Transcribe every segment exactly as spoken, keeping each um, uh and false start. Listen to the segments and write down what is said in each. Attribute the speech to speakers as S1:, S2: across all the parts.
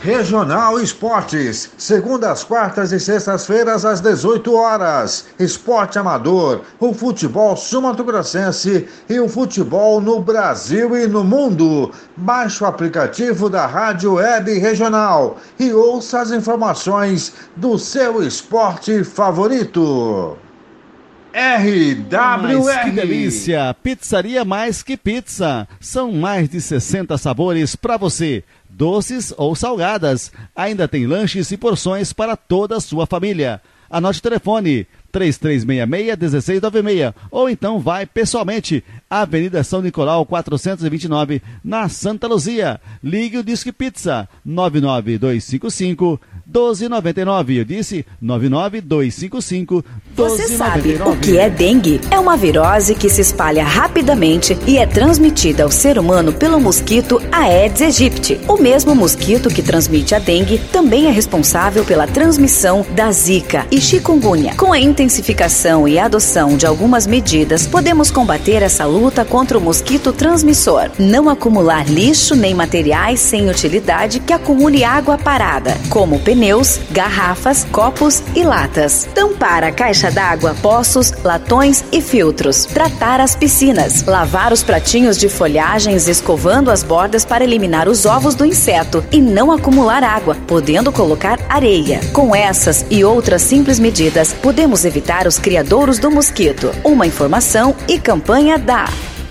S1: Regional Esportes, segundas, quartas e sextas-feiras às dezoito horas. Esporte amador, o futebol sul-mato-grossense e o futebol no Brasil e no mundo. Baixe o aplicativo da Rádio Web Regional e ouça as informações do seu esporte favorito. R W R.
S2: Mas que delícia! Pizzaria Mais Que Pizza. São mais de sessenta sabores para você, doces ou salgadas. Ainda tem lanches e porções para toda a sua família. Anote o telefone três três seis seis, um seis nove seis ou então vai pessoalmente, Avenida São Nicolau quatrocentos e vinte e nove, na Santa Luzia. Ligue o Disque Pizza nove nove dois cinco cinco, um dois nove nove. Eu disse nove nove dois cinco cinco, um dois nove nove.
S3: Você sabe o que é dengue? É uma virose que se espalha rapidamente e é transmitida ao ser humano pelo mosquito Aedes aegypti. O mesmo mosquito que transmite a dengue também é responsável pela transmissão da zika e chikungunya. Com a intensificação e adoção de algumas medidas, podemos combater essa luta contra o mosquito transmissor. Não acumular lixo nem materiais sem utilidade que acumule água parada, como pneus, garrafas, copos e latas. Tampar a caixa d'água, poços, latões e filtros. Tratar as piscinas. Lavar os pratinhos de folhagens escovando as bordas para eliminar os ovos do inseto e não acumular água, podendo colocar areia. Com essas e outras simples medidas, podemos evitar os criadouros do mosquito. Uma informação e campanha da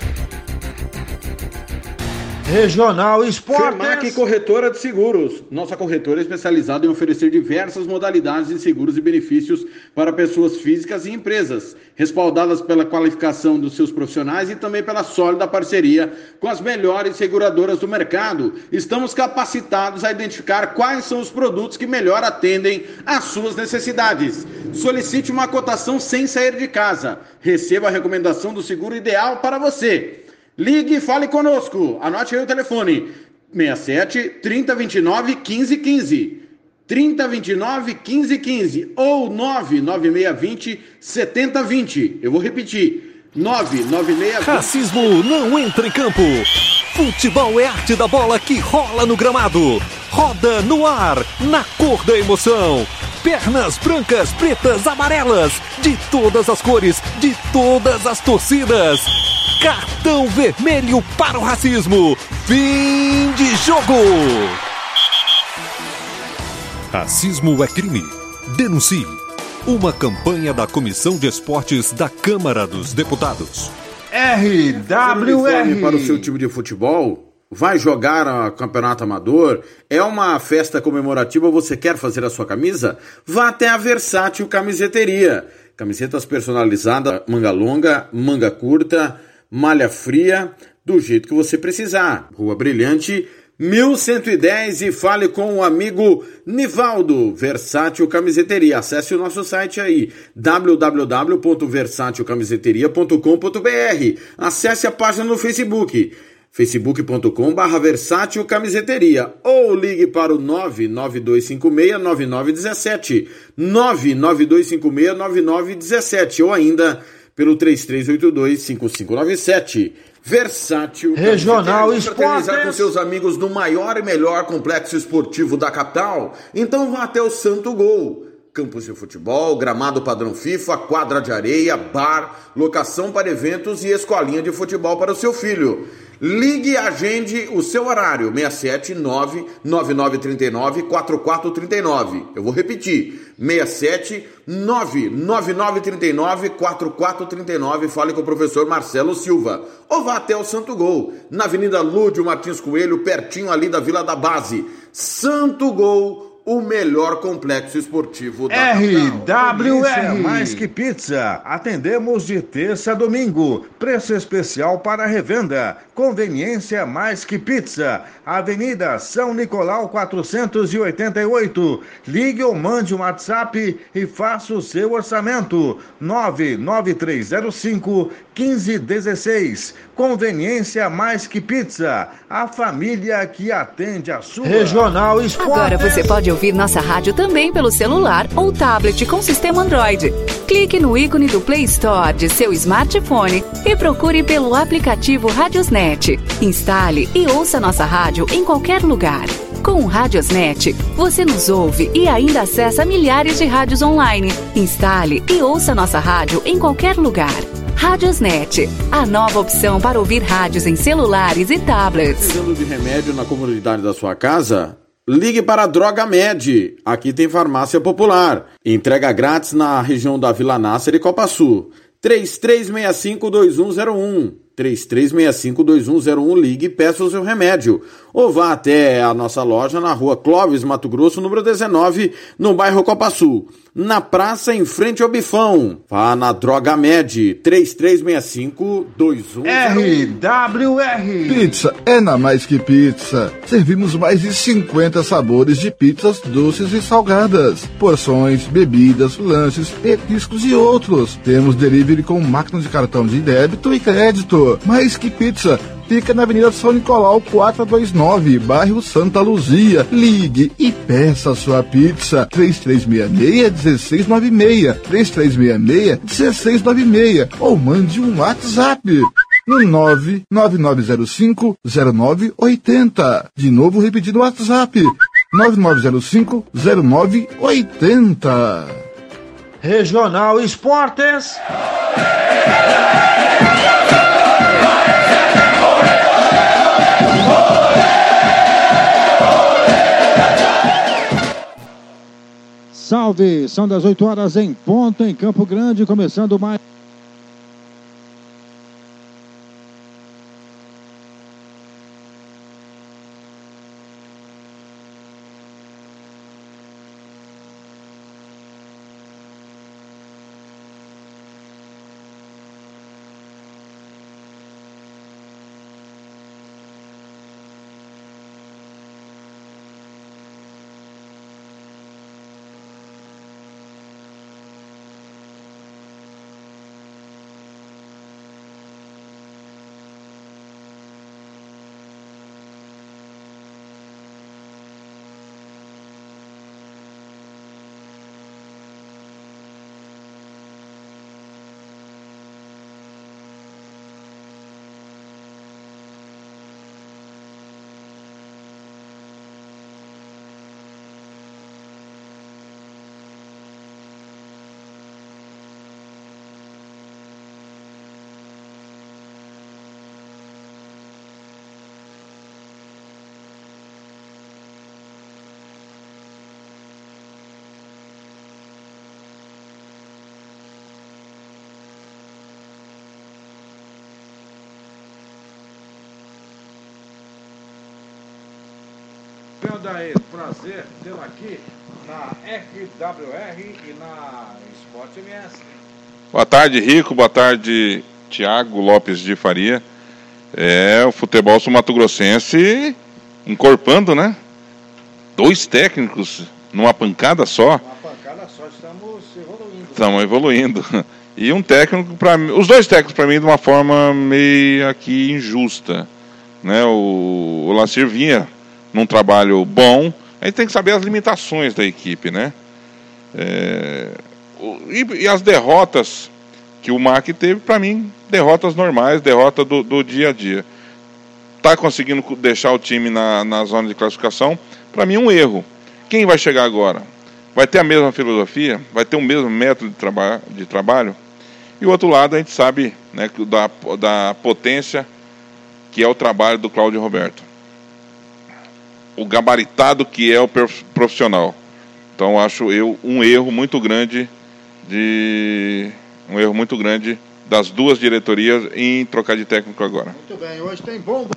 S1: Regional Esportes.
S4: Fermac Corretora de Seguros. Nossa corretora é especializada em oferecer diversas modalidades de seguros e benefícios para pessoas físicas e empresas, respaldadas pela qualificação dos seus profissionais e também pela sólida parceria com as melhores seguradoras do mercado. Estamos capacitados a identificar quais são os produtos que melhor atendem às suas necessidades. Solicite uma cotação sem sair de casa. Receba a recomendação do seguro ideal para você. Ligue e fale conosco. Anote aí o telefone. seis sete, trinta, vinte e nove, quinze, quinze. trinta, vinte e nove, quinze, quinze. Ou nove nove seis vinte, setenta, vinte. Eu vou repetir. nove nove seis vinte.
S5: Racismo não entra em campo. Futebol é arte da bola que rola no gramado. Roda no ar, na cor da emoção. Pernas brancas, pretas, amarelas. De todas as cores, de todas as torcidas. Cartão vermelho para o racismo. Fim de jogo. Racismo é crime. Denuncie. Uma campanha da Comissão de Esportes da Câmara dos Deputados.
S1: R W R.
S4: Para o seu time de futebol, vai jogar a campeonato amador, é uma festa comemorativa, você quer fazer a sua camisa? Vá até a Versátil Camiseteria. Camisetas personalizadas, manga longa, manga curta, malha fria, do jeito que você precisar. Rua Brilhante, mil cento e dez, e fale com o amigo Nivaldo, Versátil Camiseteria. Acesse o nosso site aí, w w w ponto versátil camiseteria ponto com ponto b r. Acesse a página no Facebook, facebook ponto com barra versátil camiseteria, ou ligue para o nove nove dois cinco seis, nove nove um sete, nove nove dois cinco seis, nove nove um sete, ou ainda pelo três três oito dois, cinco cinco nove sete. Versátil
S1: Regional Esportes.
S4: Com seus amigos do maior e melhor complexo esportivo da capital? Então vá até o Santo Gol. Campos de futebol, gramado padrão FIFA, quadra de areia, bar, locação para eventos e escolinha de futebol para o seu filho. Ligue e agende o seu horário, seis sete nove, nove nove três nove, quatro quatro três nove. Eu vou repetir, seis sete nove, nove nove três nove, quatro quatro três nove. Fale com o professor Marcelo Silva. Ou vá até o Santo Gol, na Avenida Lúdio Martins Coelho, pertinho ali da Vila da Base. Santo Gol, o melhor complexo esportivo da
S1: R W R. Mais que pizza. Atendemos de terça a domingo. Preço especial para revenda. Conveniência mais que pizza. Avenida São Nicolau quatrocentos e oitenta e oito. Ligue ou mande um WhatsApp e faça o seu orçamento. nove nove três zero cinco, um cinco um seis. Conveniência mais que pizza. A família que atende a sua. Regional Esportes.
S3: Agora você pode ouvir nossa rádio também pelo celular ou tablet com sistema Android. Clique no ícone do Play Store de seu smartphone e procure pelo aplicativo Radiosnet. Instale e ouça nossa rádio em qualquer lugar. Com o Radiosnet, você nos ouve e ainda acessa milhares de rádios online. Instale e ouça nossa rádio em qualquer lugar. Radiosnet, a nova opção para ouvir rádios em celulares e tablets.
S4: Precisando de remédio na comunidade da sua casa? Ligue para a Droga Med. Aqui tem farmácia popular. Entrega grátis na região da Vila Nácer e Copa Sul. três três seis cinco, dois um zero um. três três seis cinco, dois um zero um. Ligue e peça o seu remédio. Ou vá até a nossa loja na rua Clóvis, Mato Grosso, número dezenove, no bairro Copa Sul. Na praça, em frente ao Bifão. Vá na Droga Med. três três seis cinco, dois um zero um.
S1: R W R.
S6: Pizza é na Mais Que Pizza. Servimos mais de cinquenta sabores de pizzas doces e salgadas. Porções, bebidas, lanches, petiscos e outros. Temos delivery com máquinas de cartão de débito e crédito. Mais Que Pizza fica na Avenida São Nicolau quatrocentos e vinte e nove, bairro Santa Luzia. Ligue e peça sua pizza. três três seis seis, um seis nove seis, três três seis seis, um seis nove seis, ou mande um WhatsApp no nove nove nove zero cinco zero nove oito zero. De novo repetindo o WhatsApp, nove nove zero cinco zero nove oito zero.
S1: Regional Esportes.
S7: Salve, são das oito horas em ponto em Campo Grande, começando mais...
S1: Daí, prazer tê-lo aqui na R W R e na Sport M S.
S8: Boa tarde, Rico. Boa tarde, Tiago Lopes de Faria. É, o futebol sul-mato-grossense encorpando, né? Dois técnicos numa pancada só.
S1: Uma pancada só, estamos evoluindo.
S8: Estamos evoluindo. E um técnico, para mim, os dois técnicos para mim de uma forma meio aqui injusta, né? O, o Lacir vinha num trabalho bom, a gente tem que saber as limitações da equipe, né? É, e, e as derrotas que o M A C teve, para mim, derrotas normais, derrota do, do dia a dia. Está conseguindo deixar o time na, na zona de classificação, para mim um erro. Quem vai chegar agora? Vai ter a mesma filosofia? Vai ter o mesmo método de, traba de trabalho? E o outro lado, a gente sabe, né, da, da potência que é o trabalho do Cláudio Roberto. O gabaritado que é o profissional. Então acho eu um erro muito grande de um erro muito grande das duas diretorias em trocar de técnico agora.
S1: Muito bem, hoje tem bom.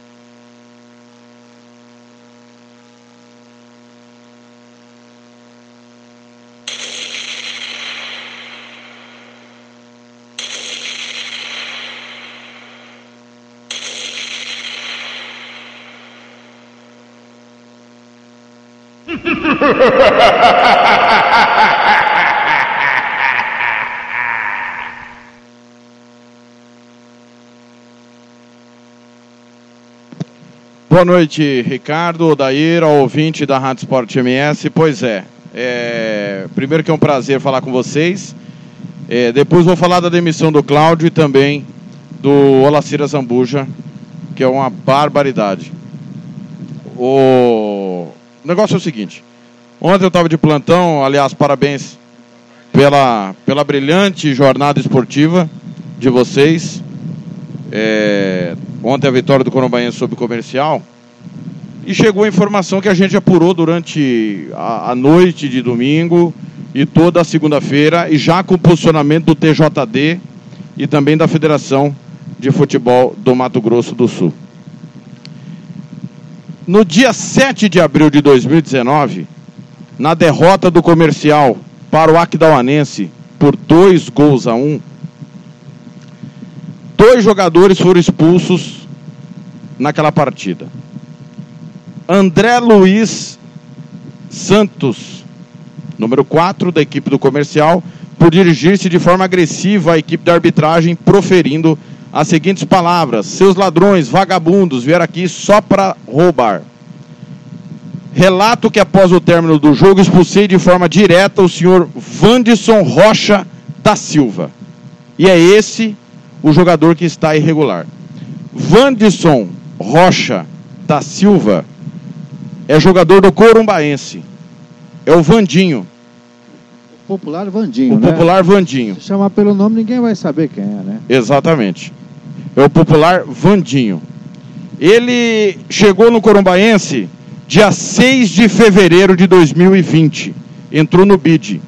S9: Boa noite, Ricardo, Odair, ao ouvinte da Rádio Sport M S. Pois é, é, primeiro que é um prazer falar com vocês. É, depois vou falar da demissão do Cláudio e também do Olacira Zambuja, que é uma barbaridade. O negócio é o seguinte. Ontem eu estava de plantão, aliás, parabéns pela, pela brilhante jornada esportiva de vocês. É, ontem a vitória do Corumbaense sobre o Comercial. E chegou a informação que a gente apurou durante a, a noite de domingo e toda a segunda-feira, e já com o posicionamento do T J D e também da Federação de Futebol do Mato Grosso do Sul. No dia sete de abril de dois mil e dezenove, na derrota do Comercial para o Aquidauanense por dois gols a um, dois jogadores foram expulsos naquela partida. André Luiz Santos, número quatro da equipe do Comercial, por dirigir-se de forma agressiva à equipe da arbitragem, proferindo as seguintes palavras: seus ladrões, vagabundos, vieram aqui só para roubar. Relato que após o término do jogo expulsei de forma direta o senhor Vandisson Rocha da Silva. E é esse o jogador que está irregular. Vandisson Rocha da Silva é jogador do Corumbaense. É o Vandinho.
S7: O popular Vandinho,
S9: O
S7: né?
S9: popular Vandinho.
S7: Se chamar pelo nome, ninguém vai saber quem é, né?
S9: Exatamente. É o popular Vandinho. Ele chegou no Corumbaense dia seis de fevereiro de dois mil e vinte. Entrou no B I D.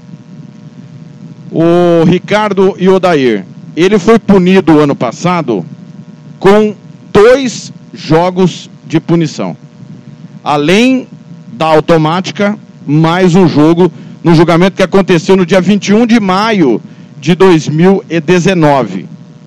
S9: O Ricardo e o Odair. Ele foi punido ano passado com dois jogos de punição. Além da automática, mais um jogo no julgamento que aconteceu no dia vinte e um de maio de dois mil e dezenove.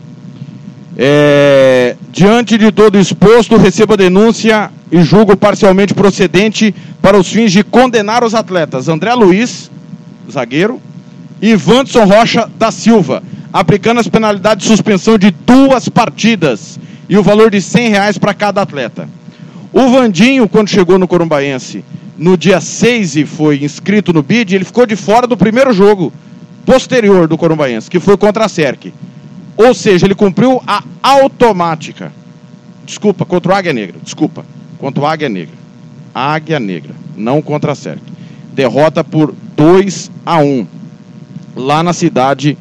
S9: É, diante de todo exposto, recebo a denúncia e julgo parcialmente procedente para os fins de condenar os atletas André Luiz, zagueiro, e Vandisson Rocha da Silva, aplicando as penalidades de suspensão de duas partidas e o valor de cem reais para cada atleta. O Vandinho, quando chegou no Corumbaense no dia seis e foi inscrito no B I D, ele ficou de fora do primeiro jogo posterior do Corumbaense, que foi contra a S E R C. Ou seja, ele cumpriu a automática. Desculpa, contra o Águia Negra. Desculpa, contra o Águia Negra. Águia Negra, não contra a S E R C. Derrota por dois a um, lá na cidade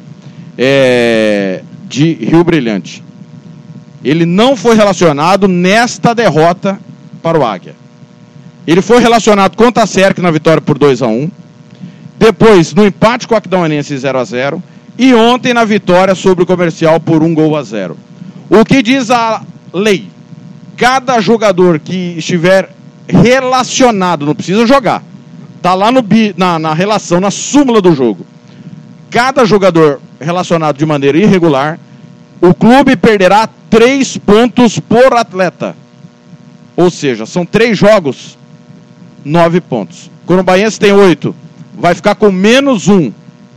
S9: é, de Rio Brilhante. Ele não foi relacionado nesta derrota para o Águia. Ele foi relacionado contra a S E R C na vitória por dois a um. Depois, no empate com o Aquidauanense zero a zero. E ontem na vitória sobre o Comercial por um gol a zero. O que diz a lei? Cada jogador que estiver relacionado, não precisa jogar, está lá no, na, na relação, na súmula do jogo. Cada jogador relacionado de maneira irregular, o clube perderá três pontos por atleta. Ou seja, são três jogos, nove pontos. Corumbaense tem oito, vai ficar com menos um.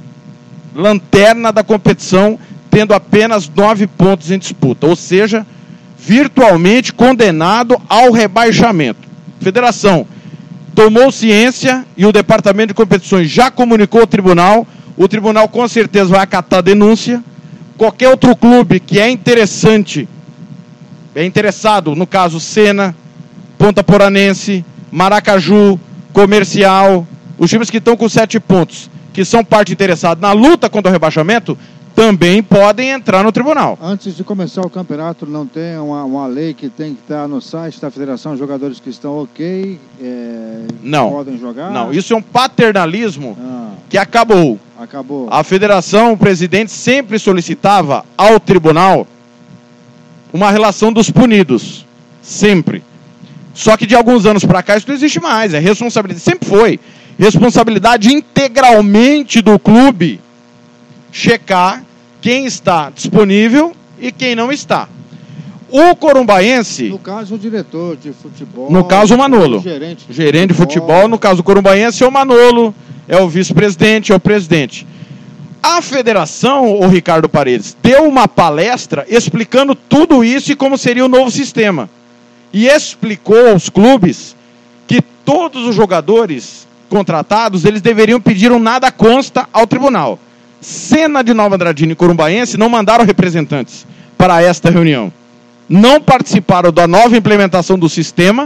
S9: Lanterna da competição, tendo apenas nove pontos em disputa. Ou seja, virtualmente condenado ao rebaixamento. Federação tomou ciência e o Departamento de Competições já comunicou ao tribunal. O tribunal com certeza vai acatar a denúncia. Qualquer outro clube que é interessante, é interessado, no caso Sena, Ponta Poranense, Maracaju, Comercial, os times que estão com sete pontos, que são parte interessada na luta contra o rebaixamento, também podem entrar no tribunal.
S7: Antes de começar o campeonato, não tem uma, uma lei que tem que estar no site da federação, jogadores que estão ok, é,
S9: não,
S7: podem jogar?
S9: Não, isso é um paternalismo
S7: ah,
S9: que acabou.
S7: Acabou.
S9: A federação, o presidente sempre solicitava ao tribunal uma relação dos punidos. Sempre. Só que de alguns anos para cá isso não existe mais. É responsabilidade, sempre foi. Responsabilidade integralmente do clube checar quem está disponível e quem não está. O Corumbaense...
S7: No caso, o diretor de futebol...
S9: No caso, o Manolo.
S7: O gerente de,
S9: gerente de futebol. futebol. No caso do Corumbaense, é o Manolo. É o vice-presidente, é o presidente. A federação, o Ricardo Paredes, deu uma palestra explicando tudo isso e como seria o novo sistema. E explicou aos clubes que todos os jogadores contratados, eles deveriam pedir um nada consta ao tribunal. Sena de Nova Andradina e Corumbaense não mandaram representantes para esta reunião. Não participaram da nova implementação do sistema,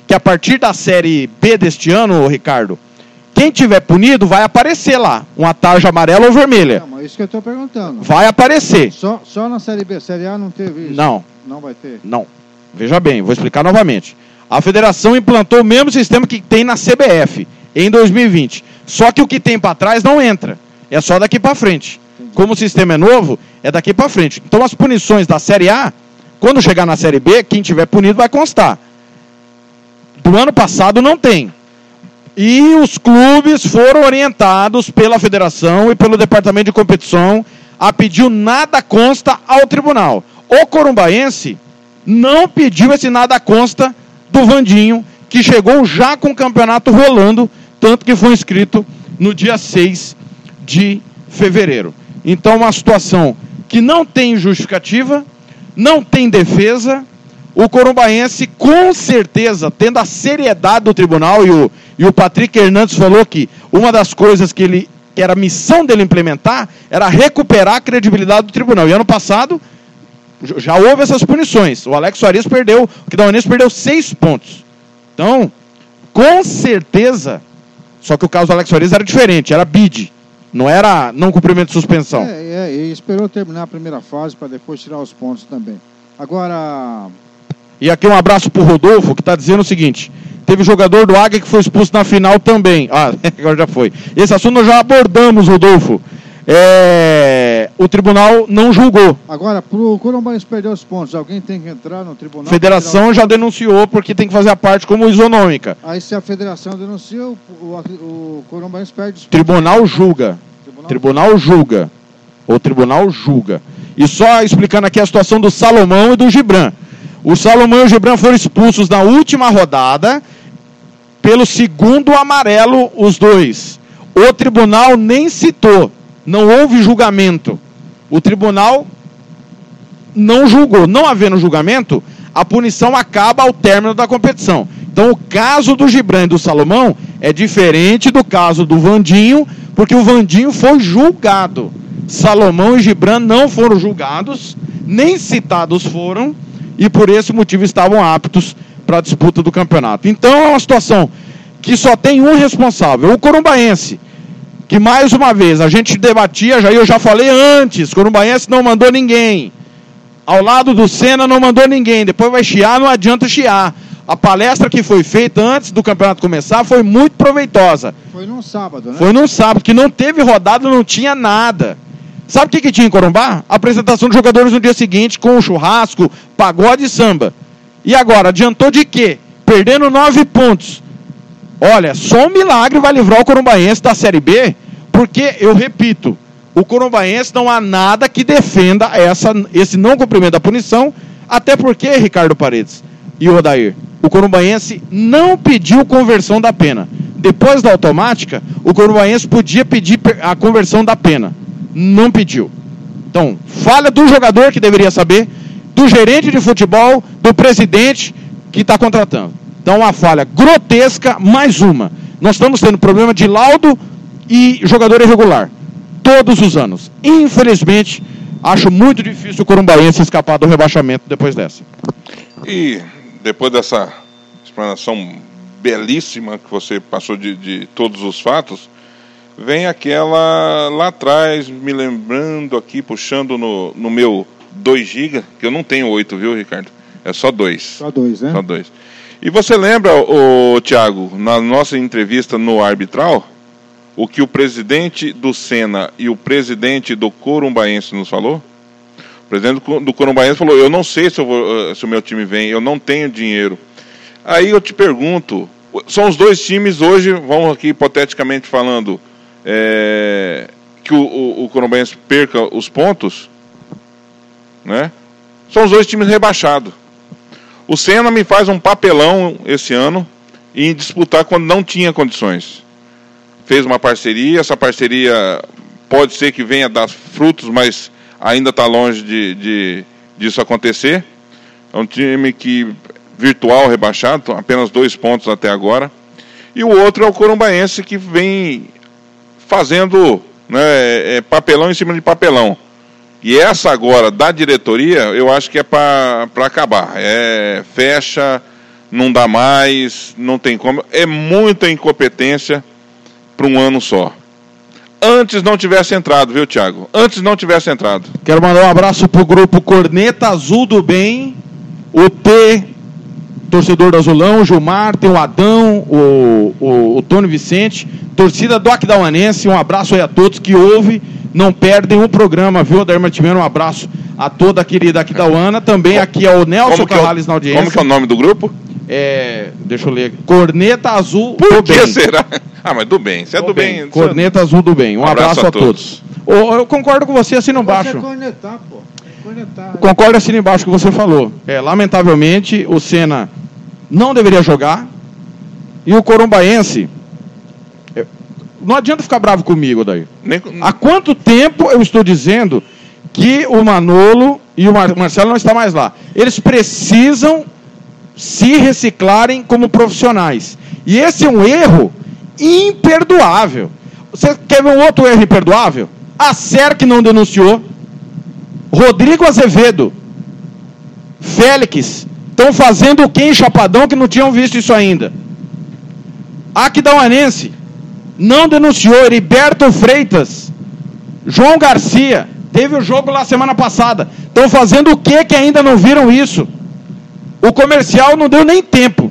S9: que a partir da Série B deste ano, Ricardo, quem tiver punido vai aparecer lá, uma tarja amarela ou vermelha.
S7: Não, mas isso que eu estou perguntando.
S9: Vai aparecer.
S7: Só, só na Série B, Série A não teve isso?
S9: Não.
S7: Não vai ter?
S9: Não. Veja bem, vou explicar novamente. A federação implantou o mesmo sistema que tem na C B F em dois mil e vinte. Só que o que tem para trás não entra. É só daqui para frente. Entendi. Como o sistema é novo, é daqui para frente. Então as punições da Série A, quando chegar na Série B, quem tiver punido vai constar. Do ano passado não tem. E os clubes foram orientados pela federação e pelo departamento de competição a pedir o nada consta ao tribunal. O corumbaense não pediu esse nada consta do Vandinho, que chegou já com o campeonato rolando, tanto que foi inscrito no dia seis de fevereiro. Então, uma situação que não tem justificativa, não tem defesa. O corumbaense, com certeza, tendo a seriedade do tribunal, e o, e o Patrick Hernandes falou que uma das coisas que, ele, que era a missão dele implementar era recuperar a credibilidade do tribunal. E ano passado, já houve essas punições. O Alex Soares perdeu, o Kidaunense perdeu seis pontos. Então, com certeza, só que o caso do Alex Soares era diferente, era bid, não era não cumprimento de suspensão.
S7: É, é, e esperou terminar a primeira fase para depois tirar os pontos também. Agora...
S9: E aqui um abraço pro Rodolfo, que está dizendo o seguinte: teve jogador do Águia que foi expulso na final também. Ah, agora já foi. Esse assunto nós já abordamos, Rodolfo. É... O tribunal não julgou.
S7: Agora, pro Corumbaense perder os pontos, alguém tem que entrar no tribunal?
S9: A federação já denunciou, porque tem que fazer a parte como isonômica.
S7: Aí se a federação denuncia, o, o, o Corumbaense perde os pontos.
S9: Tribunal julga. Tribunal, tribunal julga. O tribunal julga. E só explicando aqui a situação do Salomão e do Gibran. O Salomão e o Gibran foram expulsos na última rodada pelo segundo amarelo, os dois. O tribunal nem citou, não houve julgamento. O tribunal não julgou. Não havendo julgamento, a punição acaba ao término da competição. Então o caso do Gibran e do Salomão é diferente do caso do Vandinho, porque o Vandinho foi julgado. Salomão e Gibran não foram julgados, nem citados foram, e por esse motivo estavam aptos para a disputa do campeonato. Então é uma situação que só tem um responsável, o corumbaense, que mais uma vez a gente debatia, já eu já falei antes, o corumbaense não mandou ninguém, ao lado do Senna não mandou ninguém, depois vai chiar, não adianta chiar. A palestra que foi feita antes do campeonato começar foi muito proveitosa.
S7: Foi num sábado, né?
S9: Foi num sábado, que não teve rodada, não tinha nada. Sabe o que, que tinha em Corumbá? A apresentação de jogadores no dia seguinte, com churrasco, pagode e samba. E agora, adiantou de quê? Perdendo nove pontos. Olha, só um milagre vai livrar o corumbaense da Série B, porque, eu repito, o corumbaense não há nada que defenda essa, esse não cumprimento da punição, até porque, Ricardo Paredes e Odair, o corumbaense não pediu conversão da pena. Depois da automática, o corumbaense podia pedir a conversão da pena. Não pediu. Então, falha do jogador que deveria saber, do gerente de futebol, do presidente que está contratando. Então, uma falha grotesca, mais uma. Nós estamos tendo problema de laudo e jogador irregular. Todos os anos. Infelizmente, acho muito difícil o corumbaense escapar do rebaixamento depois dessa.
S8: E depois dessa explanação belíssima que você passou de, de todos os fatos, vem aquela lá atrás, me lembrando aqui, puxando no, no meu dois gigas, que eu não tenho oito, viu, Ricardo? É só dois.
S7: Só dois, né?
S8: Só dois. E você lembra, ô, Thiago, na nossa entrevista no Arbitral, o que o presidente do Senna e o presidente do Corumbaense nos falou? O presidente do Corumbaense falou, eu não sei se, eu vou, se o meu time vem, eu não tenho dinheiro. Aí eu te pergunto, são os dois times hoje, vamos aqui hipoteticamente falando, É, que o, o, o Corumbaense perca os pontos, né? São os dois times rebaixados. O Senna me faz um papelão esse ano em disputar quando não tinha condições. Fez uma parceria, essa parceria pode ser que venha dar frutos, mas ainda está longe de, de, disso acontecer. É um time que virtual rebaixado, apenas dois pontos até agora. E o outro é o Corumbaense, que vem fazendo, né, é, papelão em cima de papelão. E essa agora da diretoria, eu acho que é para acabar. É, fecha, não dá mais, não tem como. É muita incompetência para um ano só. Antes não tivesse entrado, viu, Thiago? Antes não tivesse entrado.
S9: Quero mandar um abraço pro grupo Corneta Azul do Bem, o T, torcedor do Azulão, o Gilmar, tem o Adão, o, o, o Tony Vicente, torcida do Aquidauanense, um abraço aí a todos que ouvem, não perdem um programa, viu, Adair Martimiano? Um abraço a toda a querida Aquidauana, também como, aqui é o Nelson Carrales na audiência.
S8: Como que é o nome do grupo?
S9: É, deixa eu ler, Corneta Azul
S8: Por
S9: do
S8: que
S9: Bem.
S8: será? Ah, mas do bem, se é do, do bem. bem
S9: Corneta Azul do Bem, um, um abraço, abraço a todos. todos. Eu concordo com você, assina embaixo.
S7: Você cornetar, pô. Cornetar.
S9: Concordo, assina embaixo com o que você falou. É, lamentavelmente, o Senna não deveria jogar. E o corumbaense... É, não adianta ficar bravo comigo, daí. Nem... Há quanto tempo eu estou dizendo que o Manolo e o Mar- Marcelo não estão mais lá? Eles precisam se reciclarem como profissionais. E esse é um erro imperdoável. Você quer ver um outro erro imperdoável? A S E R que não denunciou, Rodrigo Azevedo, Félix, estão fazendo o que em Chapadão que não tinham visto isso ainda? Aquidauanense não denunciou, Heriberto Freitas, João Garcia, teve o jogo lá semana passada, estão fazendo o que que ainda não viram isso? O comercial não deu nem tempo.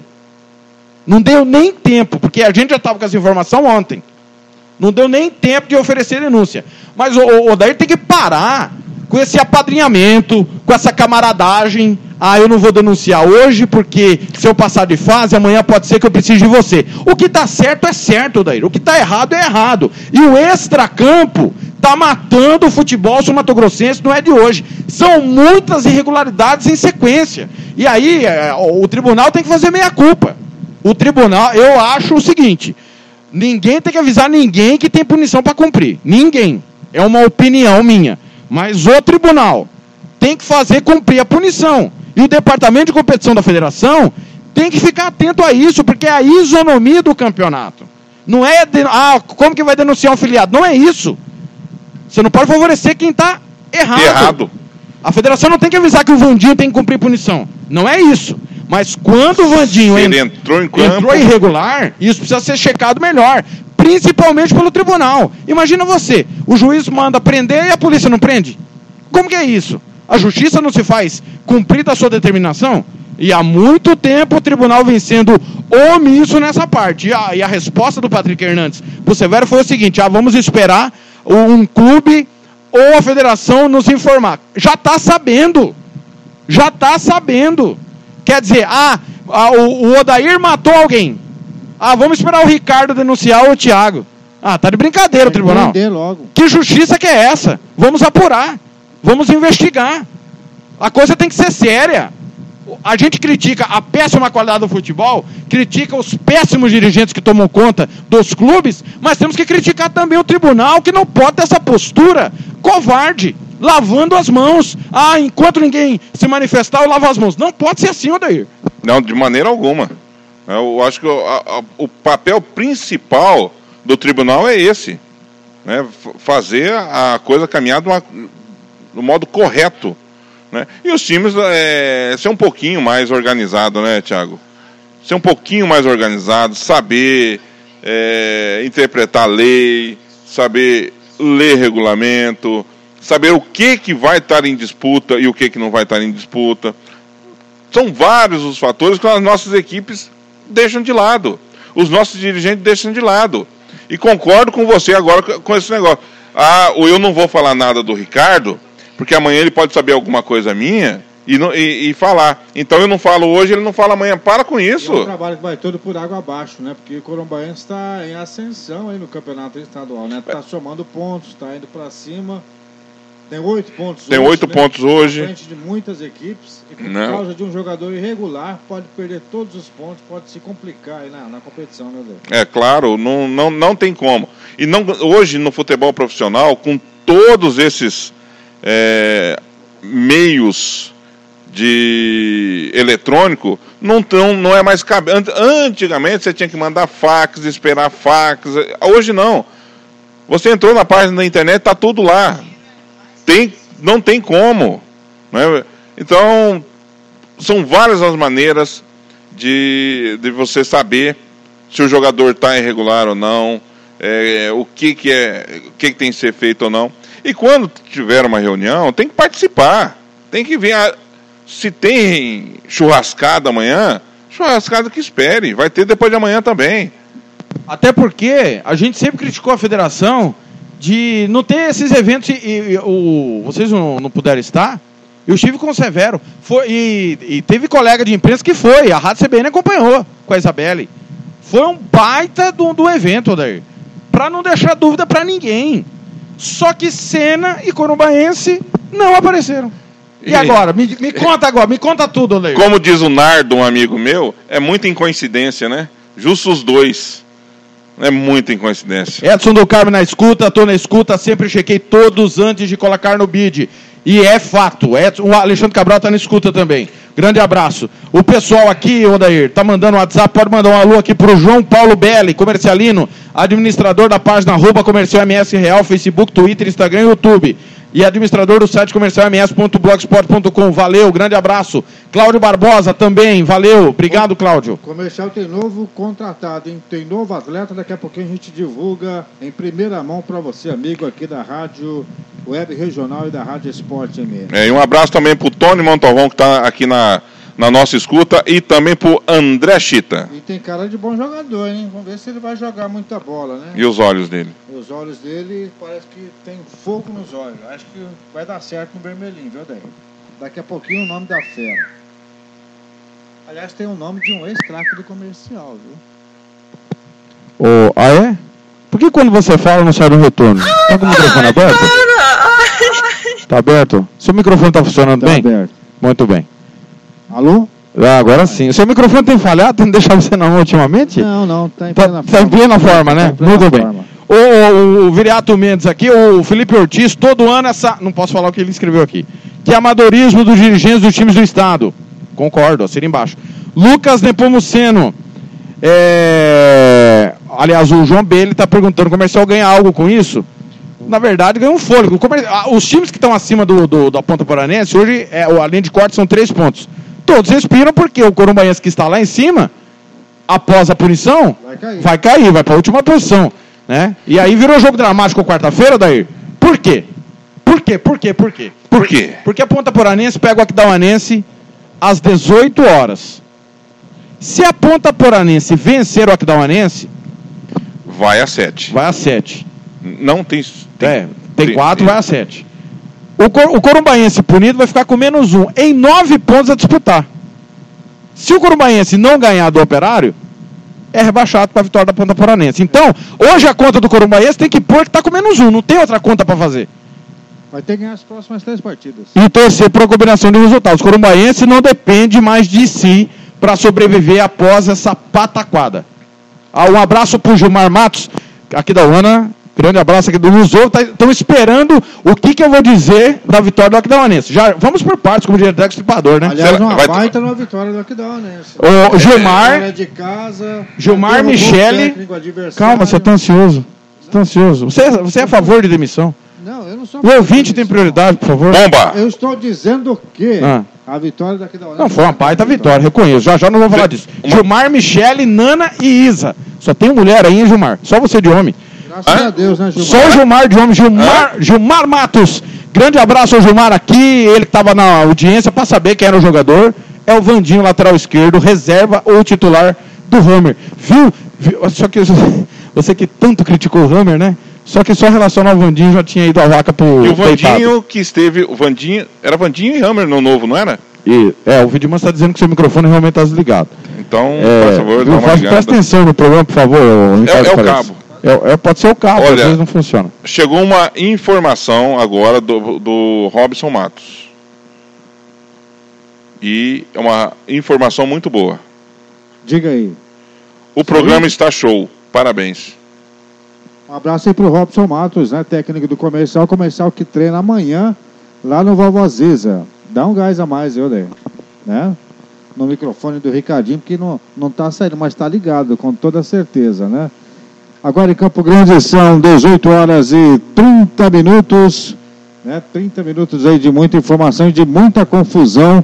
S9: Não deu nem tempo, porque a gente já estava com essa informação ontem. Não deu nem tempo de oferecer denúncia. Mas o, o Odair tem que parar com esse apadrinhamento, com essa camaradagem. Ah, eu não vou denunciar hoje, porque se eu passar de fase, amanhã pode ser que eu precise de você. O que está certo é certo, Odair. O que está errado é errado. E o extracampo está matando o futebol sul-mato-grossense, não é de hoje. São muitas irregularidades em sequência. E aí, é, o tribunal tem que fazer meia-culpa. O tribunal, eu acho o seguinte, ninguém tem que avisar ninguém que tem punição para cumprir. Ninguém. É uma opinião minha. Mas o tribunal tem que fazer cumprir a punição. E o departamento de competição da federação tem que ficar atento a isso, porque é a isonomia do campeonato. Não é, de, ah, como que vai denunciar um filiado? Não é isso. Você não pode favorecer quem está errado.
S8: Errado.
S9: A federação não tem que avisar que o Vandinho tem que cumprir punição. Não é isso. Mas quando o Vandinho
S8: Ele entrou, em campo...
S9: entrou irregular, isso precisa ser checado melhor. Principalmente pelo tribunal. Imagina você, o juiz manda prender e a polícia não prende. Como que é isso? A justiça não se faz cumprir da sua determinação? E há muito tempo o tribunal vem sendo omisso nessa parte. E a, e a resposta do Patrick Hernandes pro Severo foi o seguinte, ah, vamos esperar um clube ou a federação nos informar. Já está sabendo. Já está sabendo. Quer dizer, ah, ah o, o Odair matou alguém. Ah, vamos esperar o Ricardo denunciar o Thiago. Ah, tá de brincadeira o tribunal.
S7: Logo.
S9: Que justiça que é essa? Vamos apurar. Vamos investigar. A coisa tem que ser séria. A gente critica a péssima qualidade do futebol, critica os péssimos dirigentes que tomam conta dos clubes, mas temos que criticar também o tribunal, que não pode ter essa postura covarde, lavando as mãos. Ah, enquanto ninguém se manifestar, eu lavo as mãos. Não pode ser assim, Odair.
S8: Não, de maneira alguma. Eu acho que o, a, o papel principal do tribunal é esse, né? Fazer a coisa caminhar de uma, do modo correto. Né? E os times é, ser um pouquinho mais organizado, né, Thiago? Ser um pouquinho mais organizado, saber é, interpretar a lei, saber ler regulamento, saber o que, que vai estar em disputa e o que, que não vai estar em disputa. São vários os fatores que as nossas equipes deixam de lado, os nossos dirigentes deixam de lado. E concordo com você agora com esse negócio. Ah, ou eu não vou falar nada do Ricardo, porque amanhã ele pode saber alguma coisa minha e, não, e, e falar. Então eu não falo hoje, ele não fala amanhã. Para com isso.
S7: É um trabalho que vai todo por água abaixo, né? Porque o Corumbaense está em ascensão aí no campeonato estadual, né? Está somando pontos, está indo para cima. Tem oito pontos
S8: Tem
S7: hoje.
S8: oito
S7: né?
S8: pontos hoje.
S7: Na frente de muitas equipes. E por
S8: não.
S7: causa de um jogador irregular, pode perder todos os pontos, pode se complicar aí na, na competição, né, Deus?
S8: É claro, não, não, não tem como. E não, hoje no futebol profissional, com todos esses é, meios de eletrônico, não, tão, não é mais cabível. Antigamente você tinha que mandar fax, esperar fax. Hoje não. Você entrou na página da internet, está tudo lá. Tem, não tem como. Né? Então, são várias as maneiras de, de você saber se o jogador está irregular ou não, é, o, que, que, é, o que, que tem que ser feito ou não. E quando tiver uma reunião, tem que participar, tem que ver a, se tem churrascada amanhã, churrascada que espere, vai ter depois de amanhã também.
S9: Até porque a gente sempre criticou a federação de não ter esses eventos e, e, e o, vocês não, não puderam estar. Eu estive com o Severo. Foi, e, e teve colega de imprensa que foi. A Rádio C B N acompanhou com a Isabelle. Foi um baita do, do evento, Odair. Para não deixar dúvida para ninguém. Só que Sena e Corumbaense não apareceram. E, e agora? Me, me conta agora, me conta tudo, Odair.
S8: Como diz o Nardo, um amigo meu, é muita incoincidência, né? Justo os dois. É muita incoincidência.
S9: Edson do Carmo na escuta, tô na escuta, sempre chequei todos antes de colocar no bid. E é fato, Edson, o Alexandre Cabral tá na escuta também. Grande abraço. O pessoal aqui, Odair, tá mandando um WhatsApp, pode mandar um alô aqui pro João Paulo Belli, comercialino, administrador da página arroba comercial M S Real, Facebook, Twitter, Instagram e YouTube. E administrador do site comercial m s ponto blogspot ponto com. Valeu, grande abraço. Cláudio Barbosa também, valeu. Obrigado, Cláudio.
S7: O comercial tem novo contratado, hein? Tem novo atleta, daqui a pouquinho a gente divulga em primeira mão para você, amigo aqui da Rádio Web Regional e da Rádio Esporte M S.
S8: É, e um abraço também pro Tony Montalvão, que está aqui na, na nossa escuta, e também pro André Chita.
S7: E tem cara de bom jogador, hein? Vamos ver se ele vai jogar muita bola, né?
S8: E os olhos dele?
S7: E os olhos dele parece que tem fogo nos olhos. Acho que vai dar certo no vermelhinho, viu, Daí? Daqui a pouquinho o nome da fera. Aliás, tem o nome de um ex-craque do comercial, viu?
S9: Oh, ah, é? Por que quando você fala não sai do retorno? Tá com o microfone aberto? Tá aberto? Seu microfone tá funcionando
S7: tá
S9: bem?
S7: Aberto.
S9: Muito bem.
S7: Alô?
S9: Ah, agora sim. O seu microfone tem falhado? Tem deixado você na mão ultimamente?
S7: Não, não. Tá em
S9: tá,
S7: plena
S9: tá
S7: forma.
S9: Em plena forma, né?
S7: Tá
S9: Muito bem.
S7: Forma.
S9: O, o, o Viriato Mendes aqui, o Felipe Ortiz, todo ano essa... Não posso falar o que ele escreveu aqui. Que amadorismo dos dirigentes dos times do Estado. Concordo, assina embaixo. Lucas Nepomuceno. É... Aliás, o João B, ele está perguntando, o comercial ganha algo com isso? Na verdade, ganha um fôlego. Os times que estão acima do, do, da Ponta Poranense, hoje, é, a linha de corte são três pontos. Todos respiram porque o Corumbaense que está lá em cima, após a punição,
S7: vai cair,
S9: vai cair, vai para a última posição. Né? E aí virou jogo dramático quarta-feira, Daí. Por quê? Por quê? Por quê? Por quê?
S8: Por quê?
S9: Porque a Ponta Poranense pega o Aquidauanense às dezoito horas. Se a Ponta Poranense vencer o Aquidauanense,
S8: vai a sete.
S9: Vai a sete.
S8: Não tem... Tem,
S9: é, tem, tem quatro,
S8: tem.
S9: Vai a sete. O, Cor, o Corumbaense punido vai ficar com menos um, em nove pontos a disputar. Se o Corumbaense não ganhar do Operário, é rebaixado para a vitória da Ponta Poranense. Então, hoje a conta do Corumbaense tem que pôr que está com menos um, não tem outra conta para fazer.
S7: Vai ter que ganhar as próximas três partidas.
S9: E torcer por uma combinação de resultados. O Corumbaense não depende mais de si para sobreviver após essa pataquada. Ah, um abraço para o Gilmar Matos, aqui da Uana. Grande abraço aqui do Luzou. Estão esperando o que, que eu vou dizer da vitória do Aquidauanense. Já vamos por partes, como diretor estripador, né?
S7: Aliás, uma vai baita numa vitória do Aquidauanense.
S9: O Gilmar,
S7: de casa,
S9: Gilmar Michele. Calma, você está ansioso. Você está ansioso. Você, você é a favor de demissão?
S7: Não, eu não sou.
S9: O ouvinte tem prioridade, por favor.
S8: Bomba!
S7: Eu estou dizendo que ah. a vitória daqui da Uana.
S9: Não, foi uma baita vitória, reconheço. Já já não vou falar disso. Uma... Gilmar, Michele, Nana e Isa. Só tem mulher aí, hein, Gilmar? Só você de homem.
S7: Graças ah? a Deus, né, Gilmar?
S9: Só o Gilmar de homem. Gilmar, ah? Gilmar Matos. Grande abraço ao Gilmar aqui. Ele que estava na audiência para saber quem era o jogador. É o Vandinho, lateral esquerdo, reserva ou titular do Hammer. Viu? Viu? Só que você que tanto criticou o Hammer, né? Só que só relacionar o Vandinho já tinha ido a vaca pro
S8: E o Vandinho
S9: deitado.
S8: Que esteve, o Vandinho, era Vandinho e Hammer no novo, não era?
S9: E, é, o Vidman está dizendo que seu microfone realmente está desligado.
S8: Então,
S9: é,
S8: por favor, dá uma
S9: faz,
S8: ligada.
S9: Presta atenção no programa, por favor.
S8: É, é o cabo.
S9: É, é, pode ser o cabo,
S8: Olha,
S9: às vezes não funciona.
S8: Chegou uma informação agora do, do Robson Matos. E é uma informação muito boa.
S7: Diga aí.
S8: O programa Sim. está show. Parabéns.
S7: Um abraço aí pro Robson Matos, né? Técnico do comercial, comercial que treina amanhã lá no Valvaziza. Dá um gás a mais, eu dei, né? No microfone do Ricardinho, porque não, não tá saindo, mas tá ligado, com toda certeza, né? Agora em Campo Grande são dezoito horas e trinta minutos, né? trinta minutos aí de muita informação e de muita confusão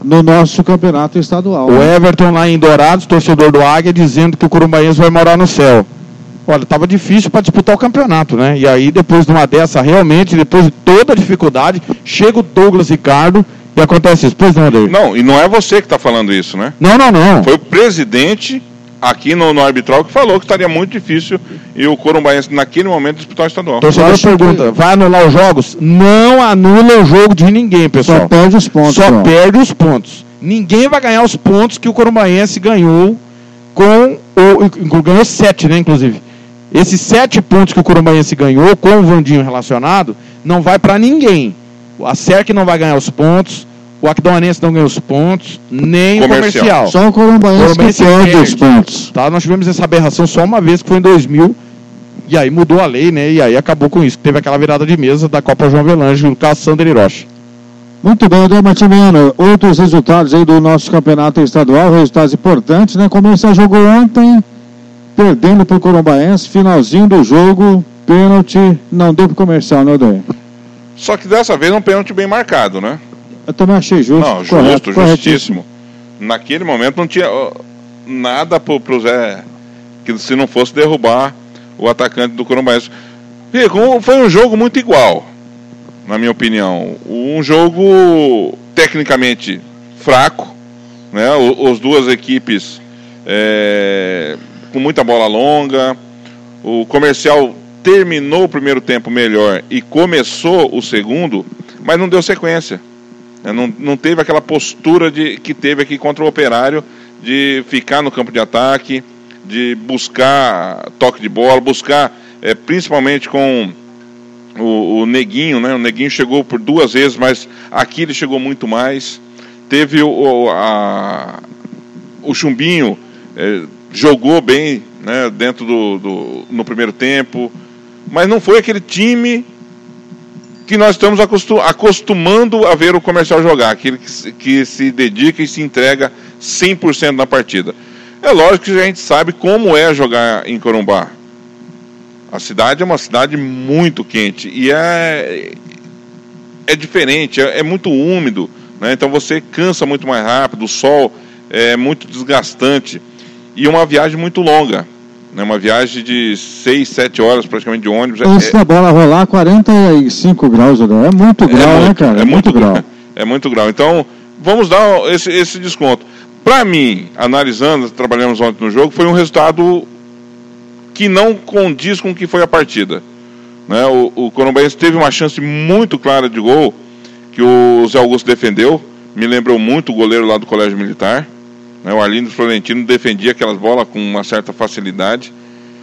S7: no nosso campeonato estadual.
S9: O Everton lá em Dourados, torcedor do Águia, dizendo que o Corumbaense vai morar no céu. Olha, estava difícil para disputar o campeonato, né? E aí, depois de uma dessa, realmente, depois de toda a dificuldade, chega o Douglas Ricardo e acontece isso. Pois não, Adair?
S8: Não, e não é você que está falando isso, né?
S9: Não, não, não.
S8: Foi o presidente aqui no, no arbitral que falou que estaria muito difícil e o Corumbaense, naquele momento, disputar o estadual.
S9: O torcedor pergunta, que... vai anular os jogos? Não anula o jogo de ninguém, pessoal.
S7: Só perde os pontos.
S9: Só
S7: não.
S9: perde os pontos. Ninguém vai ganhar os pontos que o Corumbaense ganhou com o... Ganhou sete, né, inclusive. Esses sete pontos que o Corumbaense ganhou com o Vandinho relacionado, não vai para ninguém. A S E R C não vai ganhar os pontos, o Aquidauanense não ganha os pontos, nem comercial. o comercial.
S7: Só o Corumbaense que perde os pontos.
S9: Tá? Nós tivemos essa aberração só uma vez, que foi em dois mil, e aí mudou a lei, né? E aí acabou com isso. Teve aquela virada de mesa da Copa João Avelange, no caso Sander Hiroshi.
S7: Muito bem, André Martiniano. Outros resultados aí do nosso campeonato estadual, resultados importantes, né? Começar jogou ontem, perdendo para o Corumbaense, finalzinho do jogo, pênalti, não deu para o comercial, né, André?
S8: Só que dessa vez um pênalti bem marcado, né?
S7: Eu também achei justo.
S8: Não, justo, correto, justíssimo. Naquele momento não tinha uh, nada pro, pro Zé, que se não fosse derrubar o atacante do Corumbaense. Foi um jogo muito igual, na minha opinião. Um jogo tecnicamente fraco, né? As duas equipes é, com muita bola longa. O Comercial terminou o primeiro tempo melhor e começou o segundo, mas não deu sequência. Não, não teve aquela postura de, que teve aqui contra o Operário, de ficar no campo de ataque, de buscar toque de bola, buscar, é, principalmente com o, o Neguinho, né? O Neguinho chegou por duas vezes, mas aqui ele chegou muito mais. Teve o, a, o Chumbinho, é, jogou bem, né, dentro do, do no primeiro tempo, mas não foi aquele time que nós estamos acostumando a ver o Comercial jogar, aquele que, que se dedica e se entrega cem por cento na partida. É lógico que a gente sabe como é jogar em Corumbá. A cidade é uma cidade muito quente e é, é diferente, é, é muito úmido, né? Então você cansa muito mais rápido, o sol é muito desgastante e uma viagem muito longa. Uma viagem de seis, sete horas praticamente de ônibus.
S7: Antes
S8: é,
S7: da bola rolar, quarenta e cinco graus, né? É muito grau, é muito, né, cara?
S8: É, é muito, muito grau. É muito grau. Então, vamos dar esse, esse desconto. Para mim, analisando, trabalhamos ontem no jogo, foi um resultado que não condiz com o que foi a partida. Né? O, o Corumbaense teve uma chance muito clara de gol, que o Zé Augusto defendeu. Me lembrou muito o goleiro lá do Colégio Militar. O Arlindo Florentino defendia aquelas bolas com uma certa facilidade,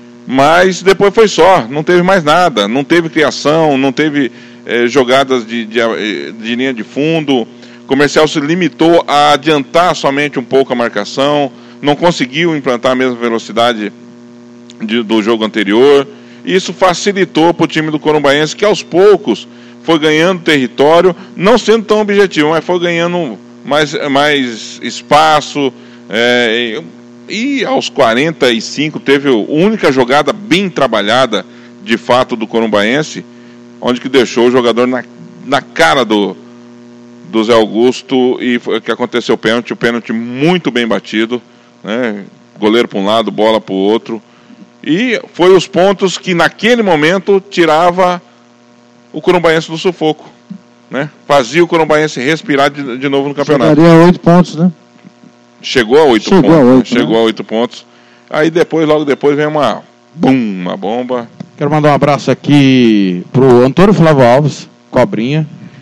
S8: mas depois foi só, não teve mais nada, não teve criação, não teve eh, jogadas de, de, de linha de fundo. O Comercial se limitou a adiantar somente um pouco a marcação, não conseguiu implantar a mesma velocidade de, do jogo anterior. Isso facilitou para o time do Corumbaense, que aos poucos foi ganhando território, não sendo tão objetivo, mas foi ganhando mais, mais espaço. É, e aos quarenta e cinco teve a única jogada bem trabalhada de fato do Corumbaense, onde que deixou o jogador na, na cara do, do Zé Augusto e foi que aconteceu o pênalti, o pênalti muito bem batido, né? Goleiro para um lado, bola para o outro, e foi os pontos que naquele momento tirava o Corumbaense do sufoco, né? Fazia o Corumbaense respirar de, de novo no campeonato.
S7: Chegaria a oito pontos, né?
S8: Chegou a oito
S7: Chegou
S8: pontos.
S7: A oito,
S8: Chegou
S7: né?
S8: a oito pontos. Aí depois, logo depois, vem uma bum, uma bomba.
S9: Quero mandar um abraço aqui pro Antônio Flávio Alves, Cobrinha.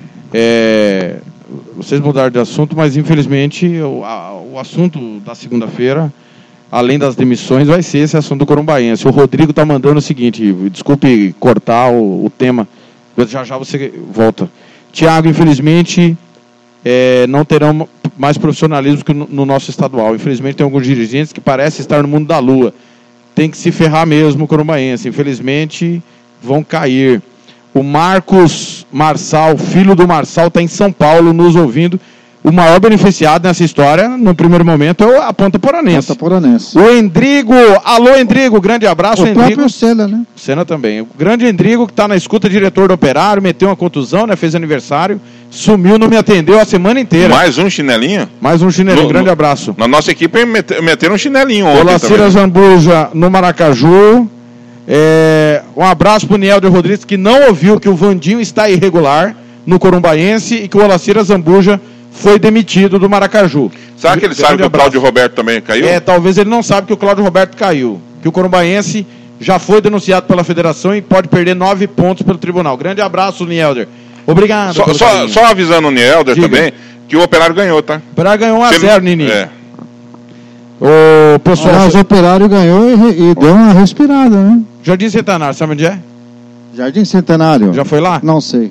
S9: É, vocês mudaram de assunto, mas infelizmente o, a, o assunto da segunda-feira, além das demissões, vai ser esse assunto do Corumbaense. O Rodrigo tá mandando o seguinte, desculpe cortar o, o tema, já já você volta. Tiago, infelizmente, é, não terão mais profissionalismo que no, no nosso estadual. Infelizmente tem alguns dirigentes que parecem estar no mundo da lua. Tem que se ferrar mesmo o Corumbaense. Infelizmente vão cair. O Marcos Marçal, filho do Marçal, está em São Paulo nos ouvindo. o maior beneficiado nessa história, no primeiro momento, é a Ponta Poranense.
S7: Ponta Poranense.
S9: O Endrigo, alô Endrigo, grande abraço.
S7: O
S9: Endrigo.
S7: próprio Senna, né?
S9: Senna também. O grande Endrigo, que está na escuta, diretor do Operário, meteu uma contusão, né? Fez aniversário, sumiu, não me atendeu a semana inteira.
S8: Mais um chinelinho?
S9: Mais um chinelinho,
S8: no,
S9: grande
S8: no,
S9: abraço.
S8: Na nossa equipe mete, meteram um chinelinho ontem.
S9: O Lacira Zambuja no Maracaju. É, um abraço pro Nielder Rodrigues, que não ouviu que o Vandinho está irregular no Corumbaense e que o Olacira Zambuja foi demitido do Maracaju.
S8: Será que ele sabe que o Cláudio Roberto também caiu?
S9: É, talvez ele não sabe que o Cláudio Roberto caiu. Que o Corumbaense já foi denunciado pela federação e pode perder nove pontos pelo tribunal. Grande abraço, Nielder. Obrigado.
S8: Só, só, só avisando o Nielder Diga. também, que o Operário ganhou, tá?
S9: O Operário ganhou um a zero, Nini.
S8: É.
S7: O pessoal... Mas o Operário ganhou e, e deu uma respirada, né?
S9: Jardim Centenário, sabe onde é?
S7: Jardim Centenário.
S9: Já foi lá?
S7: Não sei.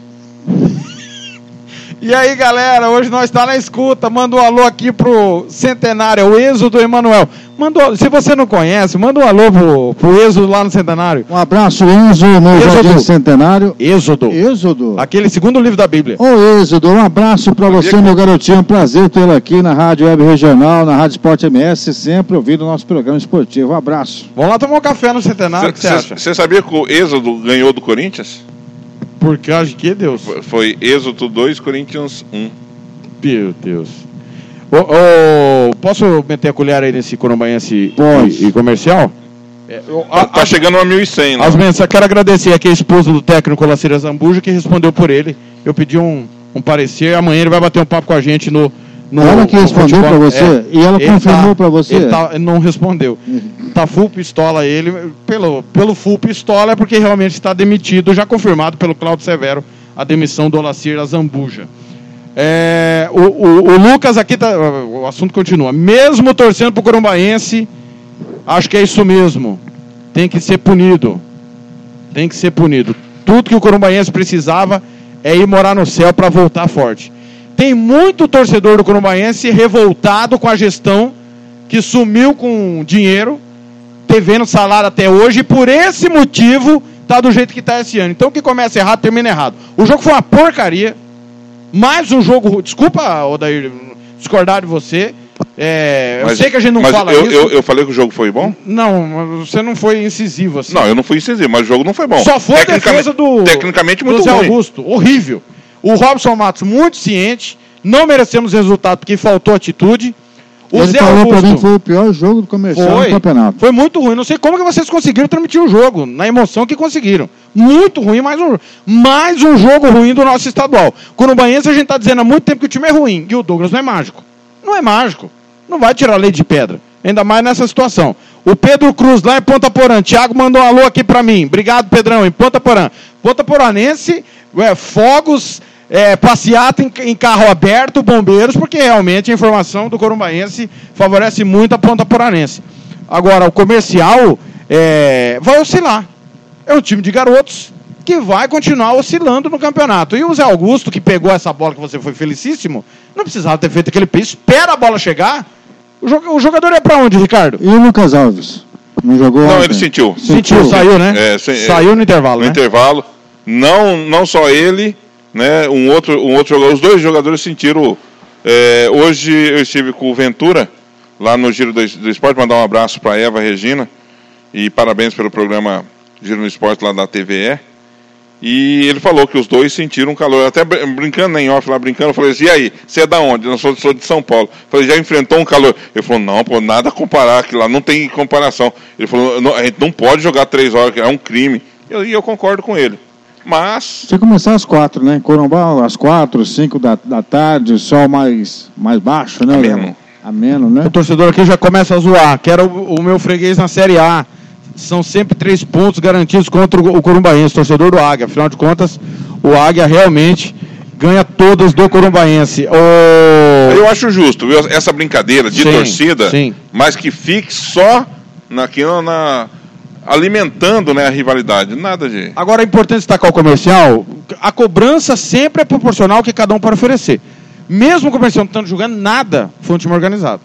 S9: E aí, galera, hoje nós estamos na escuta. Manda um alô aqui pro Centenário, o Êxodo Emanuel. Manda, se você não conhece, manda um alô pro, pro Êxodo lá no Centenário.
S7: Um abraço, Enzo, no Êxodo. Jardim Centenário.
S9: Êxodo.
S7: Êxodo.
S9: Aquele segundo livro da Bíblia.
S7: Ô, Êxodo, um abraço pra você, meu garotinho. Um prazer tê-lo aqui na Rádio Web Regional, na Rádio Sport M S, sempre ouvindo o nosso programa esportivo. Um abraço.
S9: Vamos lá tomar um café no Centenário, o que você acha?
S8: Você sabia que o Êxodo ganhou do Corinthians?
S9: Por causa de que, Deus?
S8: Foi Êxodo dois, Corinthians um.
S9: Meu Deus. Oh, oh, posso meter a colher aí nesse Corumbaense e, e comercial?
S8: É, eu, a, tá a, chegando a mil e cem, né?
S9: As mensagens, quero agradecer aqui a esposa do técnico Lacira Zambuja, que respondeu por ele. Eu pedi um, um parecer, amanhã ele vai bater um papo com a gente no... no
S7: ela que respondeu para você? É, e ela confirmou tá, para você?
S9: Ele, tá, ele não respondeu. Uhum. Tá full pistola ele. Pelo, pelo full pistola é porque realmente está demitido, já confirmado pelo Cláudio Severo, a demissão do Olacir Zambuja. É, o, o, o Lucas aqui, tá, o assunto continua. Mesmo torcendo pro Corumbaense, acho que é isso mesmo. Tem que ser punido. Tem que ser punido. Tudo que o Corumbaense precisava é ir morar no céu para voltar forte. Tem muito torcedor do Corumbaense revoltado com a gestão, que sumiu com dinheiro, devendo salário até hoje, e por esse motivo tá do jeito que tá esse ano. Então o que começa errado, termina errado. O jogo foi uma porcaria. Mais um jogo... Desculpa, Odair, discordar de você. É, eu
S8: mas,
S9: sei que a gente não
S8: mas
S9: fala
S8: eu,
S9: isso.
S8: Eu, eu falei que o jogo foi bom?
S9: Não, você não foi incisivo assim.
S8: Não, eu não fui incisivo, mas o jogo não foi bom.
S9: Só foi a defesa do...
S8: Tecnicamente muito
S9: do Zé
S8: ruim.
S9: Augusto, horrível. O Robson Matos, muito ciente. Não merecemos resultado porque faltou atitude. O
S7: Ele
S9: Zé
S7: falou
S9: Augusto,
S7: pra mim que foi o pior jogo do comercial
S9: foi,
S7: do campeonato.
S9: Foi muito ruim. Não sei como que vocês conseguiram transmitir o jogo, na emoção que conseguiram. Muito ruim, mais um, mais um jogo ruim do nosso estadual. Corumbaense, a gente está dizendo há muito tempo que o time é ruim. E o Douglas não é mágico. Não é mágico. Não vai tirar leite de pedra. Ainda mais nessa situação. O Pedro Cruz, lá em Ponta Porã. Thiago mandou um alô aqui para mim. Obrigado, Pedrão, em Ponta Porã. Ponta Poranense, é, fogos... É, passeata em, em carro aberto, bombeiros, porque realmente a informação do Corumbaense favorece muito a Ponta Poranense. Agora, o comercial é, vai oscilar. É um time de garotos que vai continuar oscilando no campeonato. E o Zé Augusto, que pegou essa bola que você foi felicíssimo, não precisava ter feito aquele piso. Espera a bola chegar. O, jo- o jogador é pra onde, Ricardo?
S7: E o Lucas Alves? Não jogou?
S8: Não,
S7: ontem?
S8: ele sentiu.
S9: Sentiu, sentiu saiu, né?
S8: É, sem,
S9: saiu no intervalo,
S8: no
S9: né?
S8: intervalo. Não, não só ele... Né, um outro, um outro jogador, os dois jogadores sentiram. É, hoje eu estive com o Ventura, lá no Giro do, do Esporte, mandar um abraço para a Eva Regina, e parabéns pelo programa Giro no Esporte lá da T V E. E ele falou que os dois sentiram calor, até brincando em off lá, brincando, eu falei assim, e aí, você é da onde? Eu sou, sou de São Paulo. Eu falei, já enfrentou um calor? Ele falou, não, pô, nada a comparar, aquilo lá não tem comparação. Ele falou, a gente não pode jogar três horas, é um crime. E eu, eu concordo com ele. Mas...
S7: Tinha que começar às quatro, né? Corumbá às quatro, cinco da, da tarde, o sol mais, mais baixo, né?
S8: Ameno.
S7: Ameno, né?
S9: O torcedor aqui já começa a zoar. Quero o, o meu freguês na Série A. São sempre três pontos garantidos contra o, o Corumbaense, torcedor do Águia. Afinal de contas, o Águia realmente ganha todas do Corumbaense. O...
S8: Eu acho justo, viu? Essa brincadeira de
S9: sim,
S8: torcida,
S9: sim.
S8: Mas que fique só naquilo, na... alimentando, né, a rivalidade, nada de...
S9: Agora é importante destacar o comercial, a cobrança sempre é proporcional ao que cada um pode oferecer. Mesmo o comercial não estando jogando nada, foi um time organizado.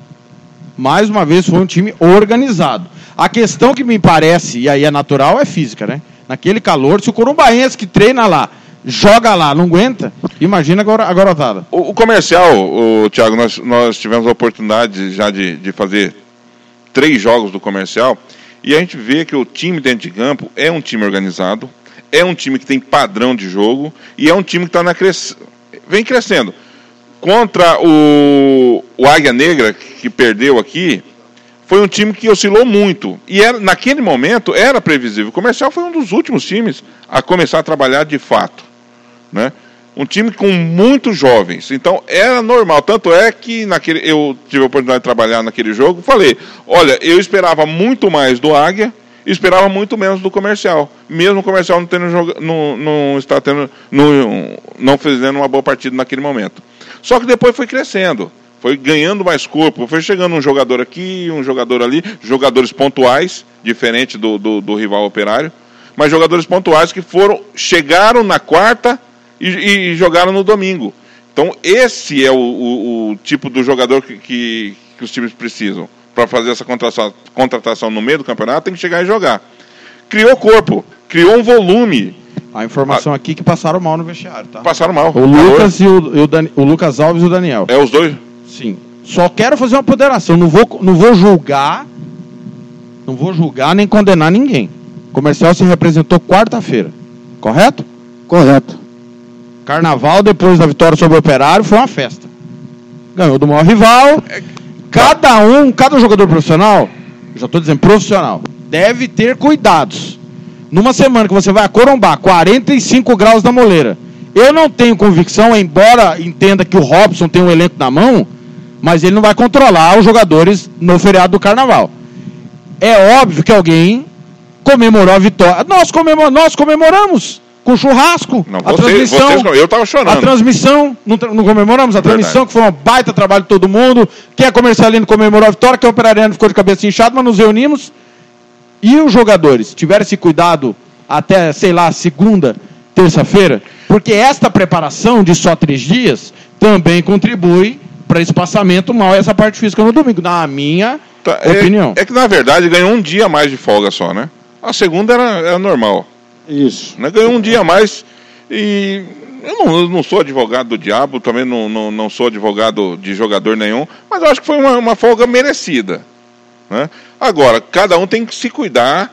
S9: Mais uma vez, foi um time organizado. A questão que me parece, e aí é natural, é física, né? Naquele calor, se o Corumbaense que treina lá joga lá, não aguenta, imagina agora a garotada.
S8: O, o comercial, o, Thiago, nós, nós tivemos a oportunidade já de, de fazer três jogos do comercial, e a gente vê que o time dentro de campo é um time organizado, é um time que tem padrão de jogo, e é um time que tá na cres... vem crescendo. Contra o, o Águia Negra, que perdeu aqui, foi um time que oscilou muito. E era, naquele momento era previsível. O Comercial foi um dos últimos times a começar a trabalhar de fato, né? Um time com muitos jovens. Então era normal. Tanto é que naquele, eu tive a oportunidade de trabalhar naquele jogo. Falei, olha, eu esperava muito mais do Águia e esperava muito menos do Comercial. Mesmo o Comercial não, tendo, não, não está tendo, não, não fazendo uma boa partida naquele momento. Só que depois foi crescendo, foi ganhando mais corpo, foi chegando um jogador aqui, um jogador ali, jogadores pontuais, diferente do, do, do rival Operário, mas jogadores pontuais que foram, chegaram na quarta e, e jogaram no domingo. Então esse é o, o, o tipo do jogador que, que, que os times precisam. Para fazer essa contratação, contratação no meio do campeonato, tem que chegar e jogar. Criou corpo, criou um volume.
S9: A informação a... aqui que passaram mal no vestiário, tá?
S8: Passaram mal.
S9: O Lucas, e o, e o, Dan... o Lucas Alves e o Daniel.
S8: É os dois?
S9: Sim. Só quero fazer uma ponderação. Não vou, não vou julgar, não vou julgar nem condenar ninguém. O Comercial se representou quarta-feira, correto?
S7: Correto.
S9: Carnaval, depois da vitória sobre o Operário, foi uma festa. Ganhou do maior rival. Cada um, cada jogador profissional, já estou dizendo profissional, deve ter cuidados. Numa semana que você vai a Corumbá, quarenta e cinco graus da moleira. Eu não tenho convicção, embora entenda que o Robson tem um elenco na mão, mas ele não vai controlar os jogadores no feriado do Carnaval. É óbvio que alguém comemorou a vitória. Nós, comemor, nós comemoramos com churrasco.
S8: Não,
S9: a
S8: vocês,
S9: transmissão,
S8: vocês não, eu estava chorando.
S9: A transmissão, não, não comemoramos? A transmissão, verdade, que foi um baita trabalho de todo mundo. Quem é comercialino comemorou a vitória, quem é operariano ficou de cabeça inchada, mas nos reunimos. E os jogadores tiveram esse cuidado até, sei lá, segunda, terça-feira? Porque esta preparação de só três dias também contribui para esse passamento mal essa parte física no domingo, na minha tá, opinião.
S8: É, é que, na verdade, ganhou um dia a mais de folga só, né? A segunda era, era normal.
S7: Isso.
S8: Né? Ganhou um dia a mais e... Eu não, eu não sou advogado do diabo, também não, não, não sou advogado de jogador nenhum, mas eu acho que foi uma, uma folga merecida. Né? Agora, cada um tem que se cuidar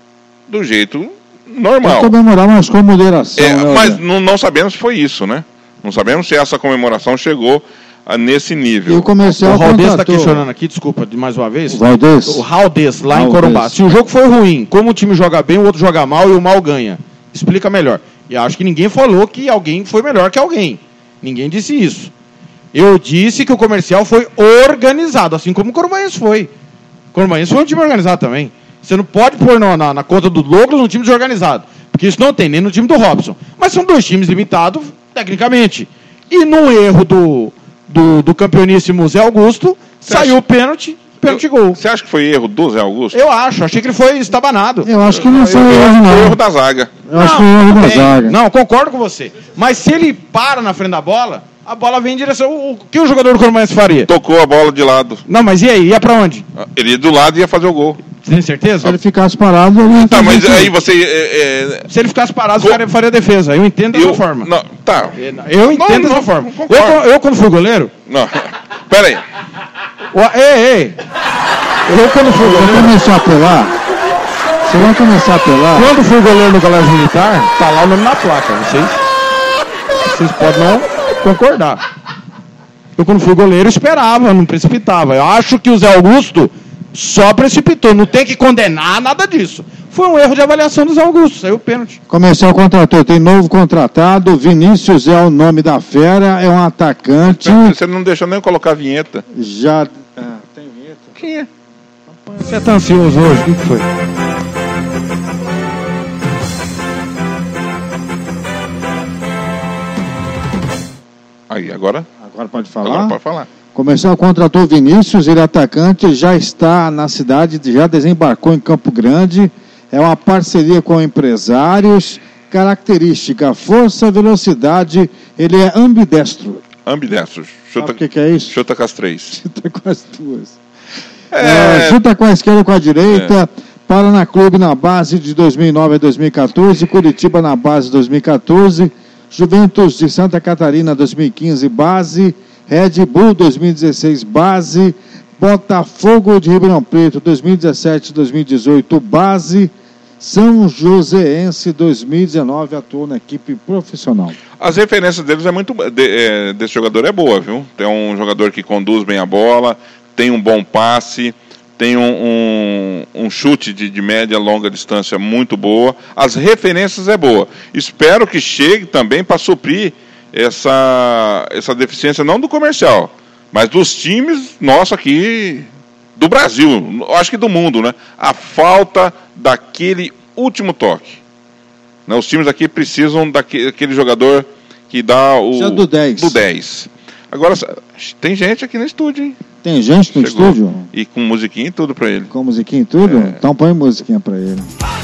S8: do jeito normal.
S7: Tem que comemorar, mas com moderação.
S8: É,
S7: né,
S8: mas não, não sabemos se foi isso, né? Não sabemos se essa comemoração chegou a, nesse nível.
S7: E o comercial
S9: o Raldez está
S7: contratou...
S9: questionando aqui, desculpa, de mais uma vez.
S7: O Raldez.
S9: O Raldez, lá
S7: Raldez.
S9: em Corumbá. Se o jogo foi ruim, como o time joga bem, o outro joga mal e o mal ganha. Explica melhor. E acho que ninguém falou que alguém foi melhor que alguém. Ninguém disse isso. Eu disse que o comercial foi organizado, assim como o Corumbaense foi. O Corumbaense foi um time organizado também. Você não pode pôr na, na, na conta do Douglas um time desorganizado. Porque isso não tem, nem no time do Robson. Mas são dois times limitados, tecnicamente. E no erro do, do, do campeoníssimo Zé Augusto, você saiu o pênalti, pênalti gol.
S8: Você acha que foi erro do Zé Augusto?
S9: Eu acho, achei que ele foi estabanado.
S7: Eu acho que não foi
S8: eu,
S7: erro, não.
S8: Foi erro da zaga.
S7: Eu acho que foi erro da zaga.
S9: Não, concordo com você. Mas se ele para na frente da bola, a bola vem em direção... O, o que o jogador do Corumbaense faria?
S8: Tocou a bola de lado.
S9: Não, mas e aí? Ia pra onde?
S8: Ele ia do lado e ia fazer o gol.
S9: Você tem certeza?
S7: Se ele ficasse parado, ele não
S8: Tá, mas
S7: teria
S8: aí você... É, é...
S9: Se ele ficasse parado, Co... faria, faria defesa. Eu entendo dessa
S8: eu,
S9: forma.
S8: Não, tá.
S9: Eu entendo
S8: não,
S9: dessa
S8: não,
S9: forma.
S8: Não
S9: eu, eu, quando fui goleiro...
S8: Não, pera aí.
S9: O, ei, ei. Eu, quando fui
S7: Você
S9: goleiro...
S7: vai começar a apelar? Você vai começar a apelar?
S9: Quando fui goleiro no colégio militar, tá lá o nome na placa. Vocês, vocês podem não concordar. Eu, quando fui goleiro, esperava, não precipitava. Eu acho que o Zé Augusto só precipitou. Não tem que condenar nada disso. Foi um erro de avaliação do Zé Augusto. Saiu o pênalti.
S7: Comercial contratou. Tem novo contratado. Vinícius é o nome da fera. É um atacante.
S8: Você não deixou nem colocar a vinheta.
S7: Já... Ah, tem vinheta?
S9: Quem é? Você tá ansioso hoje? O que foi?
S8: Aí, agora...
S7: Agora pode falar?
S8: Agora pode falar.
S7: Comercial contratou Vinícius, ele é atacante, já está na cidade, já desembarcou em Campo Grande. É uma parceria com empresários. Característica, força, velocidade. Ele é ambidestro.
S8: Ambidestro. Chuta,
S7: Sabe o que, que é isso?
S8: Chuta com as três.
S7: Chuta com as duas.
S8: É...
S7: É, chuta com a esquerda e com a direita. É. Paraná Clube na base de dois mil e nove a dois mil e quatorze. Curitiba na base de dois mil e quatorze. Juventus de Santa Catarina dois mil e quinze, base. Red Bull dois mil e dezesseis, base. Botafogo de Ribeirão Preto dois mil e dezessete, dois mil e dezoito, base. São Joséense dois mil e dezenove, atuou na equipe profissional.
S8: As referências deles é muito de, é, desse jogador é boa, viu? Tem um jogador que conduz bem a bola, tem um bom passe, tem um, um, um chute de, de média, longa distância muito boa. As referências é boa. Espero que chegue também para suprir essa, essa deficiência, não do comercial, mas dos times nossos aqui do Brasil, acho que do mundo, né? A falta daquele último toque. Né? Os times aqui precisam daquele, daquele jogador que dá o...
S7: do dez.
S8: Do dez. Agora, tem gente aqui no estúdio, hein?
S7: Tem gente no
S8: Chegou.
S7: estúdio?
S8: E com musiquinha e tudo pra ele.
S7: Com musiquinha e tudo?
S8: É.
S7: Então põe musiquinha pra ele.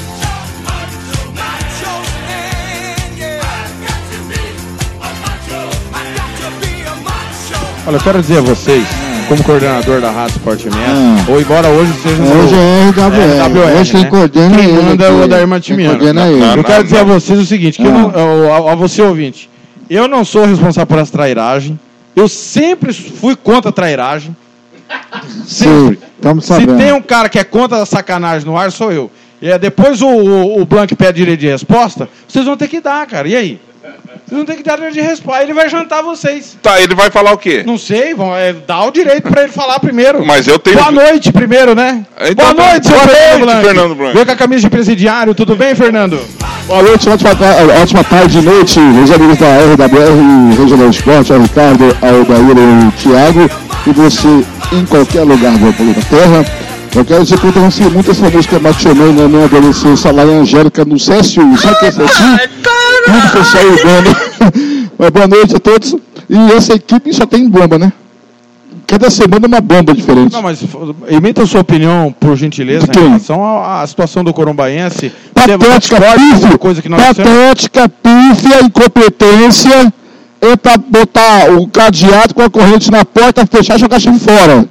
S9: Olha, eu quero dizer a vocês, como coordenador da Rádio Sport M S,
S7: Ah.
S9: ou embora hoje seja...
S7: Hoje é R W R.
S9: R W R,
S7: Hoje quem
S9: né?
S7: coordena
S9: Quem
S7: é ele
S9: manda é
S7: aqui.
S9: o Odair
S7: Quem
S9: Matimiano.
S7: coordena é ele.
S8: Não,
S9: Eu
S8: não,
S9: quero dizer
S8: não.
S9: a vocês o seguinte, que eu não, a, a- a você ouvinte, eu não sou responsável por essa trairagem, eu sempre fui contra a trairagem,
S7: Sim, estamos
S9: se
S7: sabendo.
S9: tem um cara que é contra a sacanagem no ar, sou eu. E é, depois o, o, o Blanc pede direito de resposta, vocês vão ter que dar, cara, e aí? Vocês vão ter que dar direito de resposta, aí ele vai jantar vocês.
S8: Tá, ele vai falar o quê?
S9: Não sei, vão, é, dá o direito pra ele falar primeiro.
S8: Mas eu tenho...
S9: Boa noite primeiro, né?
S8: Então,
S9: Boa noite, seu
S8: boa
S9: Fernando
S8: noite,
S9: Blanc.
S8: Fernando Blanc.
S9: Veio com a camisa de presidiário, tudo bem, Fernando?
S10: Boa noite, ótima, ótima tarde e noite, meus amigos da R W R, Regional Esporte, ao Ricardo, ao Daíra e ao Thiago, e você em qualquer lugar do planeta Terra. Eu quero dizer que eu conheci muito essa música Macho Man na minha adolescência lá em Angélica, no C S U. Sabe o que é C S U? Tudo social urbano. Mas boa noite a todos. E essa equipe só tem bomba, né? Cada semana uma bomba diferente.
S9: Não, mas emita a sua opinião, por gentileza,
S10: De quem?
S9: em relação à, à situação do Corumbaense.
S10: Patética, pífia,
S9: coisa que nós
S10: patética, pífia, incompetência, é pra botar o cadeado com a corrente na porta, fechar e jogar chave fora.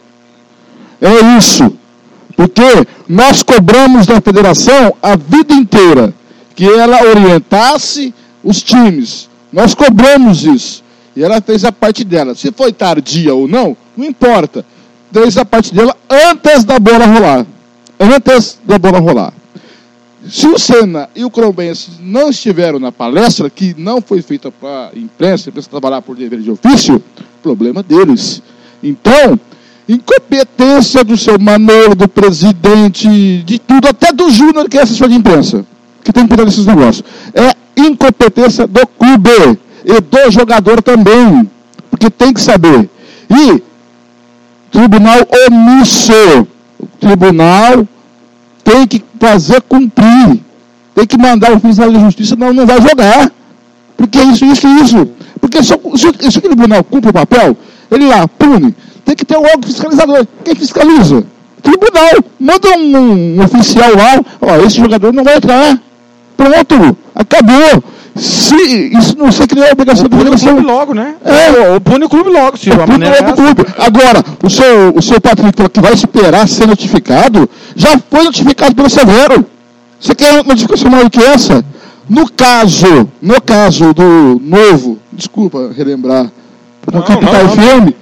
S10: É isso. Porque nós cobramos da federação a vida inteira que ela orientasse os times. Nós cobramos isso. E ela fez a parte dela. Se foi tardia ou não, não importa. Fez a parte dela antes da bola rolar. Antes da bola rolar. Se o Senna e o Corumbaense não estiveram na palestra, que não foi feita para a imprensa, para trabalhar por dever de ofício, problema deles. Então, incompetência do seu Manolo, do presidente, de tudo, até do Júnior, que é assessor de imprensa, que tem que cuidar desses negócios. É incompetência do clube e do jogador também, porque tem que saber. E tribunal omisso, o tribunal tem que fazer cumprir, tem que mandar o oficial de justiça, não, não vai jogar, porque isso, isso e isso. Porque se, se, se o tribunal cumpre o papel, ele lá, pune, tem que ter um órgão fiscalizador. Quem fiscaliza? Tribunal. Manda um, um oficial lá, ó, esse jogador não vai entrar. Pronto, acabou. Se isso não sei que nem é obrigação da federação.
S9: Pune o clube logo, né?
S10: É,
S9: o pune o clube logo, se a
S10: pune
S9: maneira é
S10: logo o clube. Agora, o seu, o seu Patrick falou que vai esperar ser notificado, já foi notificado pelo Severo. Você quer uma notificação maior que essa? No caso, no caso do novo, desculpa relembrar, no Capital F M,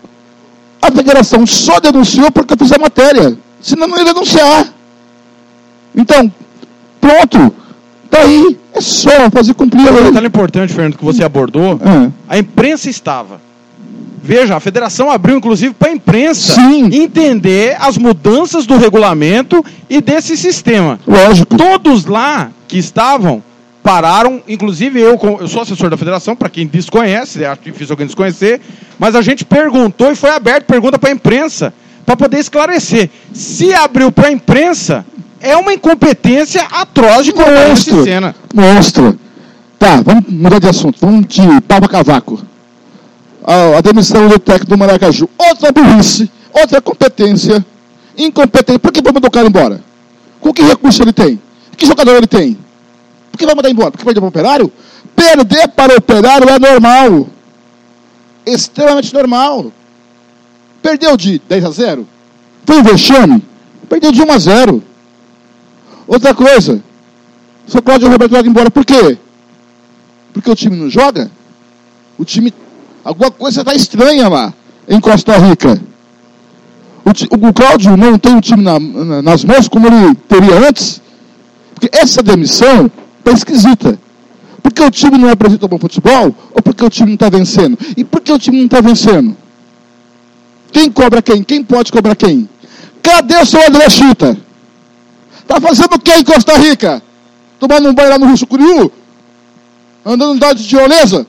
S10: a federação só denunciou porque eu fiz a matéria. Senão não ia denunciar. Então, pronto. Daí é só fazer cumprir a
S9: Um
S10: lei.
S9: detalhe importante, Fernando, que você abordou,
S10: É.
S9: a imprensa estava. Veja, a federação abriu inclusive para a imprensa
S10: Sim.
S9: entender as mudanças do regulamento e desse sistema.
S10: Lógico.
S9: Todos lá que estavam pararam, inclusive eu, eu sou assessor da federação, para quem desconhece, acho difícil alguém desconhecer, mas a gente perguntou e foi aberto pergunta para a imprensa, para poder esclarecer. Se abriu para a imprensa, é uma incompetência atroz de Corumbaense e Senna.
S10: Monstro. Tá, vamos mudar de assunto. Vamos de pau pra cavaco. A, a demissão do técnico do Maracaju. Outra burrice, outra competência. Incompetência. Por que vai mandar o cara embora? Com que recurso ele tem? Que jogador ele tem? Por que vai mandar embora? Porque vai para o Operário? Perder para o Operário é normal. Extremamente normal. Perdeu de dez a zero? Foi um vexame? Perdeu de um a zero. Outra coisa. O seu Cláudio Roberto vai embora. Por quê? Porque o time não joga? O time... Alguma coisa está estranha lá, em Costa Rica. O, ti, o Cláudio não tem o time na, na, nas mãos como ele teria antes? Porque essa demissão está esquisita. Porque o time não apresenta bom futebol? Ou porque o time não está vencendo? E por que o time não está vencendo? Quem cobra quem? Quem pode cobrar quem? Cadê o seu André Chita? Está fazendo o que em Costa Rica? Tomando um banho lá no Rio Sucuriú? Andando no dado de tirolesa?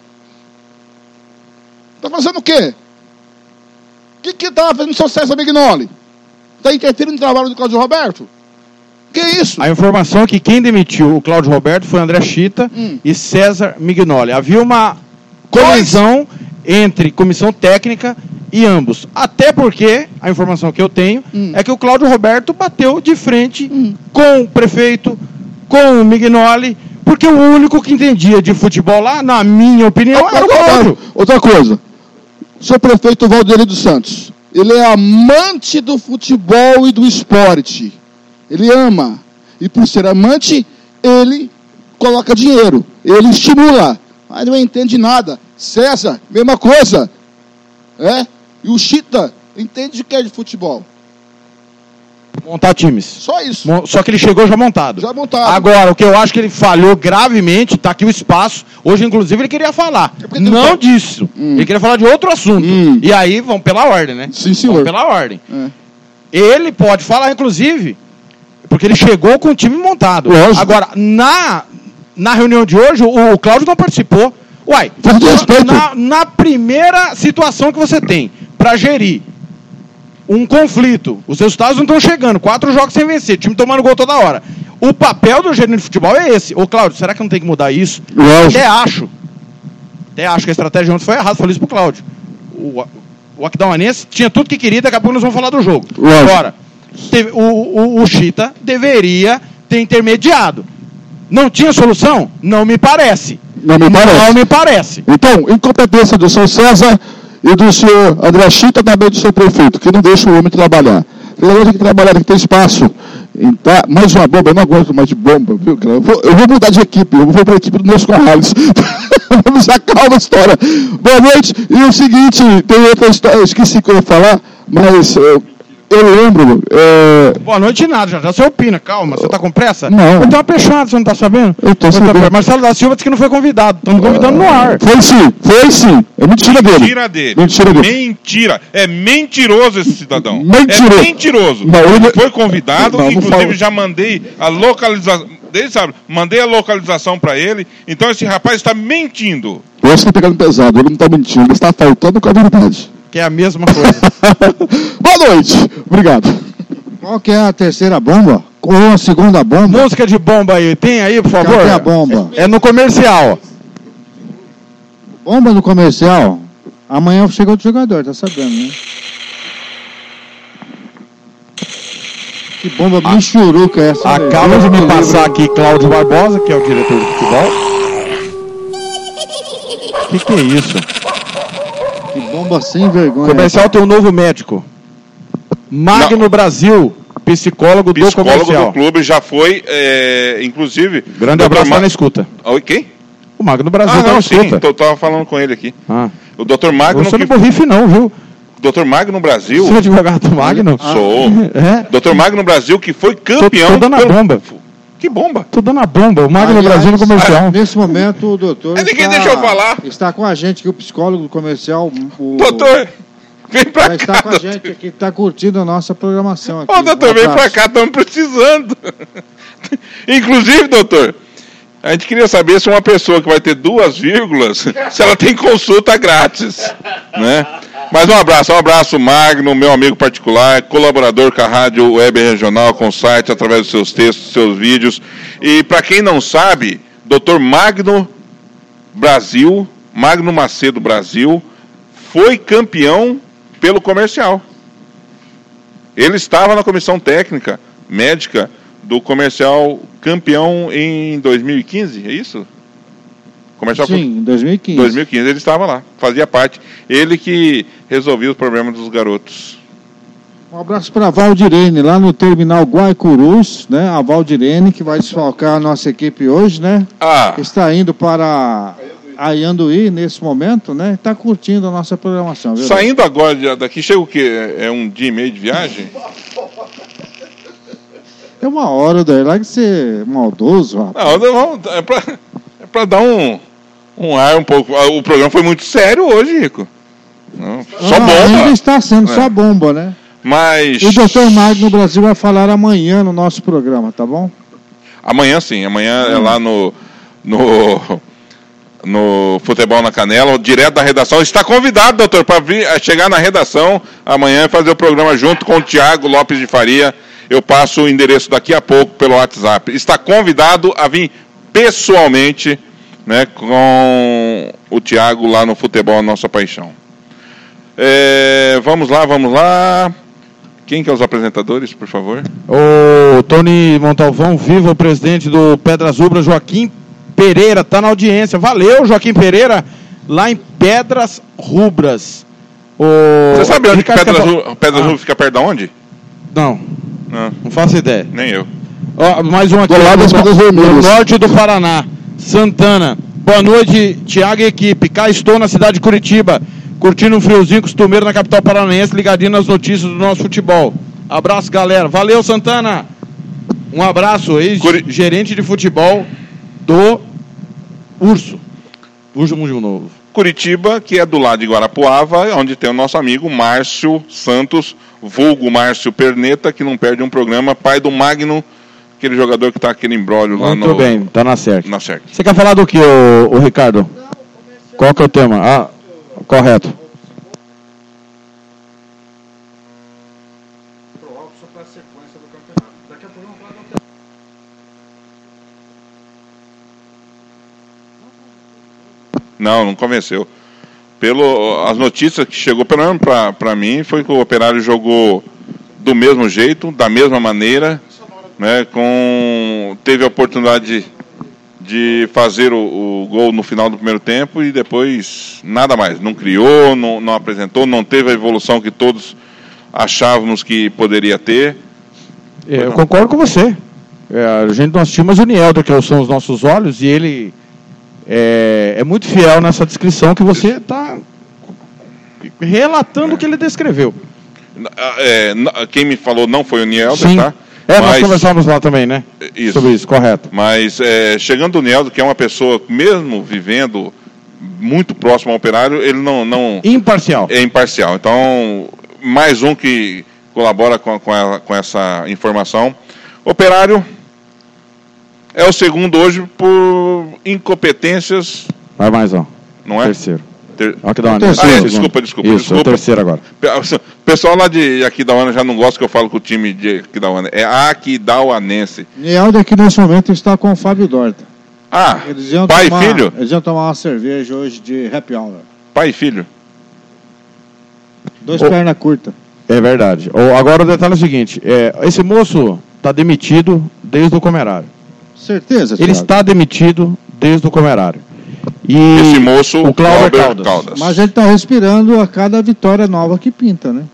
S10: Está fazendo o quê? O que que estava fazendo o seu César Mignoli? Está interferindo no trabalho do Cláudio Roberto? Que isso?
S9: A informação é que quem demitiu o Cláudio Roberto foi André Chita hum. e César Mignoli. Havia uma colisão entre comissão técnica e ambos. Até porque, a informação que eu tenho, hum. é que o Cláudio Roberto bateu de frente hum. com o prefeito, com o Mignoli, porque o único que entendia de futebol lá, na minha opinião, era o Cláudio.
S10: Outra coisa, o seu prefeito Valdir dos Santos, ele é amante do futebol e do esporte. Ele ama. E por ser amante, ele coloca dinheiro. Ele estimula. Mas não entende nada. César, mesma coisa. É? E o Chita entende de que é de futebol.
S9: Montar times.
S10: Só isso.
S9: Só que ele chegou já montado.
S10: Já montado.
S9: Agora, o que eu acho que ele falhou gravemente, está aqui o espaço. Hoje, inclusive, ele queria falar. É não tá... disso. Hum. Ele queria falar de outro assunto. Hum. E aí, vamos pela ordem, né?
S10: Sim, senhor.
S9: Vamos pela ordem. É. Ele pode falar, inclusive, porque ele chegou com o time montado.
S10: Lógico.
S9: Agora, na, na reunião de hoje, o, o Cláudio não participou. Uai, na, na primeira situação que você tem para gerir um conflito, os resultados não estão chegando, quatro jogos sem vencer, time tomando gol toda hora. O papel do gerente de futebol é esse. Ô, Cláudio, será que não tem que mudar isso?
S10: Lógico.
S9: Até acho. Até acho que a estratégia ontem foi errada. Falei isso pro Cláudio. O, o Aquidauanense tinha tudo que queria, daqui a pouco nós vamos falar do jogo.
S10: Lógico.
S9: Agora, teve, o, o, o Chita deveria ter intermediado. Não tinha solução? Não me parece.
S10: Não me parece.
S9: Não me parece.
S10: Então, incompetência do seu César e do senhor André Chita, também do seu prefeito, que não deixa o homem trabalhar. Ele tem que trabalhar, tem que ter espaço. Então, mais uma bomba, eu não aguento mais de bomba, viu, cara? Eu vou, eu vou mudar de equipe, eu vou para a equipe do Nelson Corrales. Vamos acalmar a história. Boa noite. E o seguinte, tem outra história, eu esqueci que eu ia falar, mas eu, eu lembro... É...
S9: Boa noite nada, já, já você opina, calma, você tá com pressa?
S10: Não.
S9: Eu tenho uma peixada, você não tá sabendo?
S10: Eu tô sabendo.
S9: Marcelo da Silva disse que não foi convidado, estamos convidando no ar.
S10: Foi sim, foi sim. É mentira dele.
S8: Mentira dele.
S10: Mentira dele.
S8: Mentira. É mentiroso esse cidadão.
S10: Mentiroso.
S8: É mentiroso.
S10: Não, ele...
S8: Foi convidado,
S10: não,
S8: inclusive não já mandei a localização. Ele sabe, mandei a localização para ele. Então esse rapaz está mentindo.
S10: Eu acho que está pegando pesado, ele não está mentindo, ele está faltando com a verdade.
S9: Que é a mesma coisa.
S10: Boa noite. Obrigado.
S7: Qual que é a terceira bomba? Ou a segunda bomba?
S9: Música de bomba aí, tem aí, por favor?
S7: Cadê a bomba?
S9: É no comercial.
S7: Bomba no comercial? Amanhã chega outro jogador, tá sabendo, né? Que bomba ah, michuruca é essa?
S9: Acaba de me passar aqui Cláudio Barbosa, que é o diretor de futebol. O que, que é isso?
S7: Que bomba sem vergonha.
S9: O comercial tem um novo médico. Magno Não. Brasil, psicólogo,
S8: psicólogo
S9: do comercial.
S8: do clube, já foi, é, inclusive...
S9: Grande abraço, tá na escuta.
S8: Oi, quem?
S9: O Magno Brasil
S8: ah,
S9: tá
S8: não,
S9: na
S8: sim,
S9: escuta.
S8: eu tava falando com ele aqui.
S9: Ah.
S8: O doutor Magno...
S9: Eu sou
S8: que...
S9: do Borrife não, viu?
S8: doutor Magno Brasil...
S9: Você é advogado do Magno?
S8: Ah. Sou.
S9: É?
S8: doutor Magno Brasil, que foi campeão...
S9: Tô, tô dando a bomba.
S8: Que bomba?
S9: Tô dando a bomba. O Magno
S7: Aliás,
S9: Brasil no comercial.
S7: Nesse momento, o doutor
S8: é, ninguém
S7: está,
S8: deixa eu falar.
S7: Está com a gente aqui, o psicólogo do comercial. O...
S8: Doutor... Vem pra cá,
S7: está com a
S8: doutor.
S7: gente aqui, está curtindo a nossa programação aqui.
S8: Ô, doutor, um vem pra cá, estamos precisando. Inclusive, doutor, a gente queria saber se uma pessoa que vai ter duas vírgulas, se ela tem consulta grátis, né? Mas um abraço, um abraço, Magno, meu amigo particular, colaborador com a Rádio Web Regional, com o site, através dos seus textos, seus vídeos. E para quem não sabe, doutor Magno Brasil, Magno Macedo Brasil, foi campeão pelo comercial. Ele estava na comissão técnica médica do comercial, campeão em dois mil e quinze, é isso? Comercial
S7: Sim, em dois mil e quinze.
S8: dois mil e quinze ele estava lá, fazia parte. Ele que resolvia os problemas dos garotos.
S7: Um abraço para a Valdirene, lá no terminal Guaicurus, né? A Valdirene, que vai desfalcar a nossa equipe hoje, né?
S8: Ah.
S7: Está indo para a Ianduí nesse momento, né? Está curtindo a nossa programação, viu?
S8: Saindo agora daqui, chega o quê? É um dia e meio de viagem?
S7: É uma hora, daí, lá que você é maldoso, rapaz.
S8: Não, não, é para é pra dar um, um ar um pouco. O programa foi muito sério hoje, Rico. Não, só
S7: ah,
S8: bomba.
S7: Ainda está sendo
S8: é.
S7: só bomba, né?
S8: Mas...
S7: O doutor Magno Brasil vai falar amanhã no nosso programa, tá bom?
S8: Amanhã sim, amanhã hum. é lá no, no, no Futebol na Canela, direto da redação. Está convidado, doutor, para vir chegar na redação amanhã e fazer o programa junto com o Tiago Lopes de Faria. Eu passo o endereço daqui a pouco pelo WhatsApp. Está convidado a vir pessoalmente, né, com o Tiago lá no Futebol Nossa Paixão. É, vamos lá, vamos lá. Quem que é os apresentadores, por favor?
S9: O Tony Montalvão, viva o presidente do Pedras Rubras, Joaquim Pereira, está na audiência. Valeu, Joaquim Pereira, lá em Pedras Rubras. O...
S8: Você sabe onde
S9: Ricardo
S8: Pedras,
S9: Capa...
S8: Ru... Pedras
S9: ah.
S8: Rubras fica perto de onde?
S9: Não,
S8: não,
S9: não faço ideia.
S8: Nem eu.
S9: Ó, mais um aqui,
S10: do lado
S9: no, no norte do Paraná, Santana. Boa noite, Tiago e equipe. Cá estou na cidade de Curitiba, curtindo um friozinho costumeiro na capital paranaense, ligadinho nas notícias do nosso futebol. Abraço, galera. Valeu, Santana. Um abraço, ex-gerente de futebol do Urso. Urso Mundial Novo.
S8: Curitiba, que é do lado de Guarapuava, onde tem o nosso amigo Márcio Santos, vulgo Márcio Perneta, que não perde um programa, pai do Magno, aquele jogador que está aquele imbróglio lá no...
S9: Muito bem, tá na certa.
S8: Na certa.
S9: Você quer falar do que, o, o Ricardo? Qual que é o tema? Ah, correto.
S8: Não, não convenceu. Pelo, as notícias que chegou pelo menos para mim foi que o Operário jogou do mesmo jeito, da mesma maneira, né, com, teve a oportunidade de, de fazer o, o gol no final do primeiro tempo e depois nada mais. Não criou, não, não apresentou, não teve a evolução que todos achávamos que poderia ter.
S9: É, eu concordo com você. É, a gente nós tínhamos o Nielder, que são os nossos olhos, e ele é, é muito fiel nessa descrição que você está relatando o que ele descreveu.
S8: É, quem me falou não foi o Nielder,
S9: Sim.
S8: tá?
S9: É,
S8: Mas,
S9: nós conversamos lá também, né?
S8: Isso.
S9: Sobre isso, correto.
S8: Mas é, chegando o Nielder, que é uma pessoa, mesmo vivendo muito próximo ao Operário, ele não... não
S9: imparcial.
S8: É imparcial. Então, mais um que colabora com, com, a, com essa informação. Operário é o segundo hoje por incompetências.
S9: Vai mais um.
S8: Não é?
S9: Terceiro.
S8: Ter...
S9: Aquidauana.
S8: Ah, é, desculpa, desculpa.
S9: Isso,
S8: desculpa.
S9: é o terceiro agora.
S8: O pessoal lá de Aquidauana já não gosta que eu falo com o time de Aquidauana. É Aquidauanense.
S7: Nielder que nesse momento está com o Fábio Dorta.
S8: Ah,
S7: eles iam
S8: pai
S7: tomar,
S8: e filho?
S7: Eles iam tomar uma cerveja hoje de happy hour.
S8: Pai e filho?
S7: Dois
S9: oh,
S7: perna curta.
S9: É verdade. Oh, agora o detalhe é o seguinte, é, esse moço está demitido desde o Comerário.
S7: Certeza,
S9: Ele
S7: Thiago.
S9: está demitido desde o Comerário. E
S8: esse moço,
S9: o Cláudio
S8: Caldas.
S9: Caldas.
S7: Mas ele está respirando a cada vitória nova que pinta, né?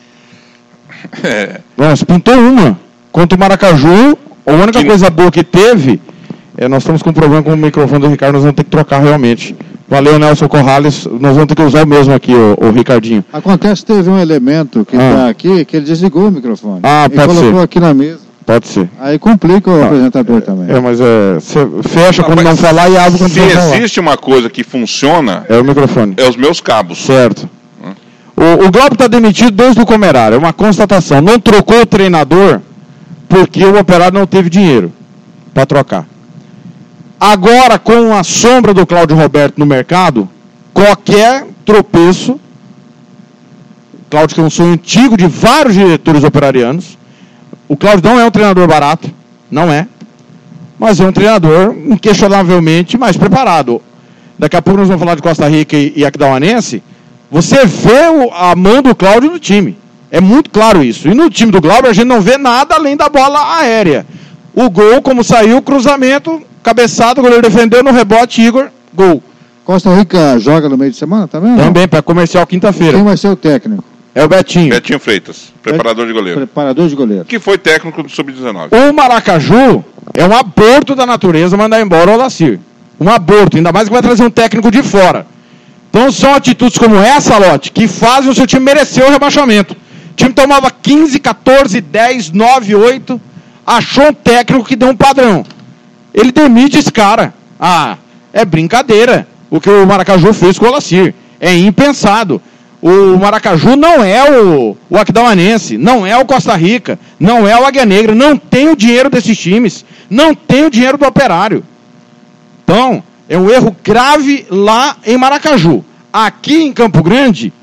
S8: É.
S9: Nossa, pintou uma. Contra o Maracaju, a única que... coisa boa que teve, é, nós estamos com um problema com o microfone do Ricardo, nós vamos ter que trocar realmente. Valeu, Nelson Corrales, nós vamos ter que usar o mesmo aqui, o, o Ricardinho.
S7: Acontece que teve um elemento que está ah. aqui, que ele desligou o microfone.
S9: Ah,
S7: e
S9: pode
S7: colocou
S9: ser.
S7: aqui na mesa.
S9: Pode ser.
S7: Aí complica o
S9: ah.
S7: apresentador também.
S9: É, mas é, você fecha
S8: não,
S9: quando não falar e abre quando
S8: se
S9: não falar.
S8: Se existe uma coisa que funciona...
S9: É o microfone.
S8: É os meus cabos.
S9: Certo. Hum. O, o Glauber está demitido desde o Comerário, é uma constatação. Não trocou o treinador porque o Operário não teve dinheiro para trocar. Agora, com a sombra do Cláudio Roberto no mercado, qualquer tropeço, Cláudio que é um sonho antigo de vários diretores operarianos, o Cláudio não é um treinador barato, não é, mas é um treinador inquestionavelmente mais preparado. Daqui a pouco nós vamos falar de Costa Rica e, e Aquidauanense, você vê o, a mão do Cláudio no time, é muito claro isso, e no time do Glauber a gente não vê nada além da bola aérea. O gol, como saiu, cruzamento, cabeçada, o goleiro defendeu, no rebote, Igor, gol.
S7: Costa Rica joga no meio de semana, tá vendo?
S9: Também, para comercial quinta-feira.
S7: Quem vai ser o técnico?
S9: É o Betinho.
S8: Betinho Freitas, preparador de goleiro.
S7: Preparador de goleiro.
S8: Que foi técnico do sub dezenove.
S9: O Maracaju é um aborto da natureza mandar embora o Olacir. Um aborto, ainda mais que vai trazer um técnico de fora. Então são atitudes como essa, Lote, que fazem o seu time merecer o rebaixamento. O time tomava quinze, catorze, dez, nove, oito, achou um técnico que deu um padrão. Ele demite esse cara. Ah, é brincadeira o que o Maracaju fez com o Olacir. É impensado. O Maracaju não é o, o Aquidauanense, não é o Costa Rica, não é o Águia Negra, não tem o dinheiro desses times, não tem o dinheiro do Operário. Então, é um erro grave lá em Maracaju. Aqui em Campo Grande,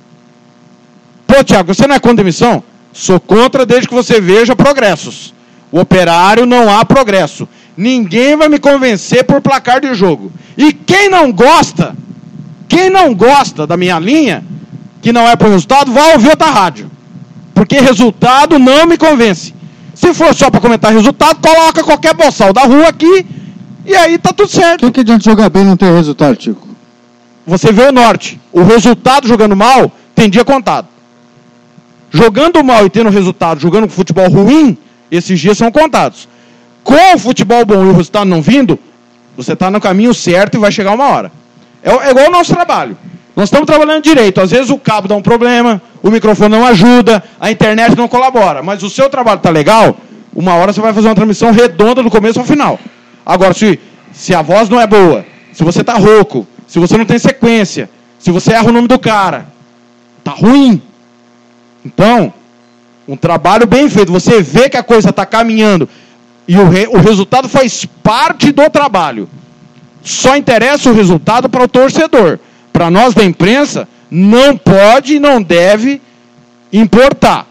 S9: pô, Thiago, você não é contra demissão? Sou contra desde que você veja progressos. O Operário não há progresso. Ninguém vai me convencer por placar de jogo. E quem não gosta, quem não gosta da minha linha, que não é por resultado, vai ouvir outra rádio. Porque resultado não me convence. Se for só para comentar resultado, coloca qualquer boçal da rua aqui e aí tá tudo certo.
S7: O que, que adianta jogar bem e não ter resultado, Tico?
S9: Você vê o norte. O resultado jogando mal tem dia contado. Jogando mal e tendo resultado, jogando futebol ruim, esses dias são contados. Com o futebol bom e o resultado não vindo, você está no caminho certo e vai chegar uma hora. É, é igual o nosso trabalho. Nós estamos trabalhando direito. Às vezes o cabo dá um problema, o microfone não ajuda, a internet não colabora. Mas o seu trabalho está legal, uma hora você vai fazer uma transmissão redonda do começo ao final. Agora, se, se a voz não é boa, se você está rouco, se você não tem sequência, se você erra o nome do cara, está ruim. Então, um trabalho bem feito. Você vê que a coisa está caminhando e o, re, o resultado faz parte do trabalho. Só interessa o resultado para o torcedor. Para nós da imprensa, não pode e não deve importar.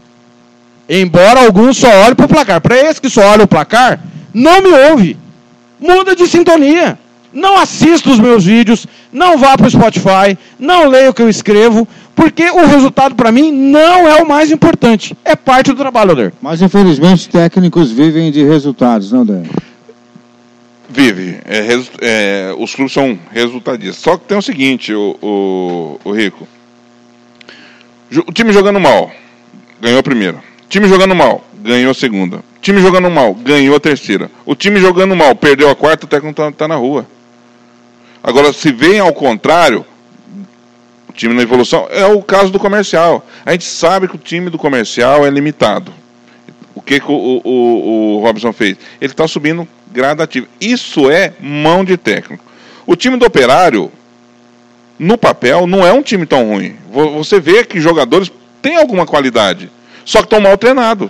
S9: Embora alguns só olhem para o placar. Para esse que só olha o placar, não me ouve. Muda de sintonia. Não assista os meus vídeos, não vá para o Spotify, não leia o que eu escrevo, porque o resultado para mim não é o mais importante. É parte do trabalho, Oder.
S7: Mas infelizmente técnicos vivem de resultados, não, Oder?
S8: Vive. É, resu- é, os clubes são resultadistas. Só que tem o seguinte, o, o, o Rico. O time jogando mal, ganhou a primeira. O time jogando mal, ganhou a segunda. O time jogando mal, ganhou a terceira. O time jogando mal, perdeu a quarta, o técnico está tá na rua. Agora, se vem ao contrário, o time na evolução, é o caso do Comercial. A gente sabe que o time do Comercial é limitado. O que, que o, o, o Robson fez? Ele está subindo gradativo. Isso é mão de técnico. O time do Operário, no papel, não é um time tão ruim. Você vê que jogadores têm alguma qualidade, só que estão mal treinados.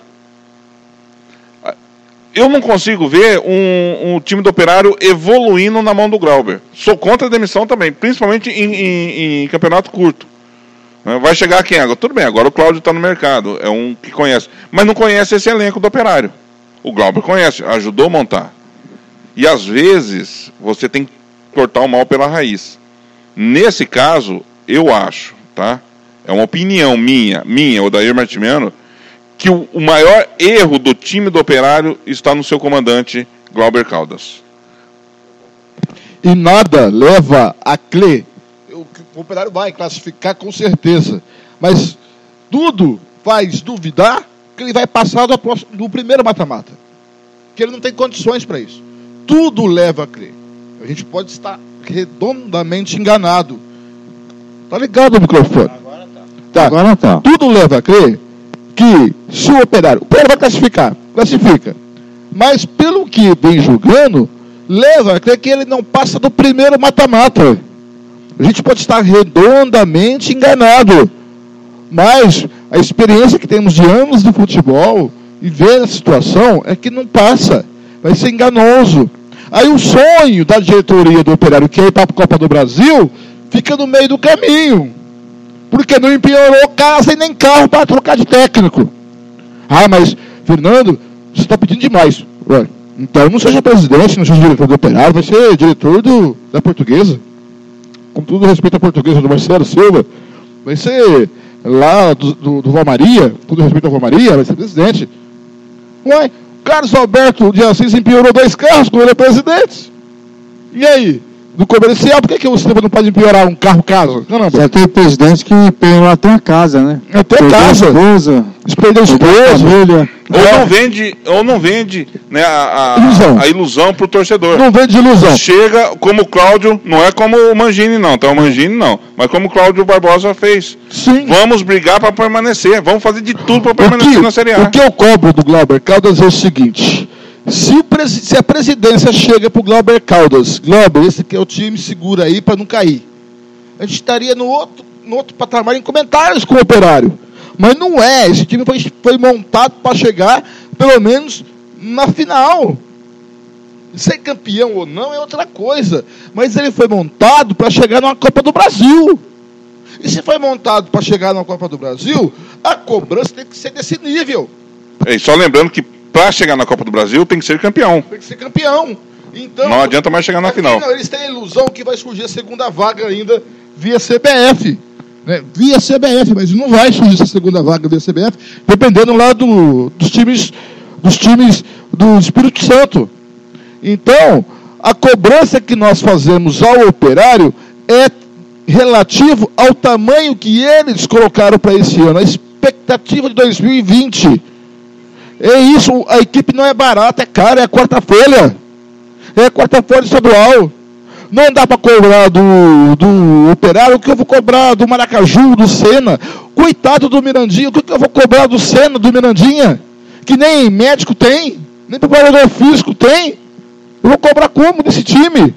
S8: Eu não consigo ver um, um time do Operário evoluindo na mão do Glauber. Sou contra a demissão também, principalmente em, em, em campeonato curto. Vai chegar quem agora? Tudo bem, agora o Cláudio está no mercado, é um que conhece. Mas não conhece esse elenco do Operário. O Glauber conhece, ajudou a montar. E às vezes você tem que cortar o mal pela raiz. Nesse caso, eu acho, tá? É uma opinião minha, minha, Odair Martimiano, que o, o maior erro do time do Operário está no seu comandante, Glauber Caldas.
S10: E nada leva a crer. O, o Operário vai classificar com certeza. Mas tudo faz duvidar que ele vai passar do, do primeiro mata-mata. Que ele não tem condições para isso. Tudo leva a crer. A gente pode estar redondamente enganado. Tá ligado o microfone?
S7: Agora tá.
S10: Tá.
S7: Agora tá.
S10: Tudo leva a crer que se o Operário... O Operário vai classificar. Classifica. Mas pelo que vem julgando, leva a crer que ele não passa do primeiro mata-mata. A gente pode estar redondamente enganado. Mas a experiência que temos de anos de futebol e ver a situação é que não passa. Vai ser enganoso. Aí o sonho da diretoria do Operário, que é ir para a Copa do Brasil, fica no meio do caminho. Porque não empenhou casa e nem carro para trocar de técnico. Ah, mas, Fernando, você está pedindo demais. Ué, então não seja presidente, não seja diretor do Operário, vai ser diretor do, da Portuguesa. Com todo respeito à Portuguesa do Marcelo Silva, vai ser lá do, do, do Valmaria, com todo respeito ao Valmaria, vai ser presidente. Ué, Carlos Alberto de Assis empenhorou dois carros quando ele é presidente. E aí? do comercial, por que, que o sistema não pode piorar um carro casa? Caramba.
S7: Já tem presidente que pegou até a casa, né?
S10: Até a casa.
S7: Esposa,
S10: perdeu a esposa.
S7: Família.
S8: Ou
S10: É.
S8: não vende, ou não vende né, a, a
S10: Ilusão.
S8: a ilusão pro torcedor.
S10: Não vende ilusão.
S8: Chega como o Cláudio, não é como o Mangini não, tá? O Mangini não, mas como o Cláudio Barbosa fez.
S10: Sim.
S8: Vamos brigar para permanecer, vamos fazer de tudo para permanecer
S10: O que,
S8: na Série A.
S10: o que eu cobro do Glauber Caldas é o seguinte: se, o presi- se a presidência chega pro Glauber Caldas, Glauber, esse aqui é o time, segura aí para não cair, a gente estaria no outro, no outro patamar em comentários com o Operário. Mas não é, esse time foi, foi montado para chegar, pelo menos, na final. Ser campeão ou não é outra coisa, mas ele foi montado para chegar numa Copa do Brasil. E se foi montado para chegar na Copa do Brasil, a cobrança tem que ser desse nível.
S8: E só lembrando que para chegar na Copa do Brasil tem que ser campeão.
S10: Tem que ser campeão. Então,
S8: Não adianta mais chegar na
S10: aqui
S8: final.
S10: Não, eles têm a ilusão que vai surgir a segunda vaga ainda via C B F. Né? Via C B F, mas não vai surgir essa segunda vaga via C B F, dependendo lá do, dos times dos times do Espírito Santo. Então, a cobrança que nós fazemos ao Operário é relativo ao tamanho que eles colocaram para esse ano, a expectativa de dois mil e vinte. É isso, a equipe não é barata, é cara, é a quarta-feira. É a quarta-feira estadual. Não dá para cobrar do, do Operário o que eu vou cobrar do Maracaju, do Sena. Coitado do Mirandinha, o que eu vou cobrar do Sena, do Mirandinha? Que nem médico tem, nem preparador físico tem. Eu vou cobrar como desse time?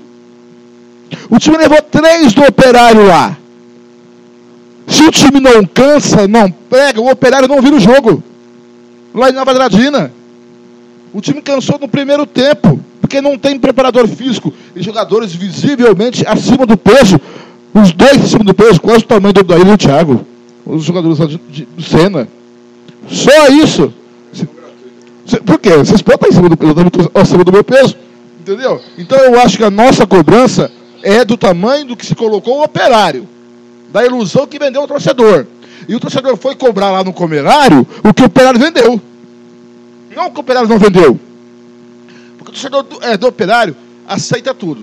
S10: O time levou três do Operário lá. Se o time não cansa, não pega, o Operário não vira o jogo. Lá em Nova Andradina. O time cansou no primeiro tempo, porque não tem preparador físico e jogadores visivelmente acima do peso. Os dois acima do peso, quase o tamanho do Daílio e o Thiago. Os jogadores de, de, do Sena. Só isso. Por quê? Vocês podem estar em cima do peso, eu estou acima do meu peso. Entendeu? Então eu acho que a nossa cobrança é do tamanho do que se colocou o Operário. Da ilusão que vendeu o torcedor. E o torcedor foi cobrar lá no Comerário o que o Operário vendeu. Não o que o Operário não vendeu. Porque o torcedor do, é, do Operário aceita tudo.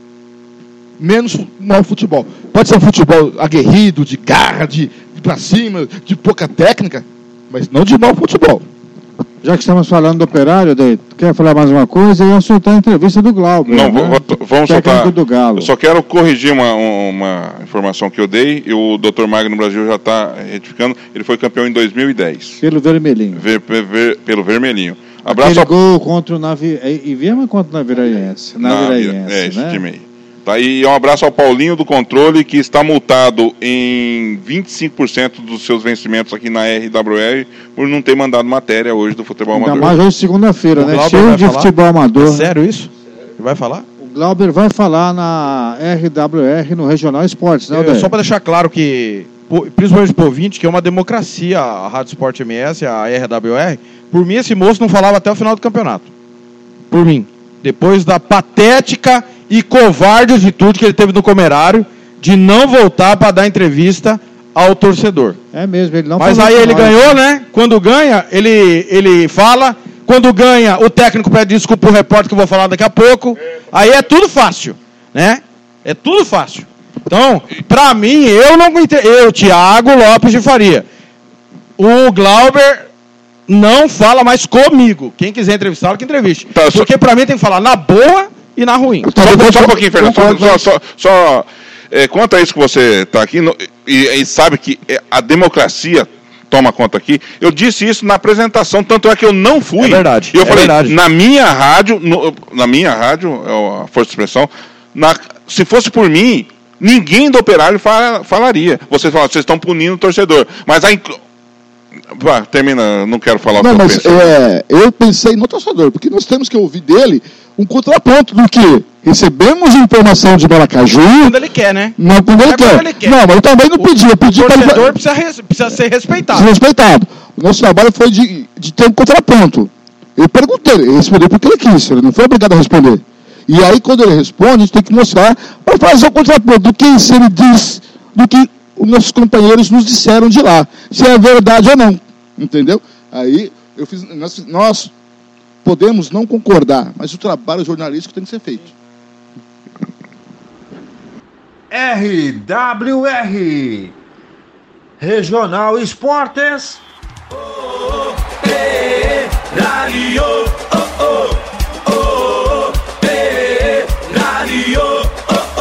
S10: Menos mau futebol. Pode ser um futebol aguerrido, de garra, de, de pra cima, de pouca técnica, mas não de mau futebol.
S7: Já que estamos falando do Operário, Daí, quer falar mais uma coisa? Eu ia soltar a entrevista do Glauber.
S8: Não,
S7: né?
S8: vou, vamos
S7: Técnico
S8: soltar.
S7: do Galo.
S8: Eu só quero corrigir uma, uma informação que eu dei, e o doutor Magno Brasil já está retificando. Ele foi campeão em dois mil e dez.
S7: Pelo Vermelhinho.
S8: Ver, ver, pelo Vermelhinho. Abraço
S7: Aquele
S8: ao...
S7: gol contra o Navi... E viemos contra o Naviraense. Naviraense,
S8: É, esse
S7: né?
S8: time aí. Tá, e um abraço ao Paulinho do Controle, que está multado em vinte e cinco por cento dos seus vencimentos aqui na R W R por não ter mandado matéria hoje do futebol
S7: Ainda
S8: amador.
S7: mais hoje, segunda-feira,
S9: O
S7: né?
S9: Glauber
S7: Cheio
S9: vai
S7: de
S9: falar?
S7: futebol amador.
S9: É sério isso? Ele vai falar?
S7: O Glauber vai falar na R W R, no Regional Esportes, né,
S9: Eu,
S7: Odair?
S9: só para deixar claro que, pô, principalmente para o ouvinte, que é uma democracia a Rádio Sport M S, a R W R. Por mim, esse moço não falava até o final do campeonato. Por mim. Depois da patética e covarde atitude que ele teve no Comerário de não voltar para dar entrevista ao torcedor.
S7: É mesmo, ele não
S9: Mas
S7: falou
S9: aí
S7: com
S9: ele
S7: nós.
S9: ganhou, né? Quando ganha, ele, ele fala. Quando ganha, o técnico pede desculpa pro repórter, que eu vou falar daqui a pouco. Aí é tudo fácil, né? É tudo fácil. Então, pra mim, eu não entendo. Eu, Thiago Lopes de Faria. O Glauber não fala mais comigo. Quem quiser entrevistá-lo, que entreviste.
S8: Tá, só-
S9: Porque pra mim tem que falar na boa e na ruim.
S8: Só, só um pouquinho, Fernando. Só,
S9: Concordo,
S8: só, só, só, é, quanto a isso que você está aqui, no- e, e sabe que é, a democracia toma conta aqui. Eu disse isso na apresentação, tanto é que eu não fui.
S9: É verdade,
S8: E eu
S9: é
S8: falei,
S9: verdade.
S8: na minha rádio, no- na minha rádio, é a força de expressão, na- se fosse por mim, ninguém do Operário fala- falaria. Vocês falam, vocês estão punindo o torcedor. Mas a inclu... Vá, termina, não quero falar o
S10: Não,
S8: que eu
S10: mas
S8: penso.
S10: é, eu pensei no torcedor, porque nós temos que ouvir dele um contraponto do que recebemos informação de Maracaju.
S9: Quando ele quer, né?
S10: Não, quando ele,
S9: É
S10: quer.
S9: quando ele quer.
S10: Não, mas eu também não pedi. Eu pedi
S9: O
S10: para ele
S9: torcedor precisa, res- precisa ser respeitado.
S10: ser respeitado. O nosso trabalho foi de, de ter um contraponto. Eu perguntei, ele respondeu porque ele quis, ele não foi obrigado a responder. E aí, quando ele responde, a gente tem que mostrar para fazer o contraponto do que ele diz, do que os nossos companheiros nos disseram de lá. Se é verdade ou não. Entendeu? Aí, eu fiz, nós, nós podemos não concordar, mas o trabalho jornalístico tem que ser feito.
S1: R W R Regional Esportes.
S11: Operário, oh, oh, oh, Operário, oh,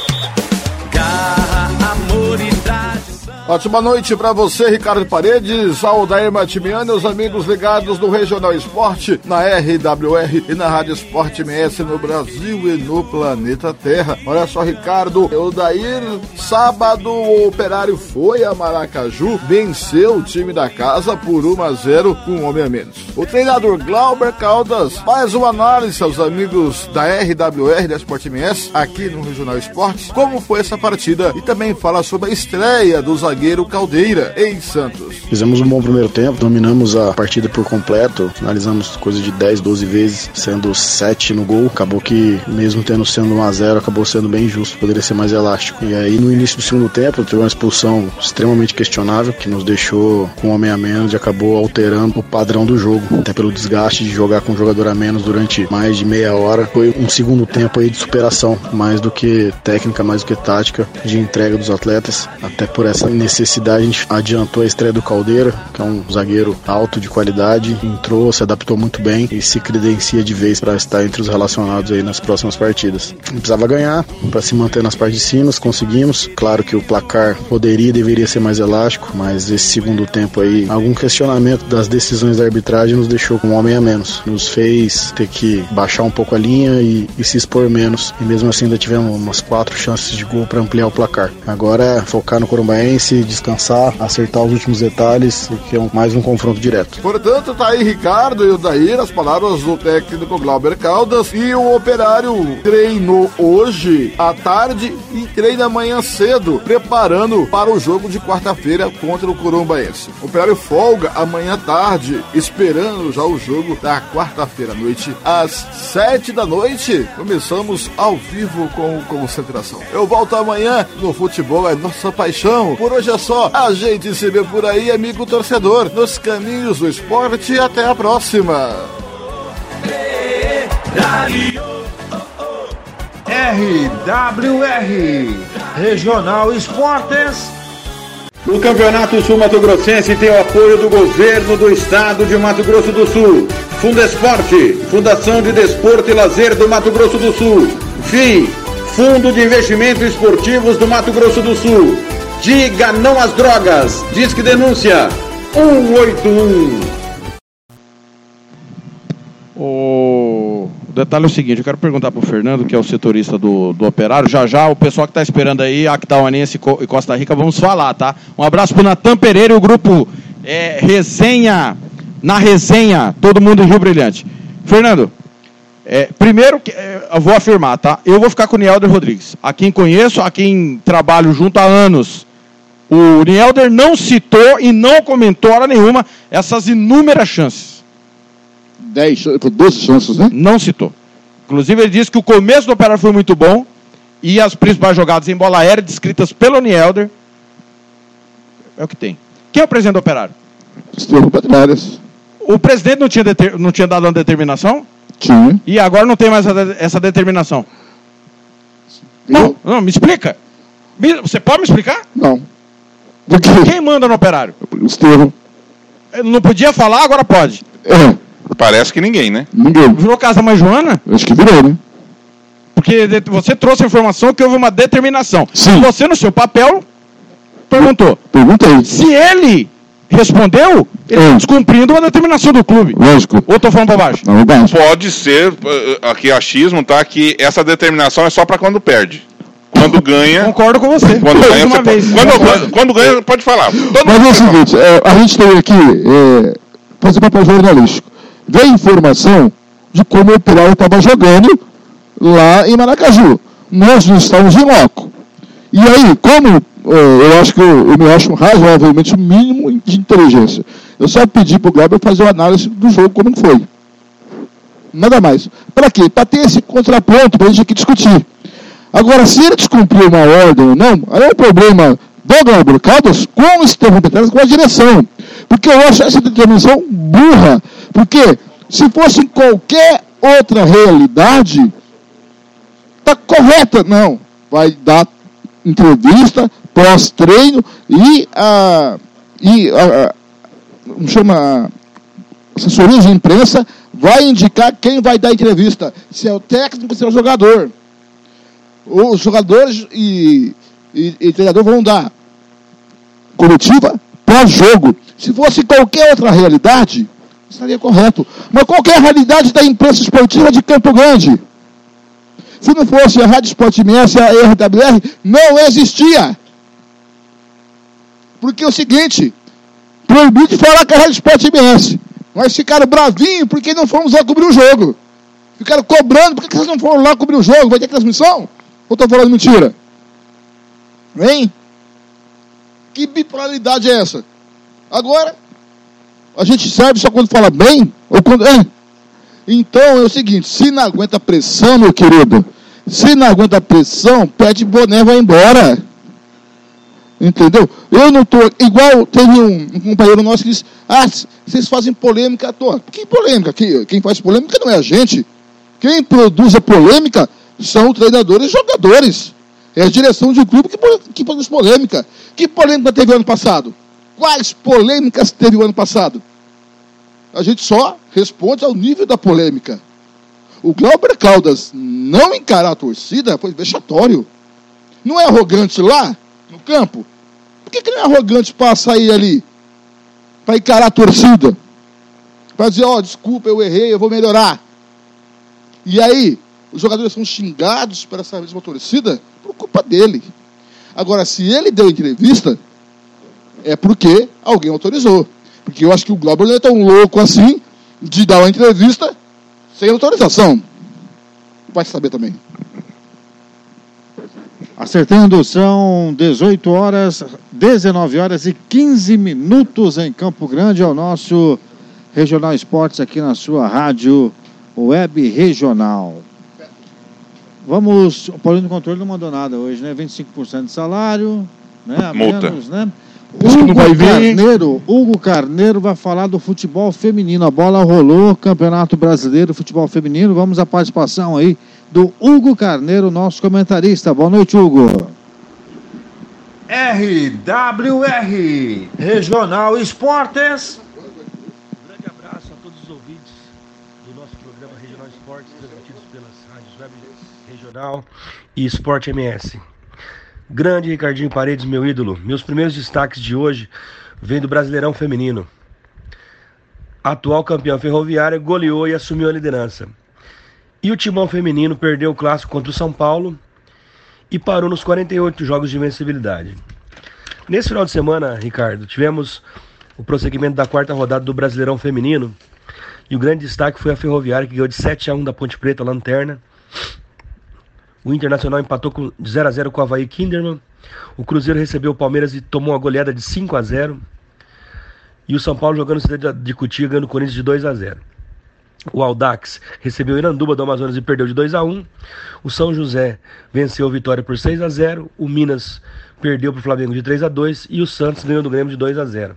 S11: oh. Garra, amor e tradição.
S6: Ótima noite para você, Ricardo Paredes, Aldair Matimiano e os amigos ligados no Regional Esporte, na R W R e na Rádio Esporte M S no Brasil e no planeta Terra. Olha só, Ricardo, Aldair, sábado o Operário foi a Maracaju, venceu o time da casa por um a zero com um homem a menos. O treinador Glauber Caldas faz uma análise aos amigos da R W R da Esporte M S aqui no Regional Esporte, como foi essa partida, e também fala sobre a estreia do zagueiro Caldeira em Santos.
S12: Fizemos um bom primeiro tempo, dominamos a partida por completo, finalizamos coisa de dez, doze vezes, sendo sete no gol. Acabou que, mesmo tendo sendo um a zero, acabou sendo bem justo, poderia ser mais elástico. E aí, no início do segundo tempo, teve uma expulsão extremamente questionável, que nos deixou com um homem a menos e acabou alterando o padrão do jogo, até pelo desgaste de jogar com um jogador a menos durante mais de meia hora. Foi um segundo tempo aí de superação, mais do que técnica, mais do que tática, de entrega dos atletas. Até por essa necessidade, a gente adiantou a estreia do Caldeira, que é um zagueiro alto de qualidade, entrou, se adaptou muito bem e se credencia de vez para estar entre os relacionados aí nas próximas partidas. A gente precisava ganhar para se manter nas partes de cima, conseguimos. Claro que o placar poderia e deveria ser mais elástico, mas esse segundo tempo aí, algum questionamento das decisões da arbitragem nos deixou com um homem a menos, nos fez ter que baixar um pouco a linha e, e se expor menos, e mesmo assim ainda tivemos umas quatro chances de gol para ampliar o placar. Agora é focar no Corumbaense, descansar, acertar os últimos detalhes, que é um, mais um confronto direto.
S6: Portanto, tá aí Ricardo e o Daír, as palavras do técnico Glauber Caldas. E o Operário treinou hoje à tarde e treina amanhã cedo, preparando para o jogo de quarta-feira contra o Corumbaense. O Operário folga amanhã à tarde, esperando já o jogo da quarta-feira à noite. Às sete da noite, começamos ao vivo com concentração. Eu volto amanhã no Futebol é Nossa Paixão. Por hoje é só, a gente se vê por aí, amigo torcedor, nos caminhos do esporte, e até a próxima.
S1: R W R Regional Esportes.
S4: O Campeonato Sul Mato Grossense tem o apoio do Governo do Estado de Mato Grosso do Sul, Fundesporte, Fundação de Desporto e Lazer do Mato Grosso do Sul, F I I, Fundo de Investimentos Esportivos do Mato Grosso do Sul. Diga não às drogas. Disque denúncia um oito um.
S9: O detalhe é o seguinte, eu quero perguntar para o Fernando, que é o setorista do, do Operário. Já já o pessoal que está esperando aí, Actauanense e Costa Rica, vamos falar, tá? Um abraço para o Natan Pereira e o grupo é, Resenha, na Resenha, todo mundo em Rio Brilhante. Fernando, é, primeiro, é, eu vou afirmar, tá? Eu vou ficar com o Nielder Rodrigues. A quem conheço, a quem trabalho junto há anos. O Nielder não citou e não comentou hora nenhuma essas inúmeras chances.
S10: dez, doze chances, né?
S9: Não citou. Inclusive ele disse que o começo do Operário foi muito bom e as principais jogadas em bola aérea descritas pelo Nielder é o que tem. Quem é o presidente do Operário?
S10: Estevão Petrares.
S9: O presidente não tinha, deter... não tinha dado uma determinação?
S10: Tinha.
S9: E agora não tem mais essa determinação? Não, não, me explica. Você pode me explicar?
S10: Não.
S9: Quem manda no Operário?
S10: O Estevão.
S9: Ele não podia falar, agora pode.
S10: É.
S8: Parece que ninguém, né?
S10: Ninguém.
S9: Virou casa da mãe Joana?
S10: Acho que virou, né?
S9: Porque você trouxe a informação que houve uma determinação.
S10: Sim.
S9: Você, no seu papel, perguntou.
S10: Perguntei.
S9: Se ele respondeu, ele está é. descumprindo uma determinação do clube.
S10: Lógico.
S9: Ou estou falando para baixo?
S10: Não, baixo.
S8: Pode ser, aqui achismo, tá? Que essa determinação é só para quando perde. Quando ganha...
S9: Concordo com você.
S8: Quando ganha,
S9: uma
S8: você
S9: vez.
S8: Pode, quando, quando ganha, pode falar. Todo
S10: Mas é o seguinte, é, a gente tem aqui, é, fazer papel jornalístico. Veio informação de como o Operário estava jogando lá em Maracaju. Nós não estávamos em loco. E aí, como é, eu acho que eu, eu me acho razoavelmente o mínimo de inteligência, eu só pedi para o Glauber fazer uma análise do jogo como foi. Nada mais. Para quê? Para ter esse contraponto para a gente aqui discutir. Agora, se ele descumpriu uma ordem ou não, aí é o problema do Glauber Caldas com o Estevão Petrares, com a direção. Porque eu acho essa determinação burra. Porque se fosse em qualquer outra realidade, está correta. Não, vai dar entrevista, pós-treino e a, e a, a chama, a assessoria de imprensa vai indicar quem vai dar entrevista, se é o técnico, se é o jogador. Os jogadores e, e, e treinador vão dar coletiva pós-jogo. Se fosse qualquer outra realidade, estaria correto. Mas qualquer realidade da imprensa esportiva de Campo Grande. Se não fosse a Rádio Sport M S, a R W R, não existia. Porque é o seguinte, proibido de falar com a Rádio Sport M S. Mas ficaram bravinhos porque não fomos lá cobrir o jogo. Ficaram cobrando, por que vocês não foram lá cobrir o jogo? Vai ter transmissão? Ou estou falando mentira? Hein? Que bipolaridade é essa? Agora, a gente sabe só quando fala bem ou quando... É. Então é o seguinte, se não aguenta pressão, meu querido, se não aguenta pressão, pede boné e vai embora. Entendeu? Eu não estou... Igual teve um, um companheiro nosso que disse, ah, vocês fazem polêmica à toa. Que polêmica? Quem, quem faz polêmica não é a gente. Quem produz a polêmica são treinadores e jogadores. É a direção de um clube que, que produz polêmica. Que polêmica teve o ano passado? Quais polêmicas teve o ano passado? A gente só responde ao nível da polêmica. O Glauber Caldas não encarar a torcida foi vexatório. Não é arrogante lá, no campo? Por que, que não é arrogante para sair ali? Para encarar a torcida? Para dizer, ó, oh, desculpa, eu errei, eu vou melhorar. E aí, os jogadores são xingados por essa mesma torcida por culpa dele. Agora, se ele deu entrevista, é porque alguém autorizou. Porque eu acho que o Glauber não é tão louco assim de dar uma entrevista sem autorização. Vai saber também.
S7: Acertando, são dezoito horas, dezenove horas e quinze minutos em Campo Grande, é o nosso Regional Esportes aqui na sua rádio Web Regional. Vamos, o Paulinho do Controle não mandou nada hoje, né? vinte e cinco por cento de salário, né? A
S8: multa.
S7: Menos, né? Hugo Carneiro, Hugo Carneiro vai falar do futebol feminino. A bola rolou, Campeonato Brasileiro Futebol Feminino. Vamos à participação aí do Hugo Carneiro, nosso comentarista. Boa noite, Hugo.
S1: R W R Regional Esportes.
S13: Um grande abraço a todos os ouvintes do nosso programa Regional Esportes, transmitidos pelas rádios Web Regional e Sport M S. Grande Ricardinho Paredes, meu ídolo. Meus primeiros destaques de hoje vêm do Brasileirão Feminino. A atual campeã Ferroviária goleou e assumiu a liderança. E o Timão Feminino perdeu o clássico contra o São Paulo e parou nos quarenta e oito jogos de invencibilidade. Nesse final de semana, Ricardo, tivemos o prosseguimento da quarta rodada do Brasileirão Feminino e o grande destaque foi a Ferroviária, que ganhou de sete a um da Ponte Preta, Lanterna. O Internacional empatou com, de zero a zero com o Avaí Kinderman. O Cruzeiro recebeu o Palmeiras e tomou uma goleada de cinco a zero. E o São Paulo jogando no Cidade de Cotia, ganhando o Corinthians de dois a zero. O Audax recebeu o Iranduba do Amazonas e perdeu de dois a um. O São José venceu o Vitória por seis a zero. O Minas perdeu para o Flamengo de três a dois. E o Santos ganhou do Grêmio de dois a zero.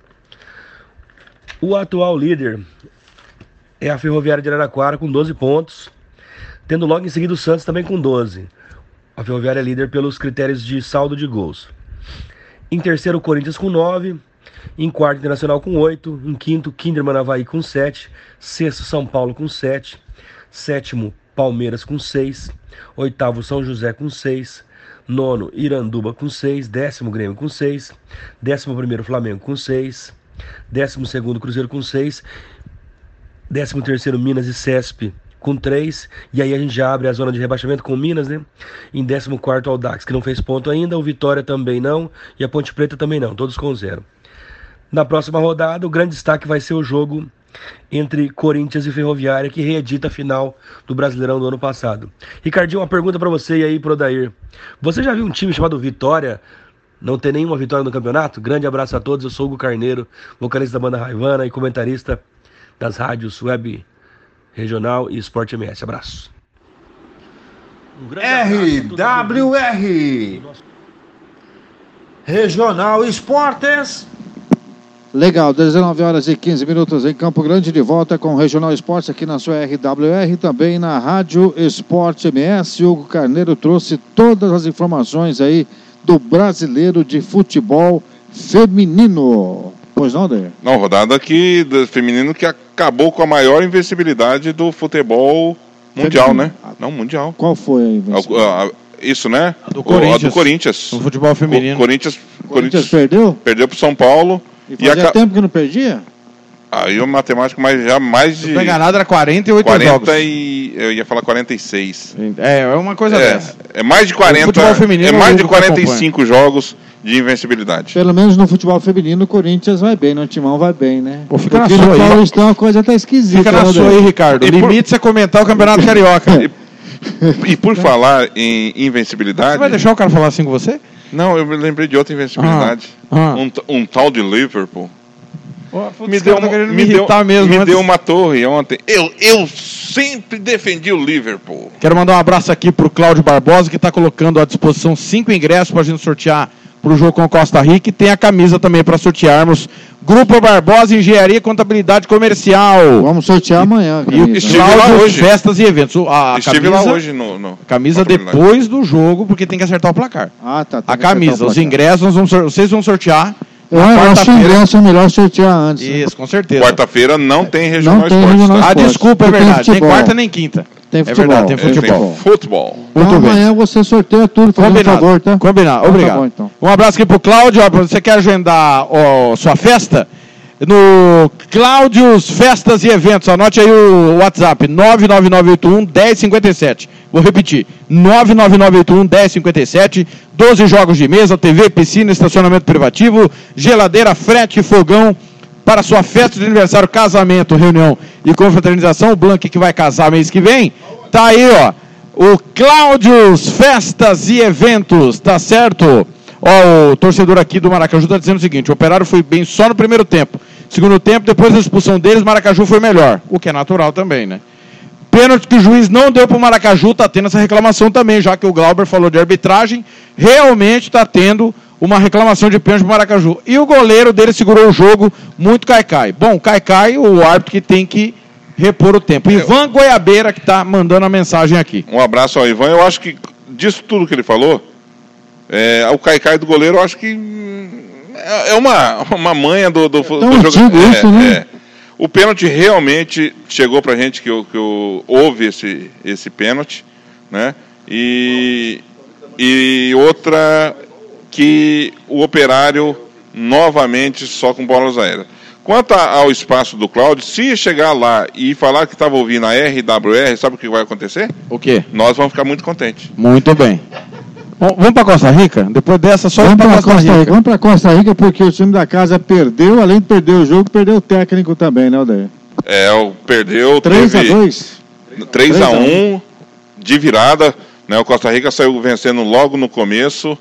S13: O atual líder é a Ferroviária de Araraquara com doze pontos. Tendo logo em seguida o Santos também com doze. A Ferroviária é líder pelos critérios de saldo de gols. Em terceiro, o Corinthians com nove. Em quarto, Internacional com oito. Em quinto, Kinderman Avaí com sete. Sexto, São Paulo com sete. Sétimo, Palmeiras com seis. Oitavo, São José com seis. Nono, Iranduba com seis. Décimo, Grêmio com seis. Décimo primeiro, Flamengo com seis. Décimo segundo, Cruzeiro com seis. Décimo terceiro, Minas e C E S P com três, e aí a gente já abre a zona de rebaixamento com o Minas, né? Em décimo quarto, o Audax, que não fez ponto ainda, o Vitória também não, e a Ponte Preta também não, todos com zero. Na próxima rodada, o grande destaque vai ser o jogo entre Corinthians e Ferroviária, que reedita a final do Brasileirão do ano passado. Ricardinho, uma pergunta para você e aí pro Odair. Você já viu um time chamado Vitória não ter nenhuma vitória no campeonato? Grande abraço a todos, eu sou o Hugo Carneiro, vocalista da banda Raivana e comentarista das rádios Web Regional e Sport M S. Abraço.
S1: Um R W R Regional Esportes.
S7: Legal, dezenove horas e quinze minutos em Campo Grande, de volta com o Regional Esportes aqui na sua R W R, também na Rádio Sport M S. Hugo Carneiro trouxe todas as informações aí do Brasileiro de Futebol Feminino. Pois não, Daí?
S8: Não, rodada aqui do feminino que acabou com a maior invencibilidade do futebol mundial, feminino. Né? Não, mundial.
S7: Qual foi a invencibilidade?
S8: Isso, né?
S9: A do Corinthians.
S8: O, a do Corinthians.
S9: No futebol feminino.
S8: O Corinthians,
S7: Corinthians, Corinthians perdeu?
S8: Perdeu pro São Paulo.
S7: E fazia e a... tempo que não perdia?
S8: Aí o matemático, mas já mais de...
S9: Se não enganado, era quarenta e oito
S8: quarenta
S9: jogos.
S8: E... Eu ia falar quarenta e seis.
S9: É, é uma coisa
S8: é,
S9: dessa.
S8: É mais de quarenta...
S9: O futebol feminino
S8: é mais de quarenta e cinco jogos de invencibilidade.
S7: Pelo menos no futebol feminino, o Corinthians vai bem, no Timão vai bem, né?
S9: Pô, fica
S7: Porque
S9: na sua
S7: aí.
S9: Paulistão
S7: a coisa tá esquisita.
S9: Fica na
S7: né,
S9: sua aí, Ricardo.
S8: E
S9: Limite por... é comentar o Campeonato Carioca.
S8: E, e por falar em invencibilidade...
S9: Você vai deixar o cara falar assim com você?
S8: Não, eu me lembrei de outra invencibilidade.
S9: Ah, ah.
S8: Um, um tal de Liverpool.
S9: Oh, putz,
S8: me deu,
S9: tá
S8: uma,
S9: me
S8: me deu,
S9: mesmo,
S8: me
S9: antes...
S8: deu uma torre ontem. Eu, eu sempre defendi o Liverpool.
S9: Quero mandar um abraço aqui pro Cláudio Barbosa, que está colocando à disposição cinco ingressos para a gente sortear para o jogo com Costa Rica, e tem a camisa também para sortearmos. Grupo Barbosa, Engenharia e Contabilidade Comercial.
S7: Vamos sortear amanhã.
S9: E o
S8: Estive lá hoje.
S9: Festas e Eventos. A
S8: Estive
S9: camisa,
S8: lá hoje no, no
S9: camisa depois do jogo, porque tem que acertar o placar.
S7: Ah, tá.
S9: A camisa, os ingressos, nós vamos, vocês vão sortear.
S7: Eu acho que o ingresso é melhor sortear antes.
S9: Isso, né? Com certeza.
S8: Quarta-feira não tem Regional
S7: não tem
S8: Esportes.
S7: Regional
S8: Tá?
S9: Ah, desculpa, é
S7: tem
S9: verdade.
S7: futebol.
S9: Nem quarta nem quinta.
S7: Tem futebol.
S9: É verdade, tem futebol.
S8: Tem futebol.
S7: Então
S9: Muito bem.
S7: amanhã você sorteia tudo, por favor, tá?
S9: Combinado, obrigado.
S7: Tá bom, então.
S9: Um abraço aqui pro Cláudio. Você quer agendar ó, sua festa? No Cláudio's Festas e Eventos, anote aí o WhatsApp, nove nove nove oito um, um zero cinco sete. Vou repetir, nove nove nove oito um, um zero cinco sete. doze jogos de mesa, T V, piscina, estacionamento privativo, geladeira, frete, fogão para sua festa de aniversário, casamento, reunião e confraternização. O Blank que vai casar mês que vem, tá aí, ó, o Cláudio's Festas e Eventos, tá certo? Ó, o torcedor aqui do Maracaju está dizendo o seguinte: o Operário foi bem só no primeiro tempo. Segundo tempo, depois da expulsão deles, Maracaju foi melhor. O que é natural também, né? Pênalti que o juiz não deu para o Maracaju, está tendo essa reclamação também, já que o Glauber falou de arbitragem. Realmente está tendo uma reclamação de pênalti para o Maracaju. E o goleiro dele segurou o jogo, muito Caicai. Bom, Caicai, o árbitro que tem que repor o tempo. Ivan Goiabeira que está mandando a mensagem aqui.
S8: Um abraço ao Ivan. Eu acho que disso tudo que ele falou, é, o Caicai do goleiro, eu acho que é uma, uma manha do, do, do, do jogo. É, isso, né? É. O pênalti realmente chegou pra gente que, que houve esse, esse pênalti, né? E, e outra que o Operário novamente só com bolas aéreas. Quanto ao espaço do Cláudio, se chegar lá e falar que estava ouvindo a R W R, sabe o que vai acontecer?
S9: O quê?
S8: Nós vamos ficar muito contentes.
S9: Muito bem. Vamos para Costa Rica? Depois dessa, só
S7: vamos para Costa, Costa Rica. Rica. Vamos para Costa Rica porque o time da casa perdeu, além de perder o jogo, perdeu o técnico também, né, Odair?
S8: É, o perdeu.
S7: três a dois
S8: três a um de virada, né? O Costa Rica saiu vencendo logo no começo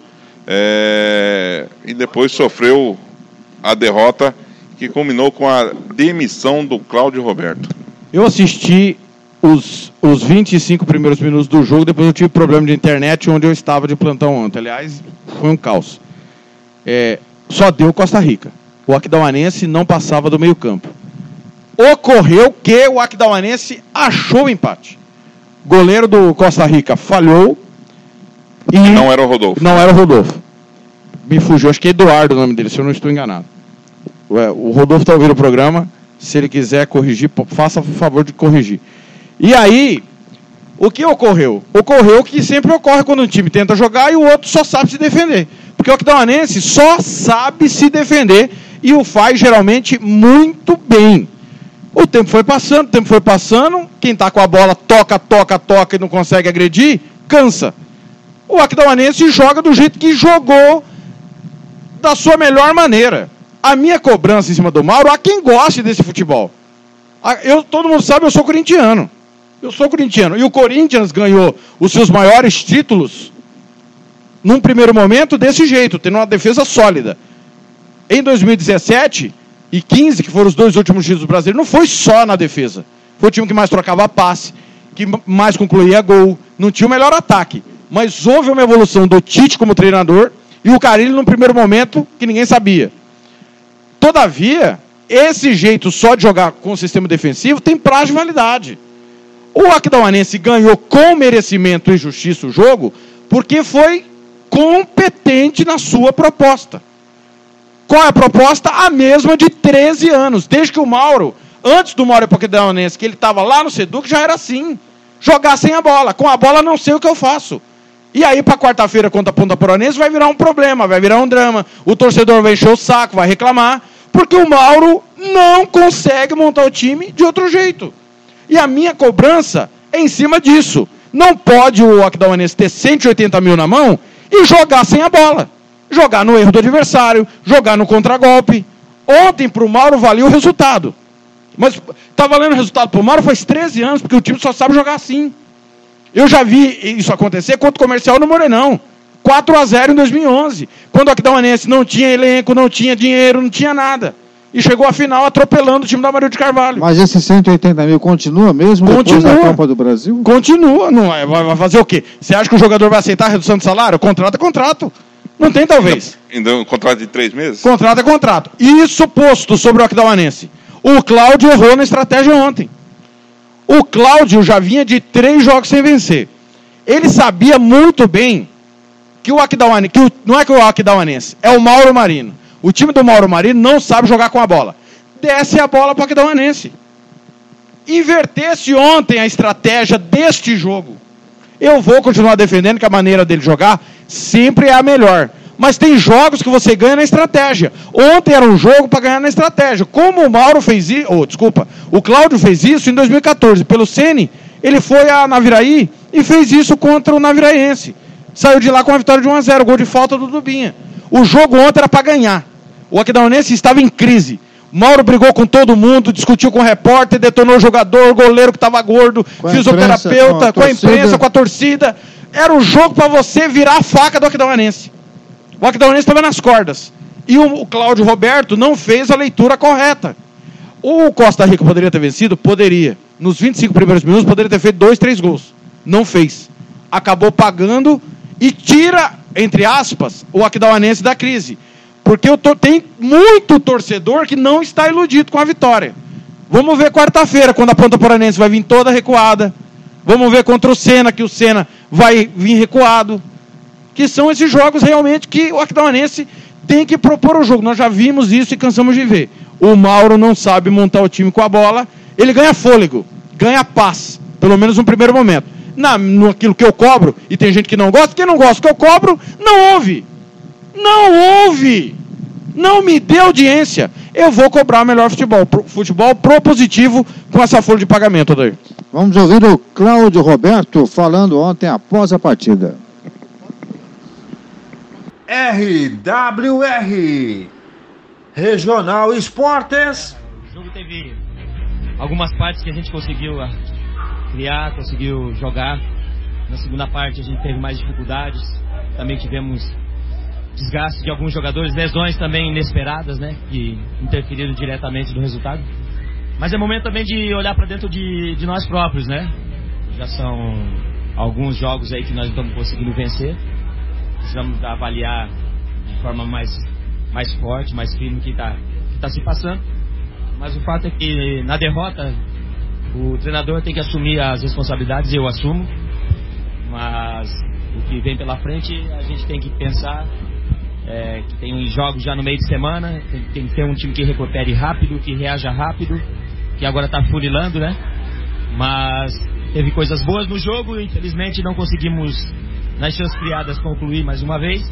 S8: é, e depois sofreu a derrota que culminou com a demissão do Cláudio Roberto.
S9: Eu assisti Os, os vinte e cinco primeiros minutos do jogo, depois eu tive problema de internet onde eu estava de plantão ontem. Aliás, foi um caos. É, só deu Costa Rica. O Aquidauanense não passava do meio campo. Ocorreu que o Aquidauanense achou o empate. Goleiro do Costa Rica falhou. E
S8: não era o Rodolfo.
S9: Não era o Rodolfo. Me fugiu, acho que é Eduardo o nome dele, se eu não estou enganado. O Rodolfo está ouvindo o programa. Se ele quiser corrigir, faça o favor de corrigir. E aí, o que ocorreu? Ocorreu o que sempre ocorre quando um time tenta jogar e o outro só sabe se defender. Porque o Aquidauanense só sabe se defender e o faz geralmente muito bem. O tempo foi passando, o tempo foi passando, quem está com a bola toca, toca, toca e não consegue agredir, cansa. O Aquidauanense joga do jeito que jogou, da sua melhor maneira. A minha cobrança em cima do Mauro, há quem goste desse futebol. Eu, todo mundo sabe, eu sou corintiano. Eu sou corintiano. E o Corinthians ganhou os seus maiores títulos num primeiro momento desse jeito, tendo uma defesa sólida. Em dois mil e dezessete e quinze, que foram os dois últimos títulos brasileiros, não foi só na defesa. Foi o time que mais trocava passe, que mais concluía gol, não tinha o melhor ataque. Mas houve uma evolução do Tite como treinador e o Carille num primeiro momento que ninguém sabia. Todavia, esse jeito só de jogar com o sistema defensivo tem prazo de validade. O Aquidauanense ganhou com merecimento e justiça o jogo, porque foi competente na sua proposta. Qual é a proposta? A mesma de treze anos. Desde que o Mauro, antes do Mauro Aquidauanense, que ele estava lá no Seduc, já era assim. Jogar sem a bola. Com a bola não sei o que eu faço. E aí, para quarta-feira contra a Ponta Poranense, vai virar um problema, vai virar um drama. O torcedor vai encher o saco, vai reclamar, porque o Mauro não consegue montar o time de outro jeito. E a minha cobrança é em cima disso. Não pode o Aquidauanense ter cento e oitenta mil na mão e jogar sem a bola. Jogar no erro do adversário, jogar no contragolpe. Ontem, para o Mauro, valia o resultado. Mas está valendo o resultado para o Mauro faz treze anos, porque o time só sabe jogar assim. Eu já vi isso acontecer contra o Comercial no Morenão. quatro a zero em dois mil e onze. Quando o Aquidauanense não tinha elenco, não tinha dinheiro, não tinha nada. E chegou à final atropelando o time da Amarildo de Carvalho.
S7: Mas esses cento e oitenta mil continua mesmo
S9: continua,
S7: depois da Copa do Brasil?
S9: Continua. Não é, vai fazer o quê? Você acha que o jogador vai aceitar a redução de salário? Contrato é contrato. Não tem talvez.
S8: Ainda um contrato de três meses?
S9: Contrato é contrato. Isso posto sobre o Aquidauanense. O Cláudio errou na estratégia ontem. O Cláudio já vinha de três jogos sem vencer. Ele sabia muito bem que o Aquidauanense, que o, não é que o Aquidauanense, é o Mauro Marino. O time do Mauro Marino não sabe jogar com a bola. Desce a bola para o Aquidauanense. Invertesse ontem a estratégia deste jogo. Eu vou continuar defendendo que a maneira dele jogar sempre é a melhor. Mas tem jogos que você ganha na estratégia. Ontem era um jogo para ganhar na estratégia. Como o Mauro fez isso, oh, desculpa, o Cláudio fez isso em dois mil e quatorze. Pelo Ceni, ele foi a Naviraí e fez isso contra o Naviraense. Saiu de lá com a vitória de um a zero, gol de falta do Dubinha. O jogo ontem era para ganhar. O Aquidauanense estava em crise. O Mauro brigou com todo mundo, discutiu com o repórter, detonou o jogador, o goleiro que estava gordo, com fisioterapeuta, imprensa, com, a com a imprensa, com a torcida. Era um jogo para você virar a faca do Aquidauanense. O Aquidauanense estava nas cordas. E o, o Cláudio Roberto não fez a leitura correta. O Costa Rica poderia ter vencido? Poderia. Nos vinte e cinco primeiros minutos poderia ter feito dois, três gols. Não fez. Acabou pagando e tira, entre aspas, o Aquidauanense da crise. Porque eu tô, tem muito torcedor que não está iludido com a vitória. Vamos ver quarta-feira, quando a Ponta Poranense vai vir toda recuada. Vamos ver contra o Sena, que o Sena vai vir recuado. Que são esses jogos realmente que o Aquidauanense tem que propor o jogo. Nós já vimos isso e cansamos de ver. O Mauro não sabe montar o time com a bola. Ele ganha fôlego, ganha paz, pelo menos no primeiro momento. Na, naquilo que eu cobro, e tem gente que não gosta, quem não gosta do que eu cobro, não ouve. Não ouve. Não me dê audiência. Eu vou cobrar melhor futebol. Futebol propositivo com essa folha de pagamento, Adair.
S7: Vamos ouvir o Cláudio Roberto falando ontem após a partida.
S1: R W R Regional Esportes.
S14: O jogo teve algumas partes que a gente conseguiu criar, conseguiu jogar. Na segunda parte a gente teve mais dificuldades. Também tivemos desgaste de alguns jogadores, lesões também inesperadas, né, que interferiram diretamente no resultado. Mas é momento também de olhar para dentro de, de nós próprios, né? Já são alguns jogos aí que nós estamos conseguindo vencer. Precisamos avaliar de forma mais, mais forte, mais firme o que está que tá se passando. Mas o fato é que na derrota o treinador tem que assumir as responsabilidades, eu assumo. Mas o que vem pela frente a gente tem que pensar é, que tem jogos já no meio de semana, tem, tem que ter um time que recupere rápido, que reaja rápido, que agora está furilando, né? Mas teve coisas boas no jogo, infelizmente não conseguimos, nas chances criadas, concluir mais uma vez.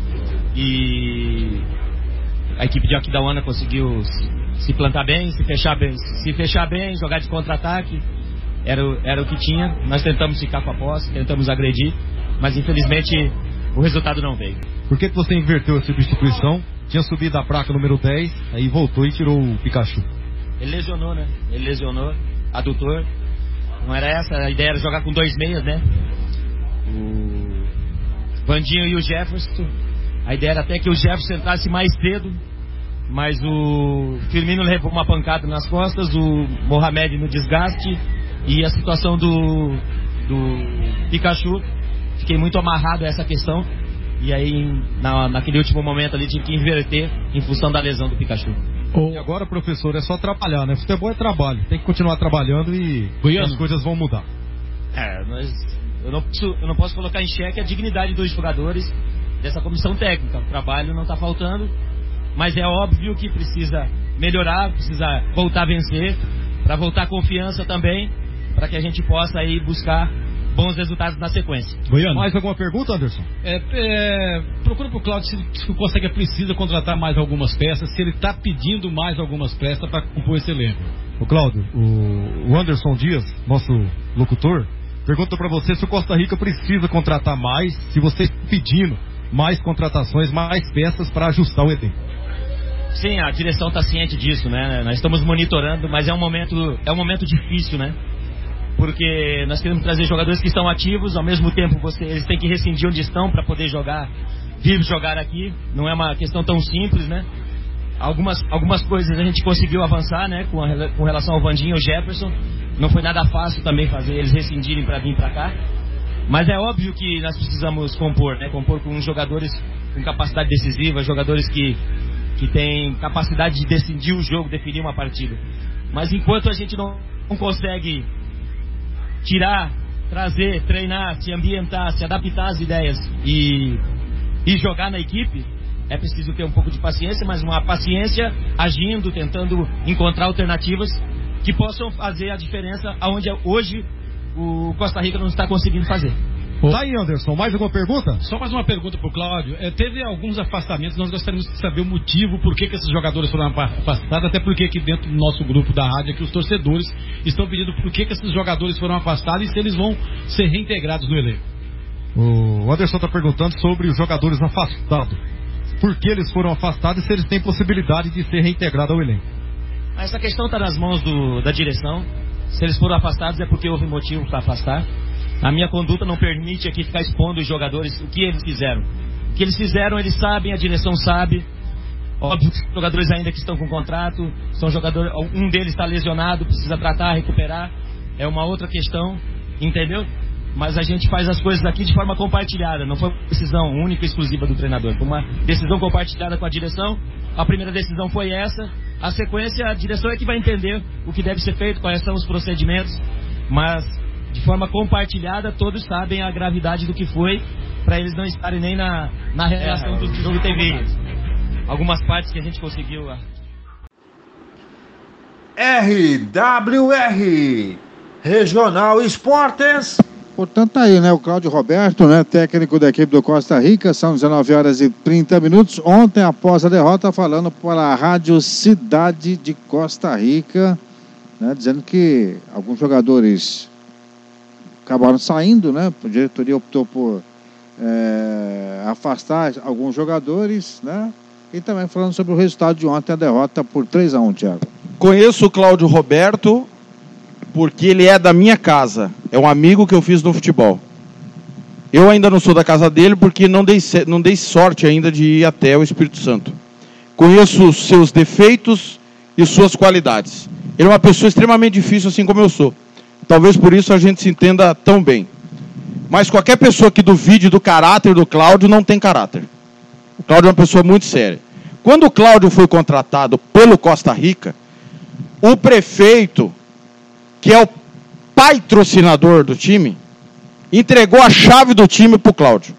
S14: E a equipe de Aquidauana conseguiu se plantar bem, se fechar bem, se fechar bem, jogar de contra-ataque. Era, era o que tinha. Nós tentamos ficar com a posse, tentamos agredir, mas infelizmente o resultado não veio.
S15: Por que, que você inverteu a substituição? Tinha subido a placa número dez, aí voltou e tirou o Pikachu.
S14: Ele lesionou, né? Ele lesionou, adutor. Não era essa, a ideia era jogar com dois meias, né? O Vandinho e o Jefferson. A ideia era até que o Jefferson entrasse mais cedo, mas o Firmino levou uma pancada nas costas, o Mohamed no desgaste e a situação do, do Pikachu. Fiquei muito amarrado a essa questão. E aí, na, naquele último momento ali, tive que inverter em função da lesão do Pikachu.
S15: E agora, professor, é só trabalhar, né? Futebol é trabalho. Tem que continuar trabalhando e Goiano. As coisas vão mudar.
S14: É, nós, eu, não posso, eu não posso colocar em xeque a dignidade dos jogadores. dessa comissão técnica. O trabalho não está faltando, mas é óbvio que precisa melhorar, precisa voltar a vencer, para voltar a confiança também, para que a gente possa aí buscar bons resultados na sequência.
S15: Goiano. Mais alguma pergunta, Anderson?
S16: É, é, procura pro Cláudio se, se o Costa Rica precisa contratar mais algumas peças, se ele está pedindo mais algumas peças para compor esse elenco.
S15: O Cláudio, o, o Anderson Dias, nosso locutor, pergunta para você se o Costa Rica precisa contratar mais, se você está pedindo mais contratações, mais peças para ajustar o elenco.
S14: Sim, a direção está ciente disso, né? Nós estamos monitorando, mas é um momento, é um momento difícil, né? Porque nós queremos trazer jogadores que estão ativos, ao mesmo tempo você, eles têm que rescindir onde estão para poder jogar, vir jogar aqui. Não é uma questão tão simples, né? Algumas, algumas coisas a gente conseguiu avançar, né? Com, a, com relação ao Vandinho e ao Jefferson. Não foi nada fácil também fazer eles rescindirem para vir para cá. Mas é óbvio que nós precisamos compor, né? Compor com jogadores com capacidade decisiva, jogadores que, que têm capacidade de decidir o jogo, definir uma partida. Mas enquanto a gente não, não consegue tirar, trazer, treinar, se ambientar, se adaptar às ideias e, e jogar na equipe, é preciso ter um pouco de paciência, mas uma paciência agindo, tentando encontrar alternativas que possam fazer a diferença aonde hoje o Costa Rica não está conseguindo fazer.
S15: Tá aí, Anderson, mais alguma pergunta?
S16: Só mais uma pergunta pro Cláudio. É, teve alguns afastamentos, nós gostaríamos de saber o motivo, por que, que esses jogadores foram afastados, até porque aqui dentro do nosso grupo da rádio, aqui os torcedores estão pedindo por que, que esses jogadores foram afastados e se eles vão ser reintegrados no elenco.
S15: O Anderson está perguntando sobre os jogadores afastados. Por que eles foram afastados e se eles têm possibilidade de ser reintegrados ao elenco?
S14: Essa questão está nas mãos do, da direção. Se eles foram afastados é porque houve motivo para afastar. A minha conduta não permite aqui ficar expondo os jogadores o que eles fizeram. O que eles fizeram, eles sabem, a direção sabe. Óbvio que os jogadores ainda que estão com contrato, são jogadores, um deles está lesionado, precisa tratar, recuperar. É uma outra questão, entendeu? Mas a gente faz as coisas aqui de forma compartilhada. Não foi uma decisão única e exclusiva do treinador. Foi uma decisão compartilhada com a direção. A primeira decisão foi essa. A sequência, a direção é que vai entender o que deve ser feito, quais são os procedimentos. Mas de forma compartilhada, todos sabem a gravidade do que foi, para eles não estarem nem na, na reação é, do jogo teve algumas partes que a gente conseguiu.
S1: R W R Regional Esportes.
S7: Portanto, tá aí, né? O Cláudio Roberto, né? Técnico da equipe do Costa Rica. São dezenove horas e trinta minutos. Ontem, após a derrota, falando para a Rádio Cidade de Costa Rica, né? Dizendo que alguns jogadores acabaram saindo, né? A diretoria optou por é, afastar alguns jogadores, né? E também falando sobre o resultado de ontem, a derrota por três a um, Thiago.
S9: Conheço o Cláudio Roberto porque ele é da minha casa. É um amigo que eu fiz no futebol. Eu ainda não sou da casa dele porque não dei, não dei sorte ainda de ir até o Espírito Santo. Conheço os seus defeitos e suas qualidades. Ele é uma pessoa extremamente difícil, assim como eu sou. Talvez por isso a gente se entenda tão bem. Mas qualquer pessoa que duvide do caráter do Cláudio não tem caráter. O Cláudio é uma pessoa muito séria. Quando o Cláudio foi contratado pelo Costa Rica, o prefeito, que é o patrocinador do time, entregou a chave do time para o Cláudio.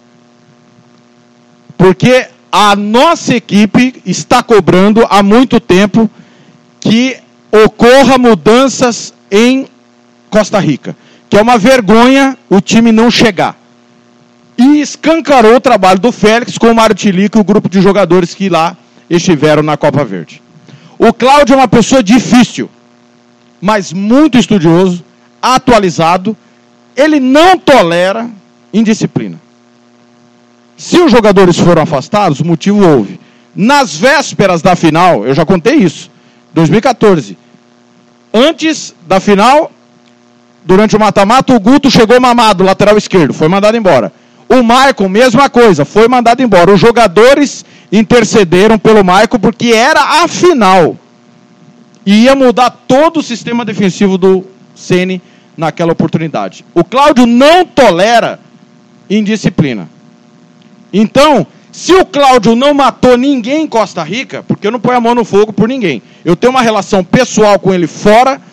S9: Porque a nossa equipe está cobrando há muito tempo que ocorra mudanças em Costa Rica. Que é uma vergonha o time não chegar. E escancarou o trabalho do Félix com o Mário Tilico e o grupo de jogadores que lá estiveram na Copa Verde. O Cláudio é uma pessoa difícil, mas muito estudioso, atualizado. Ele não tolera indisciplina. Se os jogadores foram afastados, o motivo houve. Nas vésperas da final, eu já contei isso, dois mil e quatorze. Antes da final, durante o mata-mata, o Guto chegou mamado, lateral esquerdo, foi mandado embora. O Maicon, mesma coisa, foi mandado embora. Os jogadores intercederam pelo Maicon porque era a final. E ia mudar todo o sistema defensivo do Ceni naquela oportunidade. O Cláudio não tolera indisciplina. Então, se o Cláudio não matou ninguém em Costa Rica, porque eu não ponho a mão no fogo por ninguém. Eu tenho uma relação pessoal com ele fora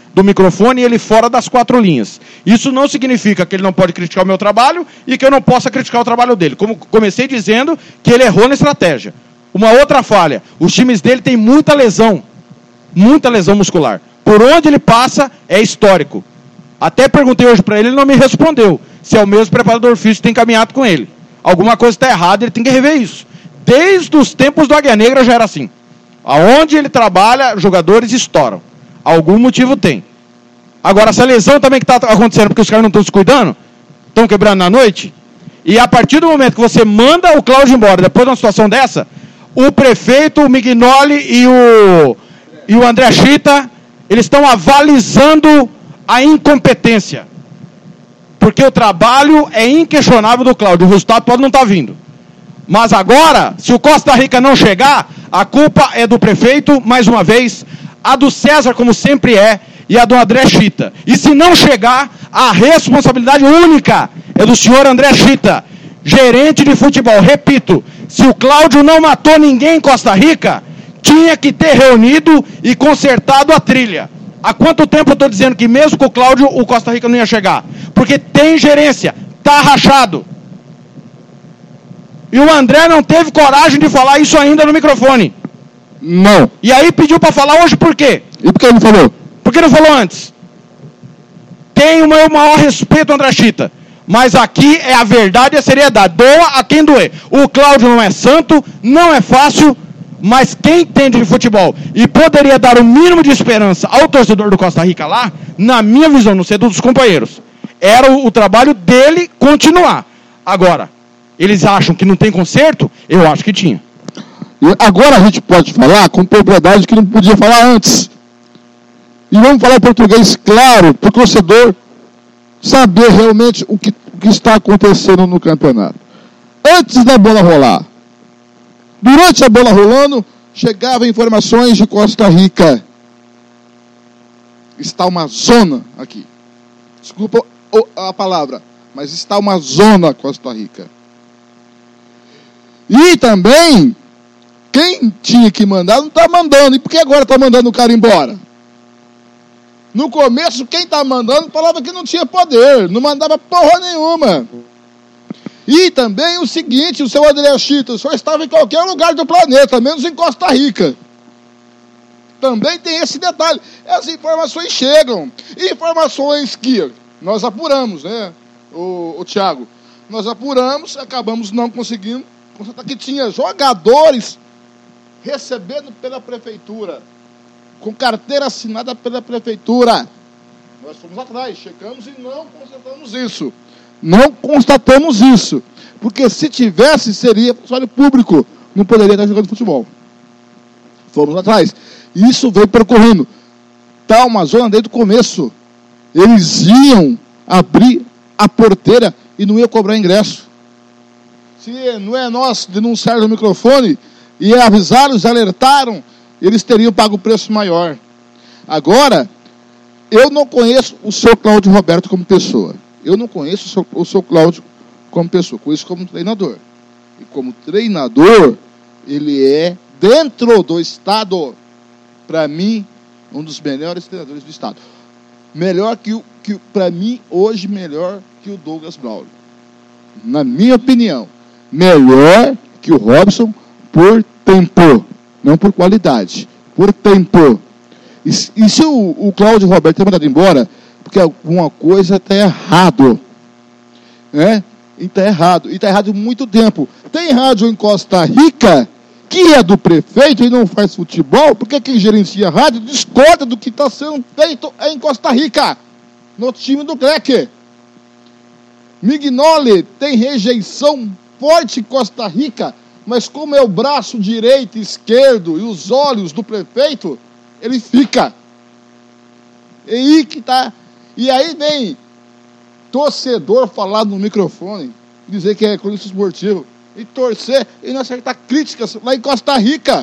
S9: do microfone e ele fora das quatro linhas. Isso não significa que ele não pode criticar o meu trabalho e que eu não possa criticar o trabalho dele. Como comecei dizendo que ele errou na estratégia. Uma outra falha, os times dele têm muita lesão, muita lesão muscular. Por onde ele passa é histórico. Até perguntei hoje para ele, ele não me respondeu se é o mesmo preparador físico que tem caminhado com ele. Alguma coisa está errada, ele tem que rever isso. Desde os tempos do Águia Negra já era assim. Aonde ele trabalha, jogadores estouram. Algum motivo tem. Agora, essa lesão também que está acontecendo porque os caras não estão se cuidando, estão quebrando na noite, e a partir do momento que você manda o Cláudio embora, depois de uma situação dessa, o prefeito, o Mignoli e o, e o André Chita, eles estão avalizando a incompetência. Porque o trabalho é inquestionável do Cláudio, o resultado pode não estar vindo. Mas agora, se o Costa Rica não chegar, a culpa é do prefeito, mais uma vez, a do César, como sempre é, e a do André Chita. E se não chegar, a responsabilidade única é do senhor André Chita, gerente de futebol. Repito, se o Cláudio não matou ninguém em Costa Rica, tinha que ter reunido e consertado a trilha. Há quanto tempo eu estou dizendo que mesmo com o Cláudio, o Costa Rica não ia chegar? Porque tem gerência, tá rachado. E o André não teve coragem de falar isso ainda no microfone.
S10: Não.
S9: E aí pediu para falar hoje por quê?
S10: E por que ele não falou?
S9: Por que não falou antes? Tenho o meu maior respeito, André Chita. Mas aqui é a verdade e a seriedade. Doa a quem doer. O Cláudio não é santo, não é fácil, mas quem entende de futebol e poderia dar o mínimo de esperança ao torcedor do Costa Rica lá, na minha visão, não sei dos companheiros, era o, o trabalho dele continuar. Agora, eles acham que não tem conserto? Eu acho que tinha.
S10: E agora a gente pode falar com propriedade que não podia falar antes. E vamos falar português claro, para o torcedor saber realmente o que, o que está acontecendo no campeonato. Antes da bola rolar, durante a bola rolando, chegavam informações de Costa Rica. Está uma zona aqui. Desculpa a palavra, mas está uma zona Costa Rica. E também, quem tinha que mandar não está mandando. E por que agora está mandando o cara embora? No começo, quem está mandando falava que não tinha poder, não mandava porra nenhuma. E também o seguinte, o seu André Chita, o senhor estava em qualquer lugar do planeta, menos em Costa Rica. Também tem esse detalhe. As informações chegam. Informações que nós apuramos, né, o, o Thiago? Nós apuramos, acabamos não conseguindo constatar que tinha jogadores recebendo pela prefeitura, com carteira assinada pela prefeitura. Nós fomos atrás, checamos e não constatamos isso. Não constatamos isso. Porque se tivesse, seria funcionário público. Não poderia estar jogando futebol. Fomos atrás. Isso veio percorrendo. Está uma zona desde o começo. Eles iam abrir a porteira e não iam cobrar ingresso. Se não é nós denunciar no microfone e avisaram, alertaram, eles teriam pago o preço maior. Agora, eu não conheço o seu Cláudio Roberto como pessoa. Eu não conheço o seu, o seu Cláudio como pessoa. Conheço como treinador. E como treinador, ele é, dentro do Estado, para mim, um dos melhores treinadores do Estado. Melhor que o, que, para mim, hoje, melhor que o Douglas Braulio. Na minha opinião, melhor que o Robson por tempo. Não por qualidade, por tempo. E, e se o, o Cláudio Roberto ter mandado embora, porque alguma coisa está errado. Né? E está errado. E está errado há muito tempo. Tem rádio em Costa Rica, que é do prefeito e não faz futebol, porque quem gerencia a rádio discorda do que está sendo feito em Costa Rica, no time do Greque. Mignoli tem rejeição forte em Costa Rica, mas como é o braço direito e esquerdo e os olhos do prefeito, ele fica. E aí que tá. E aí vem torcedor falar no microfone, dizer que é cronista esportivo, e torcer e não acertar críticas lá em Costa Rica.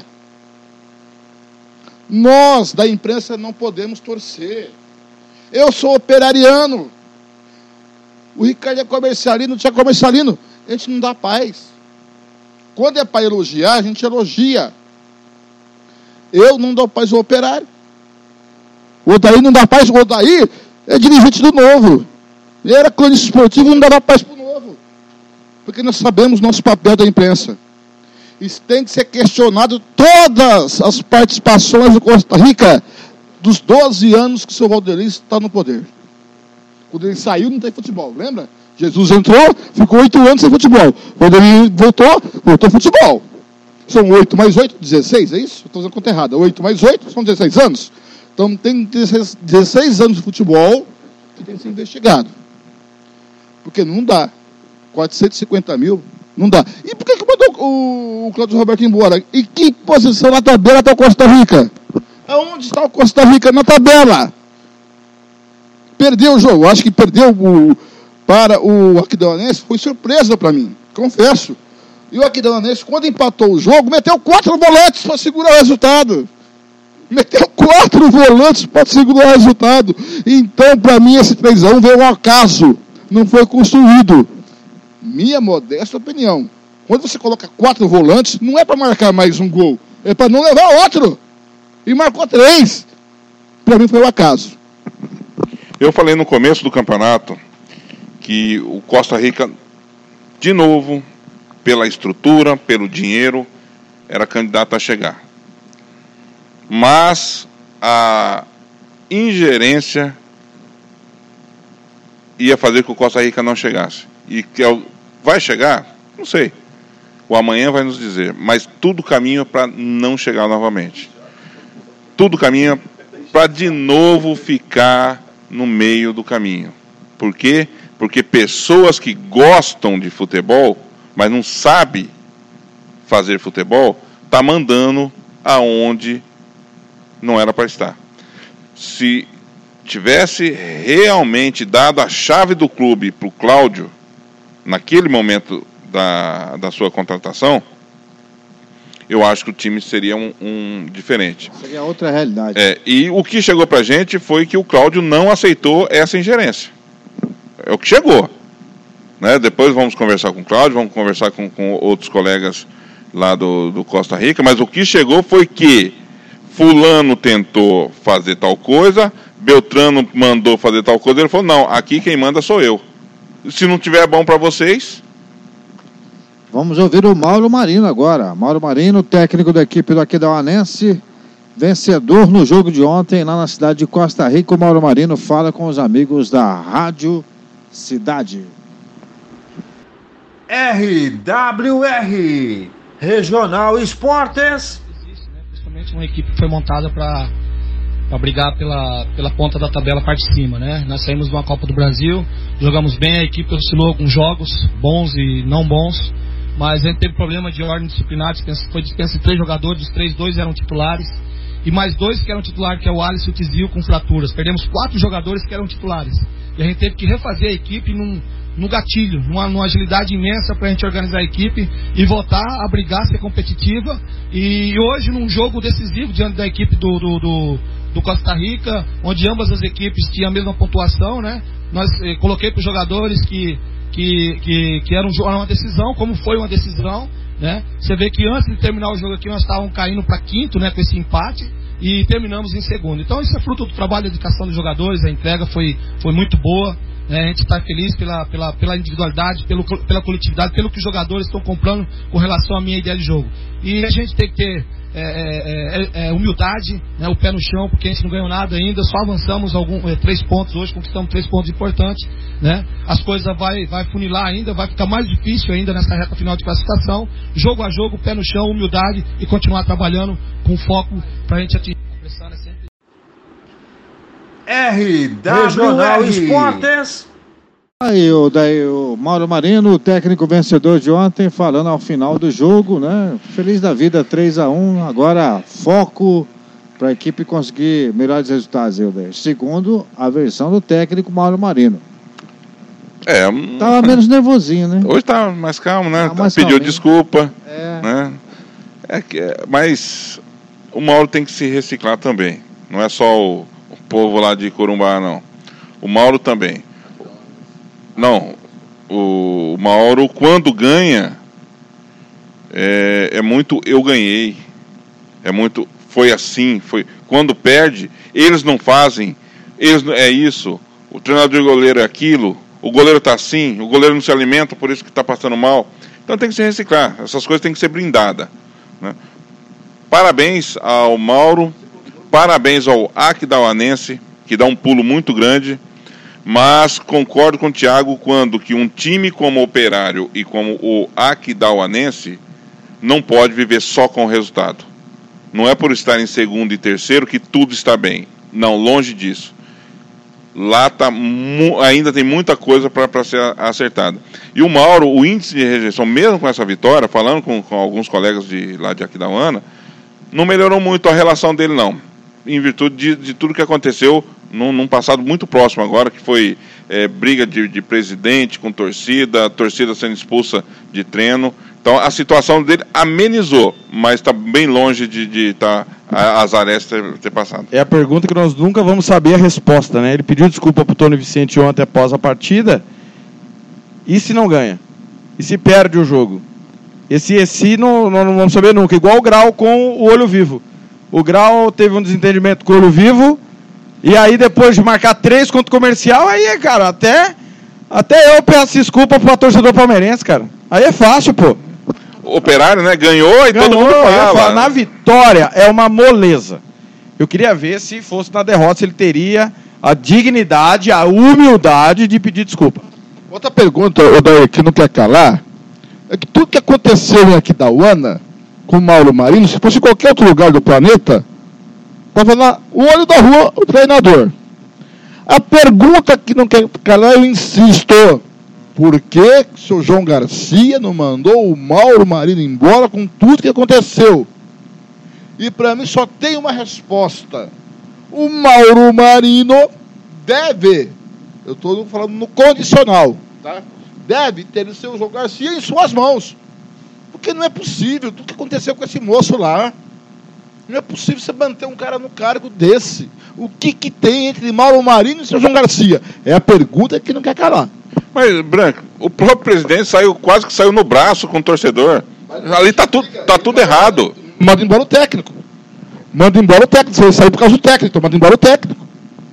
S10: Nós, da imprensa, não podemos torcer. Eu sou operariano. O Ricardo é comercialino, o Thiago é comercialino. A gente não dá paz. Quando é para elogiar, a gente elogia. Eu não dou paz ao operário. O Odair não dá paz, o Odair é dirigente do Novo. Ele era cronista esportivo e não dava paz para o Novo. Porque nós sabemos nosso papel da imprensa. Isso tem que ser questionado todas as participações do Costa Rica dos doze anos que o seu Valdeir está no poder. Quando ele saiu, não tem futebol, lembra? Jesus entrou, ficou oito anos sem futebol. Quando ele voltou, voltou futebol. São oito mais oito, dezesseis, é isso? Estou fazendo a conta errada. oito mais oito são dezesseis anos. Então tem dezesseis anos de futebol que tem que ser investigado. Porque não dá. quatrocentos e cinquenta mil, não dá. E por que, que mandou o, o Cláudio Roberto embora? E que posição na tabela está o Costa Rica? Aonde está o Costa Rica na tabela? Perdeu o jogo. Acho que perdeu o, para o Aquidauanense. Foi surpresa para mim, confesso. E o Aquidauanense, quando empatou o jogo, meteu quatro volantes para segurar o resultado. Meteu quatro volantes para segurar o resultado. Então, para mim, esse três a um veio um acaso. Não foi construído. Minha modesta opinião. Quando você coloca quatro volantes, não é para marcar mais um gol. É para não levar outro. E marcou três. Para mim foi um acaso.
S8: Eu falei no começo do campeonato que o Costa Rica, de novo, pela estrutura, pelo dinheiro, era candidato a chegar. Mas a ingerência ia fazer com que o Costa Rica não chegasse. E que vai chegar? Não sei. O amanhã vai nos dizer. Mas tudo caminha para não chegar novamente. Tudo caminha para de novo ficar no meio do caminho. Por quê? Porque pessoas que gostam de futebol, mas não sabem fazer futebol, tá mandando aonde não era para estar. Se tivesse realmente dado a chave do clube para o Cláudio, naquele momento da, da sua contratação, eu acho que o time seria um, um diferente.
S7: Seria outra realidade.
S8: É, e o que chegou pra gente foi que o Cláudio não aceitou essa ingerência. É o que chegou. Né? Depois vamos conversar com o Cláudio, vamos conversar com, com outros colegas lá do, do Costa Rica, mas o que chegou foi que fulano tentou fazer tal coisa, Beltrano mandou fazer tal coisa, ele falou, não, aqui quem manda sou eu. Se não tiver bom para vocês...
S7: Vamos ouvir o Mauro Marino agora. Mauro Marino, técnico da equipe do Aquidauanense, vencedor no jogo de ontem lá na cidade de Costa Rica. O Mauro Marino fala com os amigos da Rádio Cidade.
S1: R W R Regional Esportes.
S17: Principalmente uma equipe que foi montada para para brigar pela, pela ponta da tabela, parte de cima, né? Nós saímos de uma Copa do Brasil, jogamos bem, a equipe oscilou com jogos bons e não bons, mas a gente teve problema de ordem disciplinar, foi dispensa de três jogadores, dos três, dois eram titulares, e mais dois que eram titulares, que é o Alisson e o Tizil, com fraturas. Perdemos quatro jogadores que eram titulares, e a gente teve que refazer a equipe num, num gatilho, numa, numa agilidade imensa para a gente organizar a equipe e voltar a brigar, ser competitiva, e hoje num jogo decisivo diante da equipe do, do, do, do Costa Rica, onde ambas as equipes tinham a mesma pontuação, né? Nós eh, coloquei para os jogadores que Que, que, que era, um, era uma decisão, como foi uma decisão, né? Você vê que antes de terminar o jogo aqui nós estávamos caindo para quinto, né, com esse empate, e terminamos em segundo. Então isso é fruto do trabalho de dedicação dos jogadores, a entrega foi, foi muito boa, né? A gente está feliz pela, pela, pela individualidade, pelo, pela coletividade, pelo que os jogadores estão comprando com relação à minha ideia de jogo. E a gente tem que ter É, é, é, humildade, né, o pé no chão, porque a gente não ganhou nada ainda, só avançamos algum, é, três pontos hoje, conquistamos três pontos importantes, né? As coisas vai, vai funilar ainda, vai ficar mais difícil ainda nessa reta final de classificação, jogo a jogo, pé no chão, humildade e continuar trabalhando com foco para a gente atingir.
S1: R W R Esportes.
S7: Aí o, daí, o Mauro Marino, o técnico vencedor de ontem, falando ao final do jogo, né? Feliz da vida, três a um. Agora foco para a equipe conseguir melhores resultados, Helder. Segundo a versão do técnico Mauro Marino.
S8: É.
S7: Tava menos nervosinho, né?
S8: Hoje tá mais calmo, né?
S7: Tá mais
S8: Pediu
S7: calminho.
S8: desculpa.
S7: É.
S8: Né? É que, mas o Mauro tem que se reciclar também. Não é só o, o povo lá de Corumbá, não. O Mauro também. Não, o Mauro, quando ganha, é, é muito eu ganhei, é muito, foi assim, foi quando perde, eles não fazem, eles não- é isso, o treinador de goleiro é aquilo, o goleiro está assim, o goleiro não se alimenta, por isso que está passando mal. Então tem que se reciclar, essas coisas têm que ser blindadas, né? Parabéns ao Mauro, parabéns ao Aquidauanense, que dá um pulo muito grande, mas concordo com o Thiago quando que um time como o Operário e como o Aquidauanense não pode viver só com o resultado. Não é por estar em segundo e terceiro que tudo está bem. Não, longe disso. Lá tá mu- ainda tem muita coisa para ser acertada. E o Mauro, o índice de rejeição, mesmo com essa vitória, falando com, com alguns colegas de, lá de Aquidauana, não melhorou muito a relação dele, não. Em virtude de, de tudo que aconteceu num, num passado muito próximo agora, que foi é, briga de, de presidente com torcida, a torcida sendo expulsa de treino. Então a situação dele amenizou, mas está bem longe de estar tá, as arestas ter, ter passado.
S9: É a pergunta que nós nunca vamos saber a resposta, né? Ele pediu desculpa pro Tony Vicente ontem após a partida. E se não ganha? E se perde o jogo? Esse esse não, não, não vamos saber nunca. Igual o Grau com o Olho Vivo. O Grau teve um desentendimento com o Olho Vivo. E aí depois de marcar três contra o Comercial, aí, cara, até, até eu peço desculpa pro torcedor palmeirense, cara. Aí é fácil, pô.
S8: Operário, né? Ganhou e
S9: Ganhou,
S8: todo mundo fala.
S9: fala. Na vitória é uma moleza. Eu queria ver se fosse na derrota, se ele teria a dignidade, a humildade de pedir desculpa.
S10: Outra pergunta, Odair, que não quer calar, é que tudo que aconteceu em Aquidauana com o Mauro Marino, se fosse em qualquer outro lugar do planeta, estava lá o olho da rua, o treinador. A pergunta que não quer calar, eu insisto. Por que o seu João Garcia não mandou o Mauro Marino embora com tudo que aconteceu? E para mim só tem uma resposta. O Mauro Marino deve, eu estou falando no condicional, tá? Deve ter o seu João Garcia em suas mãos. Porque não é possível tudo que aconteceu com esse moço lá. Não é possível você manter um cara no cargo desse. O que, que tem entre Mauro Marino e seu João Garcia? É a pergunta que não quer calar.
S8: Mas, Branco, o próprio presidente saiu, quase que saiu no braço com o torcedor. Ali tá, tu, tá tudo errado.
S10: Manda embora o técnico. Manda embora o técnico. Você saiu por causa do técnico, manda embora o técnico.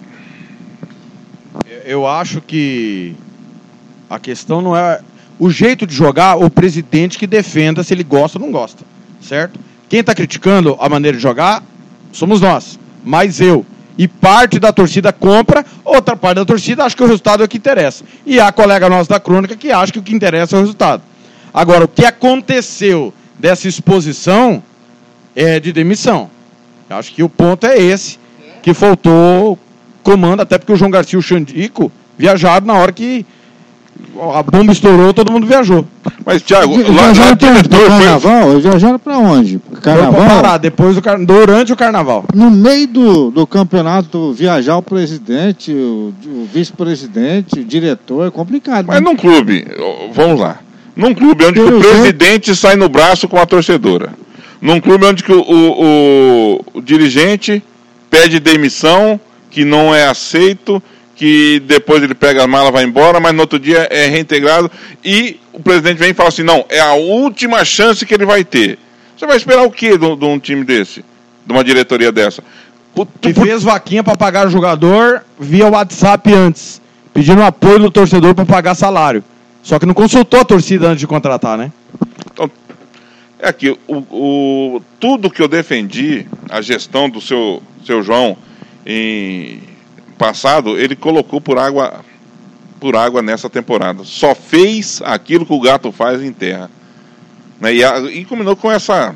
S9: Eu acho que a questão não é o jeito de jogar, o presidente que defenda se ele gosta ou não gosta, certo? Quem está criticando a maneira de jogar somos nós, mais eu. E parte da torcida compra, outra parte da torcida acha que o resultado é o que interessa. E há colega nosso da crônica que acha que o que interessa é o resultado. Agora, o que aconteceu dessa exposição é de demissão. Eu acho que o ponto é esse, que faltou comando, até porque o João Garcia e o Xandico viajaram na hora que a bomba estourou, todo mundo viajou.
S8: Mas, Thiago,
S7: Viajaram para o carnaval? Viajaram para onde? Carnaval?
S9: Foi para Pará, depois do car... durante o carnaval.
S7: No meio do, do campeonato, viajar o presidente, o, o vice-presidente, o diretor, é complicado.
S8: Mas
S7: né?
S8: num clube, vamos lá, num clube onde que o presidente sai no braço com a torcedora, num clube onde que o, o, o, o dirigente pede demissão, que não é aceito, que depois ele pega a mala, vai embora, mas no outro dia é reintegrado, e o presidente vem e fala assim, não, é a última chance que ele vai ter. Você vai esperar o quê de, de um time desse? De uma diretoria dessa? O,
S9: que por... fez vaquinha para pagar o jogador via WhatsApp antes, pedindo apoio do torcedor para pagar salário. Só que não consultou a torcida antes de contratar, né?
S8: Então, é aqui, o, o, tudo que eu defendi, a gestão do seu, seu João em passado, ele colocou por água por água nessa temporada. Só fez aquilo que o gato faz em terra. Né? E, a, e combinou com essa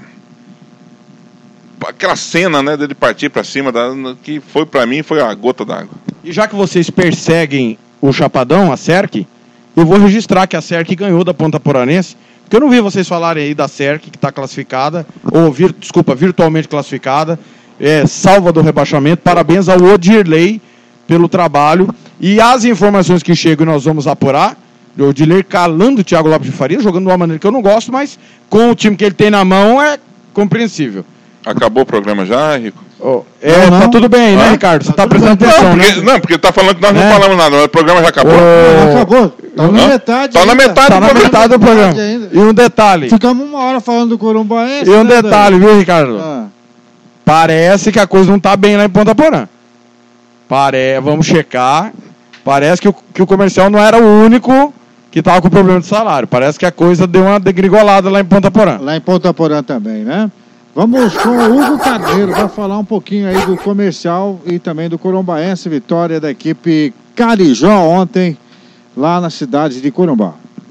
S8: aquela cena, né, dele partir para cima, da, que foi para mim foi a gota d'água.
S9: E já que vocês perseguem o Chapadão, a S E R C, eu vou registrar que a S E R C ganhou da Ponta Poranense, porque eu não vi vocês falarem aí da S E R C, que está classificada, ou, vir, desculpa, virtualmente classificada, é, salva do rebaixamento. Parabéns ao Odirley pelo trabalho. E as informações que chegam nós vamos apurar, o Odirley calando o Thiago Lopes de Faria, jogando de uma maneira que eu não gosto, mas com o time que ele tem na mão é compreensível.
S8: Acabou o programa já, Rico?
S9: Oh, é, não, tá tudo bem, ah? né, Ricardo? Você tá, tá prestando atenção,
S8: não, porque,
S9: né?
S8: Não, porque ele tá falando que nós
S9: é.
S8: não falamos nada, o programa já acabou.
S7: Oh. Acabou. Tá na
S8: Hã?
S7: metade.
S8: Tá
S7: ainda.
S8: na metade,
S9: tá
S8: do,
S9: na
S8: programa.
S9: metade do programa. E um detalhe.
S7: Ficamos uma hora falando do Corumbaense.
S9: E um
S7: né,
S9: detalhe,
S7: daí?
S9: viu, Ricardo? Ah. Parece que a coisa não tá bem lá em Ponta Porã. Pare... Vamos checar. Parece que o, que o comercial não era o único que tava com problema de salário. Parece que a coisa deu uma degrigolada lá em Ponta Porã.
S7: Lá em Ponta Porã também, né? Vamos com o Hugo Carneiro, vai falar um pouquinho aí do comercial e também do Corumbaense, vitória da equipe Carijó ontem, lá na cidade de Corumbá.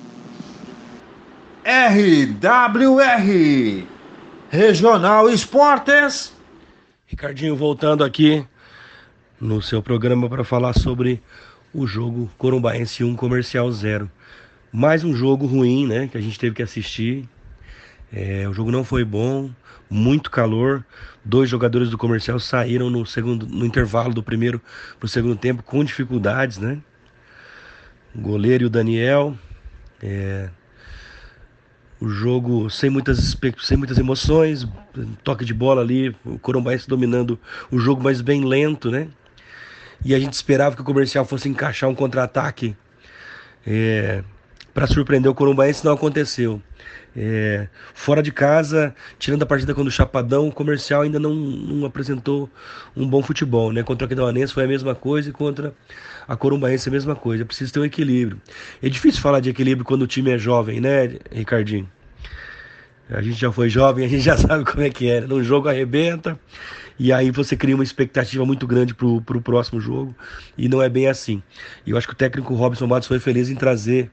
S1: R W R Regional Esportes.
S13: Ricardinho, voltando aqui no seu programa para falar sobre o jogo Corumbaense um, Comercial zero. Mais um jogo ruim, né, que a gente teve que assistir. É, o jogo não foi bom, muito calor. Dois jogadores do Comercial saíram no, segundo, no intervalo do primeiro para o segundo tempo com dificuldades, né? O goleiro e o Daniel. É, o jogo sem muitas, sem muitas emoções, toque de bola ali, o Corumbaense dominando o jogo, mas bem lento, né? E a gente esperava que o Comercial fosse encaixar um contra-ataque é, para surpreender o Corumbaense, não aconteceu. É, fora de casa, tirando a partida contra o Chapadão, o Comercial ainda não, não apresentou um bom futebol, né? Contra o Aquidauanense foi a mesma coisa e contra a Corumbaense a mesma coisa. Precisa ter um equilíbrio. É difícil falar de equilíbrio quando o time é jovem, né, Ricardinho? A gente já foi jovem, a gente já sabe como é que é. Num jogo arrebenta e aí você cria uma expectativa muito grande pro, pro próximo jogo e não é bem assim. E eu acho que o técnico Robson Matos foi feliz em trazer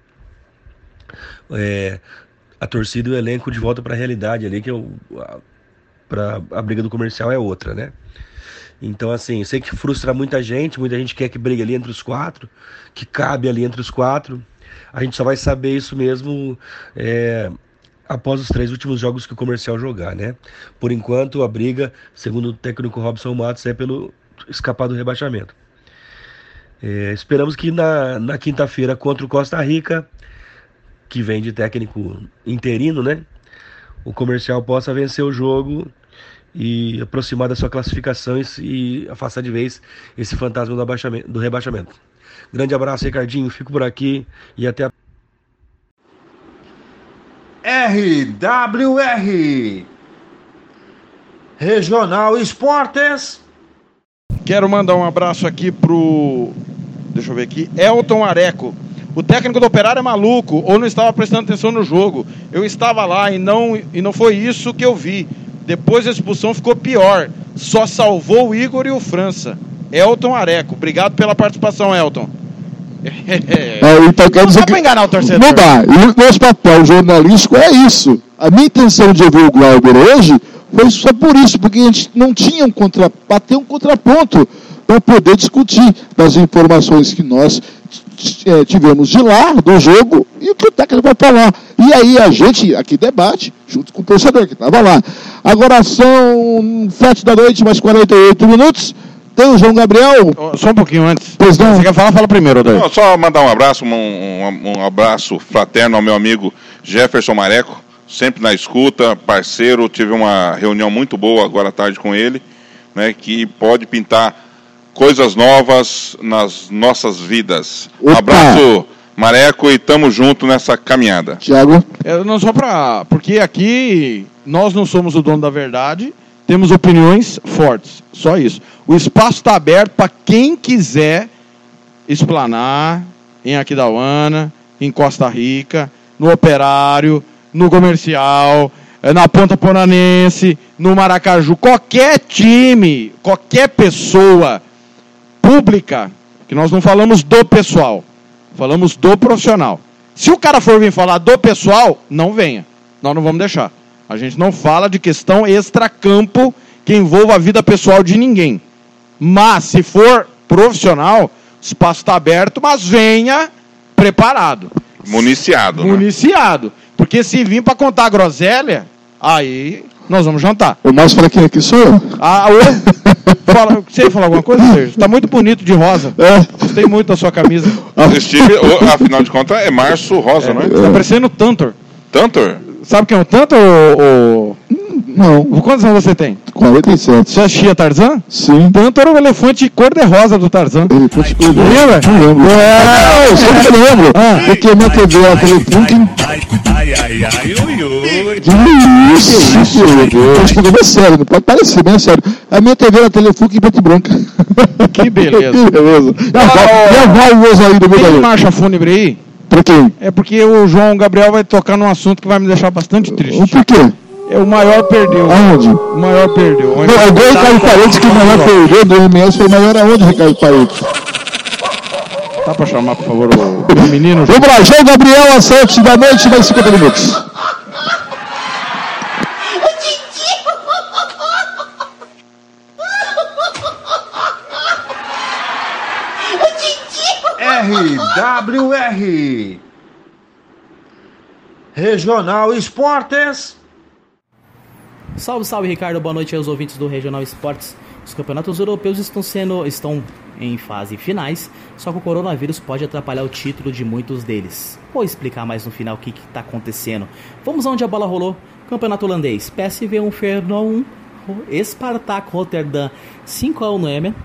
S13: é, a torcida e o elenco de volta para a realidade ali, que é o, a, pra, a briga do Comercial é outra, né? Então, assim, eu sei que frustra muita gente, muita gente quer que brigue ali entre os quatro, que cabe ali entre os quatro. A gente só vai saber isso mesmo é, após os três últimos jogos que o Comercial jogar, né? Por enquanto, a briga, segundo o técnico Robson Matos, é pelo escapar do rebaixamento. É, esperamos que na, na quinta-feira contra o Costa Rica, que vem de técnico interino, né? O Comercial possa vencer o jogo e aproximar da sua classificação e, e afastar de vez esse fantasma do, abaixamento, do rebaixamento. Grande abraço, Ricardinho. Fico por aqui e até a...
S1: R W R Regional Esportes.
S9: Quero mandar um abraço aqui pro... Deixa eu ver aqui. Elton Areco. O técnico do Operário é maluco ou não estava prestando atenção no jogo. Eu estava lá e não, e não foi isso que eu vi. Depois a expulsão ficou pior. Só salvou o Igor e o França. Elton Areco. Obrigado pela participação, Elton.
S10: É, então quer
S9: não
S10: dizer
S9: dá pra
S10: que
S9: enganar o torcedor.
S10: Não dá. E o nosso papel jornalístico é isso. A minha intenção de ouvir o Glauber hoje foi só por isso, porque a gente não tinha um contra... bater um contraponto para poder discutir das informações que nós é, tivemos de lá, do jogo, e o que o técnico vai falar. E aí a gente aqui debate, junto com o torcedor que estava lá. Agora são sete da noite, mais quarenta e oito minutos. Tem o João Gabriel.
S9: Só um pouquinho antes.
S10: Pois não.
S9: Você quer falar? Fala primeiro, Odair.
S8: Não, só mandar um abraço, um, um, um abraço fraterno ao meu amigo Jefferson Mareco, sempre na escuta, parceiro. Tive uma reunião muito boa agora à tarde com ele, né, que pode pintar coisas novas nas nossas vidas. Um abraço, Mareco, e tamo junto nessa caminhada.
S10: Tiago?
S9: É, não só pra... Porque aqui nós não somos o dono da verdade, temos opiniões fortes, só isso. O espaço está aberto para quem quiser explanar em Aquidauana, em Costa Rica, no Operário, no Comercial, na Ponta Poranense, no Maracaju. Qualquer time, qualquer pessoa pública, que nós não falamos do pessoal, falamos do profissional. Se o cara for vir falar do pessoal, não venha. Nós não vamos deixar. A gente não fala de questão extracampo que envolva a vida pessoal de ninguém. Mas, se for profissional, o espaço está aberto, mas venha preparado.
S8: Municiado.
S9: Municiado. Né? Porque se vir para contar a groselha, aí nós vamos jantar.
S10: O mais fraquinho aqui sou eu.
S9: Ah, fala, você ia falar alguma coisa, Sérgio? Está muito bonito de rosa.
S10: É.
S9: Gostei muito da sua camisa.
S8: Steve, afinal de contas, é março rosa,
S9: é,
S8: não é?
S9: Está parecendo o Tantor.
S8: Tantor?
S9: Sabe quem é o Tantor? Ou, ou...
S10: Não.
S9: Quantos anos você tem?
S10: quarenta e sete.
S9: Você assistia Tarzan?
S10: Sim.
S9: Tanto era o elefante cor-de-rosa do Tarzan.
S10: Elefante cor-de-rosa? Lembra? Não lembro. É, eu sempre me lembro. Ah, porque a minha T V era Telefunken.
S11: Ai, ai, ai, ui, ui.
S10: Que isso, isso, meu Deus. Esse programa é sério, não pode parecer, bem sério. A minha T V era Telefunken em preto e branco.
S9: Que beleza.
S10: Que beleza. E a voz aí do meu
S9: Tem marcha fúnebre aí?
S10: Pra quem?
S9: É porque o João Gabriel vai tocar num assunto que vai me deixar bastante triste.
S10: Por quê?
S9: É o maior perdeu.
S10: Aonde?
S9: O maior perdeu.
S10: Não, é igual o Ricardo Paredes, que o maior perdeu do M S foi maior aonde, Ricardo Paredes?
S9: Dá pra chamar, por favor, o, o menino?
S10: Vamos lá, João Gabriel, às sete da noite, mais cinquenta minutos.
S1: R W R Regional Esportes.
S18: Salve, salve, Ricardo. Boa noite aos ouvintes do Regional Esportes. Os campeonatos europeus estão sendo estão em fase finais, só que o coronavírus pode atrapalhar o título de muitos deles. Vou explicar mais no final o que está acontecendo. Vamos onde a bola rolou. Campeonato holandês. P S V um, Feyenoord um, Spartak Rotterdam cinco a um no Emmen,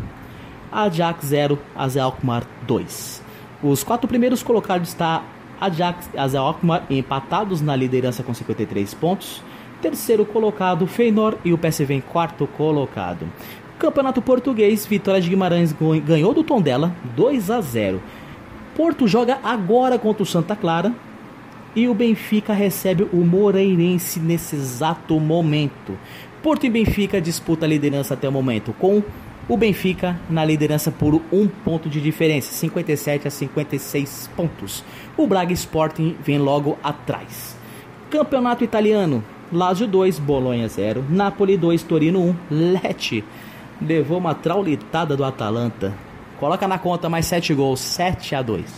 S18: Ajax zero, A Z Alkmaar dois. Os quatro primeiros colocados está Ajax e A Z Alkmaar empatados na liderança com cinquenta e três pontos. Terceiro colocado, Feyenoord, e o P S V em quarto colocado. Campeonato Português, Vitória de Guimarães ganhou do Tondela dois a zero. Porto joga agora contra o Santa Clara e o Benfica recebe o Moreirense nesse exato momento. Porto e Benfica disputam a liderança até o momento, com o Benfica na liderança por um ponto de diferença, cinquenta e sete a cinquenta e seis pontos. O Braga Sporting vem logo atrás. Campeonato Italiano, Lazio dois, Bolonha zero, Napoli dois, Torino um, Lecce levou uma traulitada do Atalanta. Coloca na conta mais sete gols, sete a dois.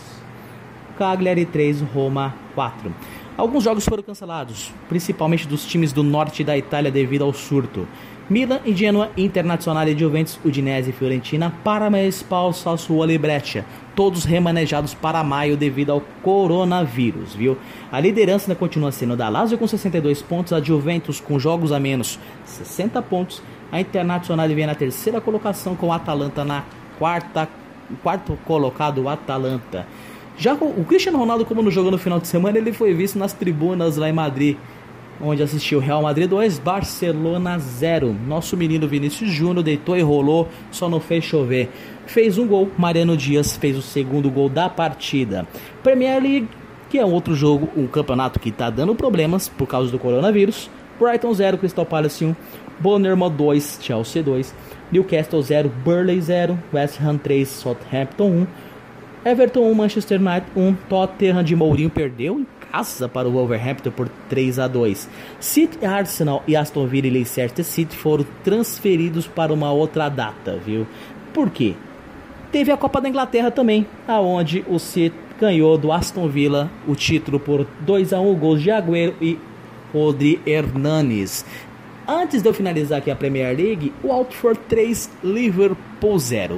S18: Cagliari três, Roma quatro. Alguns jogos foram cancelados, principalmente dos times do norte da Itália devido ao surto. Milan e Genoa, Internazionale, Juventus, Udinese, Fiorentina, Parma, Spal, Sassuolo e Brescia, todos remanejados para maio devido ao coronavírus, viu? A liderança ainda continua sendo da Lazio com sessenta e dois pontos, a Juventus com jogos a menos sessenta pontos, a Internazionale vem na terceira colocação com o Atalanta na quarta, quarto colocado, o Atalanta. Já o Cristiano Ronaldo, como no jogo no final de semana, ele foi visto nas tribunas lá em Madrid, onde assistiu Real Madrid dois, Barcelona zero. Nosso menino Vinícius Júnior deitou e rolou, só não fez chover. Fez um gol, Mariano Dias fez o segundo gol da partida. Premier League, que é um outro jogo, um campeonato que está dando problemas por causa do coronavírus. Brighton zero, Crystal Palace um, Bournemouth dois, Chelsea dois, Newcastle zero, Burnley zero, West Ham três, Southampton um, Everton um, Manchester United um, Tottenham de Mourinho perdeu em casa para o Wolverhampton por três a dois. City, Arsenal e Aston Villa e Leicester City foram transferidos para uma outra data, viu? Por quê? Teve a Copa da Inglaterra também, aonde o City ganhou do Aston Villa o título por dois a um, gols de Agüero e Rodri Hernanes. Antes de eu finalizar aqui a Premier League, o Watford três, Liverpool zero.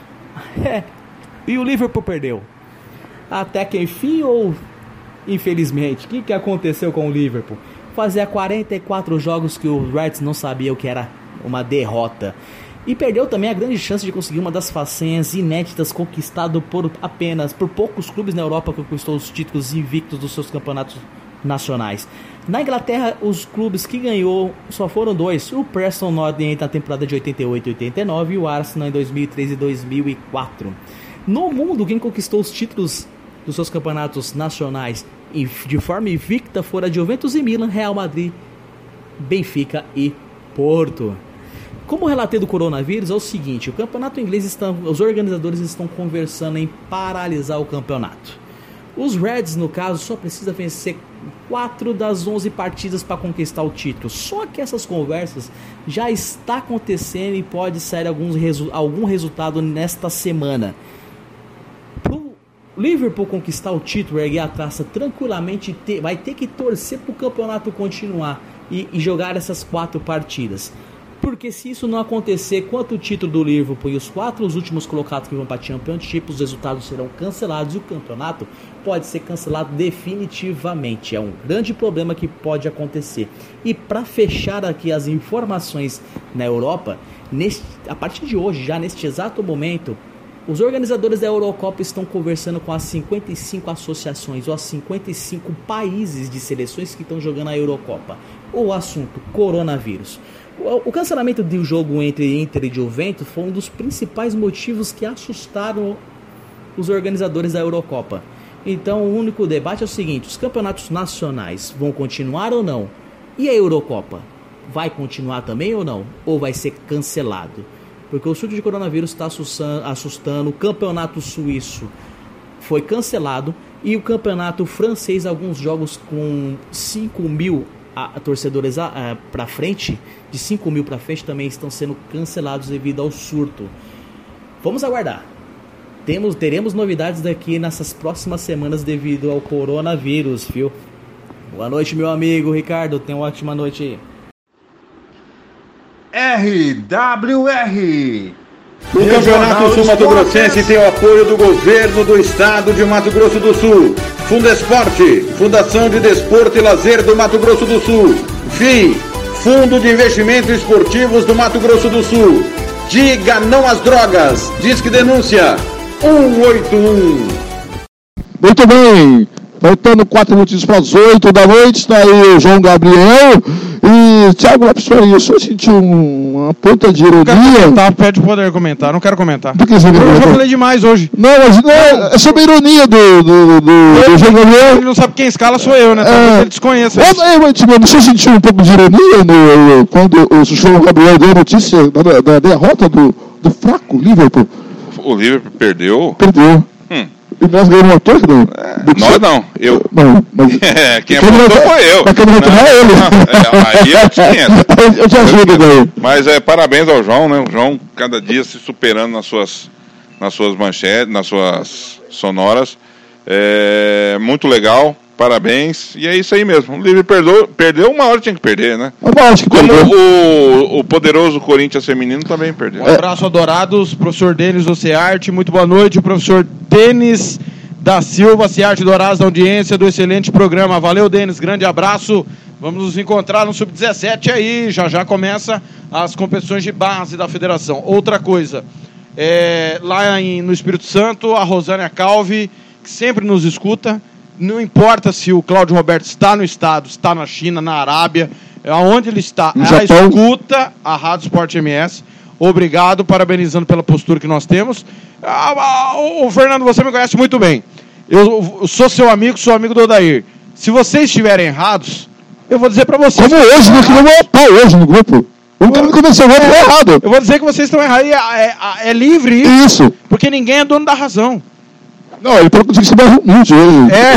S18: É, e o Liverpool perdeu. Até que enfim, ou infelizmente, o que, que aconteceu com o Liverpool? Fazia quarenta e quatro jogos que o Reds não sabia o que era uma derrota. E perdeu também a grande chance de conseguir uma das façanhas inéditas conquistado por apenas por poucos clubes na Europa que conquistou os títulos invictos dos seus campeonatos nacionais. Na Inglaterra, os clubes que ganhou só foram dois: o Preston North End na temporada de oitenta e oito e oitenta e nove e o Arsenal em dois mil e três e dois mil e quatro. No mundo, quem conquistou os títulos dos seus campeonatos nacionais de forma invicta foram a Juventus e Milan, Real Madrid, Benfica e Porto. Como relatei do coronavírus, é o seguinte: o campeonato inglês, estão, os organizadores estão conversando em paralisar o campeonato. Os Reds, no caso, só precisa vencer quatro das onze partidas para conquistar o título. Só que essas conversas já está acontecendo e pode sair alguns resu- algum resultado nesta semana. Para o Liverpool conquistar o título, erguer a taça tranquilamente, ter, vai ter que torcer para o campeonato continuar e, e jogar essas quatro partidas. Porque se isso não acontecer, quanto o título do Liverpool e os quatro os últimos colocados que vão para a Championship, os resultados serão cancelados e o campeonato pode ser cancelado definitivamente. É um grande problema que pode acontecer. E para fechar aqui as informações na Europa, neste, a partir de hoje, já neste exato momento, os organizadores da Eurocopa estão conversando com as cinquenta e cinco associações ou as cinquenta e cinco países de seleções que estão jogando a Eurocopa. O assunto coronavírus. O cancelamento do jogo entre Inter e Juventus foi um dos principais motivos que assustaram os organizadores da Eurocopa. Então o único debate é o seguinte: os campeonatos nacionais vão continuar ou não? E a Eurocopa? Vai continuar também ou não? Ou vai ser cancelado? Porque o surto de coronavírus está assustando, assustando. O campeonato suíço foi cancelado e o campeonato francês, alguns jogos com cinco mil a, a torcedores para frente, de cinco mil para frente, também estão sendo cancelados devido ao surto. Vamos aguardar. Temos, teremos novidades daqui nessas próximas semanas devido ao coronavírus, viu? Boa noite, meu amigo Ricardo. Tenha uma ótima noite aí.
S1: R W R.
S4: O Campeonato Sul Mato Grossense tem o apoio do Governo do Estado de Mato Grosso do Sul, Fundesporte, Fundação de Desporto e Lazer do Mato Grosso do Sul, F I I, Fundo de Investimentos Esportivos do Mato Grosso do Sul. Diga não às drogas. Disque denúncia um oito um.
S10: Muito bem. Faltando quatro minutos para as oito da noite, está aí o João Gabriel e Thiago Lopes Faria. Eu só senti um, uma ponta de ironia.
S9: Não quero comentar, pede poder comentar, não quero comentar.
S10: Por que você
S9: eu já falei demais hoje.
S10: Não, mas não, é sobre a ironia do, do, do,
S9: eu,
S10: do João Gabriel.
S9: Ele não sabe quem escala, sou eu, né? Talvez
S10: é,
S9: ele desconheça.
S10: Eu, eu, eu, você sentiu um pouco de ironia no, quando o João Gabriel deu a notícia da, da derrota do, do fraco Liverpool?
S8: O Liverpool perdeu?
S10: Perdeu.
S8: Hum.
S10: E nós ganhamos uma torre, não?
S8: É, nós não, eu.
S10: Não, mas...
S8: é, quem apontou foi eu.
S10: Mas quem não é ele.
S8: Não, aí eu te entendo.
S10: Eu te ajudo, daí.
S8: Mas é, parabéns ao João, né? O João, cada dia se superando nas suas, nas suas manchetes, nas suas sonoras. É, muito legal, parabéns. E é isso aí mesmo. O Liverpool perdeu, perdeu uma hora tinha que perder, né?
S10: Eu acho que
S8: Como o, o poderoso Corinthians feminino também perdeu.
S9: Um abraço adorados, professor Denis do Cearte, muito boa noite, professor Denis da Silva, Cearte Dourados, da audiência do excelente programa. Valeu, Denis, grande abraço. Vamos nos encontrar no sub dezessete aí, já já começa as competições de base da federação. Outra coisa, é, lá em, no Espírito Santo, a Rosânia Calvi, que sempre nos escuta, não importa se o Cláudio Roberto está no estado, está na China, na Arábia, aonde ele está, ela escuta a Rádio Sport M S. Obrigado, parabenizando pela postura que nós temos. Ah, ah, o Fernando, você me conhece muito bem. Eu, eu sou seu amigo, sou amigo do Odair. Se vocês estiverem errados, eu vou dizer para vocês.
S10: Como hoje, no grupo, é hoje no grupo. O cara começou a é, errado.
S9: Eu vou dizer que vocês estão errados. É, é, é livre isso,
S10: isso.
S9: Porque ninguém é dono da razão.
S10: Não, ele pode conseguir ser mais humilde.
S9: É.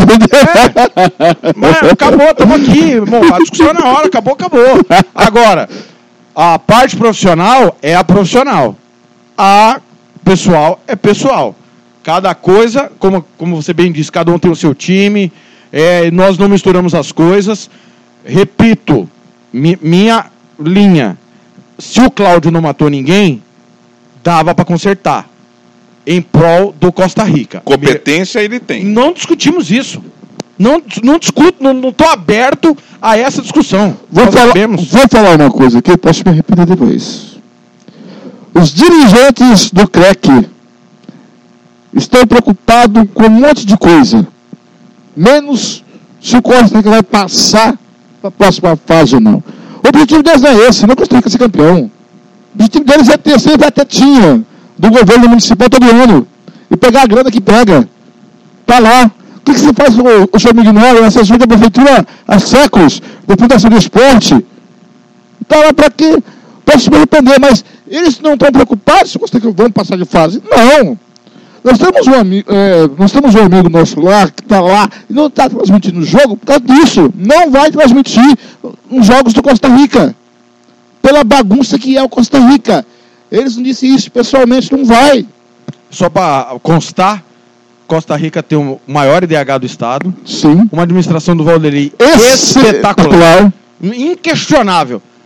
S9: é. Mas acabou, estamos aqui. Bom, a discussão é na hora, acabou, acabou. Agora, a parte profissional é a profissional. A pessoal é pessoal. Cada coisa, como, como você bem disse, cada um tem o seu time. É, nós não misturamos as coisas. Repito, mi, minha linha. Se o Cláudio não matou ninguém, dava para consertar. Em prol do Costa Rica.
S8: Competência ele tem.
S9: Não discutimos isso. Não, não discuto, não estou aberto a essa discussão.
S10: Vou falar, vou falar uma coisa aqui, posso me repetir depois. Os dirigentes do C R E C estão preocupados com um monte de coisa. Menos se o Costa Rica vai passar para a próxima fase ou não. O objetivo deles não é esse, não é Costa Rica ser campeão. O objetivo deles é ter sempre a tetinha do governo municipal todo ano. E pegar a grana que pega. Tá lá. O que, que você faz, o, o senhor me ignora, o assessor da prefeitura há séculos, da Fundação do Esporte? Tá lá para quê? Posso me arrepender, mas eles não estão preocupados se vocês vão passar de fase. Não. Nós temos um amigo, é, nós temos um amigo nosso lá, que está lá, e não está transmitindo o jogo por causa disso. Não vai transmitir os jogos do Costa Rica. Pela bagunça que é o Costa Rica. Eles não disseram isso pessoalmente, não vai.
S9: Só para constar, Costa Rica tem o maior I D H do estado.
S10: Sim.
S9: Uma administração do Valderi
S10: espetacular.
S9: Inquestionável.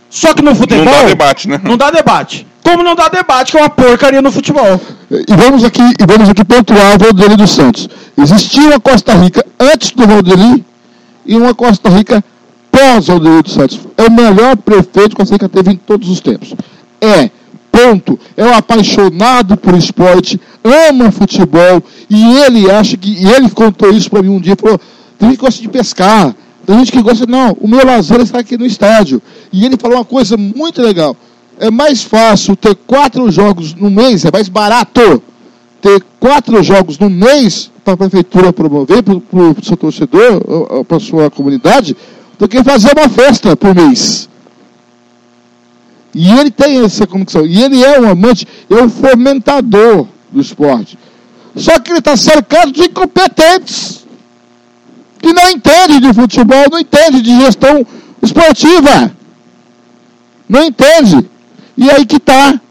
S9: Só que no futebol...
S8: Não dá debate, né?
S9: Não dá debate. Como não dá debate, que é uma porcaria no futebol.
S10: E vamos aqui, e vamos aqui pontuar o Valdeli dos Santos. Existia uma Costa Rica antes do Valdeli e uma Costa Rica pós-Valdeli dos Santos. É o melhor prefeito que a Costa Rica teve em todos os tempos. É, ponto. É um apaixonado por esporte, ama futebol, e ele acha que... E ele contou isso para mim um dia, falou, tem gente que gosta de pescar, tem gente que gosta... Não, o meu lazer está aqui no estádio. E ele falou uma coisa muito legal. É mais fácil ter quatro jogos no mês, é mais barato ter quatro jogos no mês para a prefeitura promover, para o seu torcedor, para a sua comunidade, do que fazer uma festa por mês. E ele tem essa conexão. E ele é um amante, é um fomentador do esporte. Só que ele está cercado de incompetentes que não entende de futebol, não entende de gestão esportiva. Não entende. E aí que está.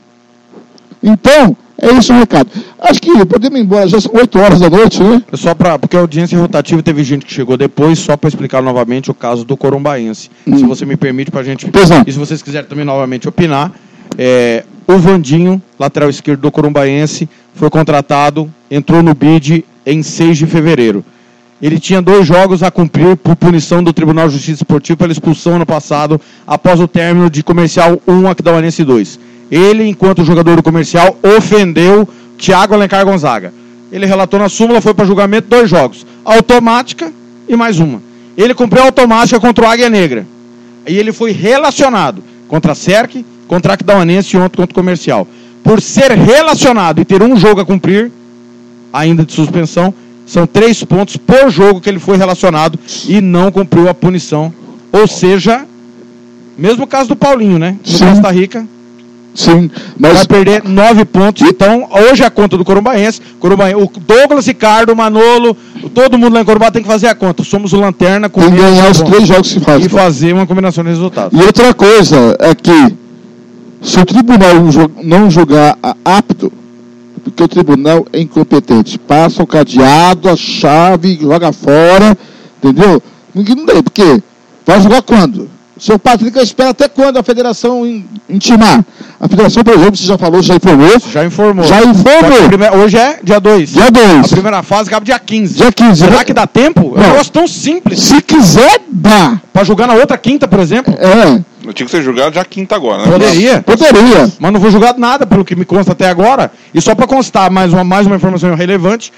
S10: Então, é isso o recado. Acho que podemos ir embora, já são oito horas da noite, né?
S9: Só para, porque a audiência rotativa teve gente que chegou depois, só para explicar novamente o caso do Corumbaense. Hum. Se você me permite, para a gente... E se vocês quiserem também novamente opinar, é, o Vandinho, lateral esquerdo do Corumbaense, foi contratado, entrou no bid em seis de fevereiro. Ele tinha dois jogos a cumprir por punição do Tribunal de Justiça Esportiva pela expulsão ano passado, após o término de Comercial um, Aquidauanense dois. Ele, enquanto jogador do Comercial, ofendeu Thiago Alencar Gonzaga. Ele relatou na súmula, foi para julgamento, dois jogos. Automática e mais uma. Ele cumpriu a automática contra o Águia Negra. E ele foi relacionado contra a S E R C, contra a Aquidauanense e ontem contra o Comercial. Por ser relacionado e ter um jogo a cumprir, ainda de suspensão, são três pontos por jogo que ele foi relacionado e não cumpriu a punição. Ou seja, mesmo caso do Paulinho, né? No
S10: Sim.
S9: Costa Rica.
S10: Sim, mas...
S9: Vai perder nove pontos. Então, hoje a conta do Corumbaense, Corumbaense, o Douglas, Ricardo, o Manolo, todo mundo lá em Corumbá tem que fazer a conta. Somos o Lanterna com
S10: tem que ganhar os três jogos que faz.
S9: E fazer uma combinação de resultados.
S10: E outra coisa é que, se o tribunal não julgar apto, porque o tribunal é incompetente, passa o cadeado, a chave, joga fora, entendeu? Ninguém não dá, porque vai jogar quando? O senhor Patrick espera até quando a federação intimar? A federação, por exemplo, você já falou, já informou?
S9: Já informou.
S10: Já informou.
S9: Primeira, hoje é dia dois.
S10: Dia dois.
S9: A primeira fase acaba dia quinze.
S10: Dia quinze.
S9: Será que dá tempo? É um negócio tão simples.
S10: Se quiser, dá.
S9: Pra jogar na outra quinta, por exemplo?
S10: É.
S8: Eu tinha que ser julgado já quinta agora, né?
S9: Poderia.
S10: Poderia.
S9: Mas não foi julgado nada, pelo que me consta até agora. E só para constar mais uma, mais uma informação relevante,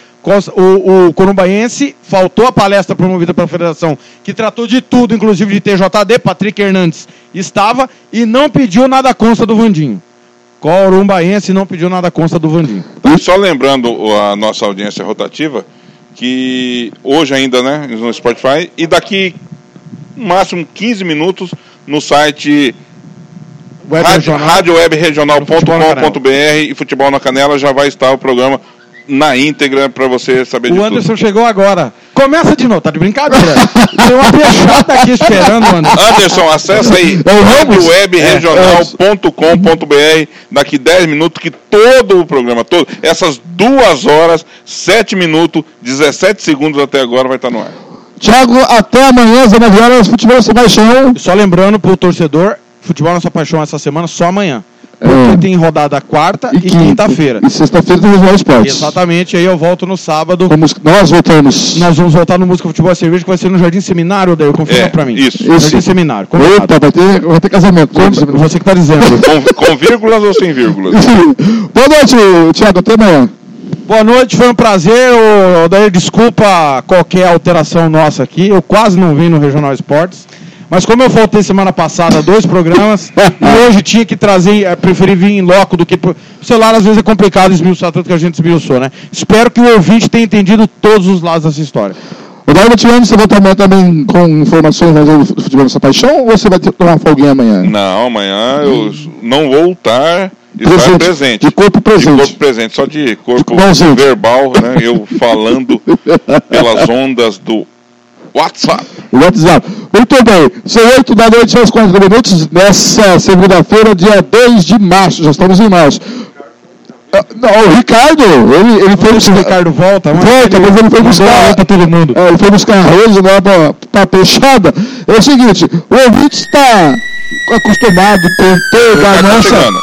S9: o, o Corumbaense faltou a palestra promovida pela federação, que tratou de tudo, inclusive de T J D, Patrick Hernandes estava, e não pediu nada consta do Vandinho. Corumbaense não pediu nada consta do Vandinho.
S8: E só lembrando a nossa audiência rotativa, que hoje ainda, né, no Spotify, e daqui, no máximo quinze minutos, no site
S9: Web
S8: rádio, rádio web regional ponto com ponto b r e Futebol na Canela já vai estar o programa na íntegra para você saber
S9: o
S8: de
S9: Anderson
S8: tudo.
S9: Chegou agora. Começa de novo, tá de brincadeira? Tem uma fechada aqui esperando, Anderson.
S8: Anderson, acessa aí rádio web regional ponto com ponto b r daqui dez minutos que todo o programa, todo, essas duas horas, sete minutos, dezessete segundos até agora vai estar no ar.
S10: Thiago, até amanhã, às nove horas, Futebol Nossa Paixão.
S9: Só lembrando pro torcedor, Futebol Nossa Paixão essa semana, só amanhã. Porque é. tem rodada quarta e, e quinta-feira.
S10: E sexta-feira tem Regional Esportes.
S9: Exatamente, aí eu volto no sábado.
S10: Vamos, nós voltamos.
S9: Nós vamos voltar no Música Futebol e Cerveja, que vai ser no Jardim Seminário, daí eu confirma
S8: é,
S9: pra mim.
S8: Isso.
S9: Jardim
S10: isso.
S9: Seminário.
S10: Opa, vai ter, vai ter casamento.
S9: Com, você que tá dizendo.
S8: com, com vírgulas ou sem vírgulas?
S10: Boa noite, Thiago, até amanhã.
S9: Boa noite, foi um prazer. O Odair, desculpa qualquer alteração nossa aqui. Eu quase não vim no Regional Esportes. Mas como eu faltei semana passada dois programas, e hoje tinha que trazer, preferi vir em loco do que... O celular às vezes é complicado esmiuçar tanto que a gente esmiuçou, né? Espero que o ouvinte tenha entendido todos os lados dessa história.
S10: Odair, você vai tomar também com informações do Futebol Nossa Paixão, ou você vai tomar uma folguinha amanhã?
S8: Não, amanhã eu não vou estar... Estar
S10: presente,
S8: presente.
S10: De corpo presente.
S8: De corpo presente, só de corpo
S10: de
S8: verbal, né? Eu falando pelas ondas do WhatsApp.
S10: WhatsApp. Muito bem. São oito da noite, aos quatro minutos, nessa segunda-feira, dia dois de março. Já estamos em março. Não, o Ricardo, ele, ele foi buscar...
S9: O Ricardo volta,
S10: mas volta, ele, mas ele foi buscar...
S9: Pra todo mundo.
S10: É, ele foi buscar arroz lá pra, pra peixada. É o seguinte, o ouvinte está acostumado com toda a nossa...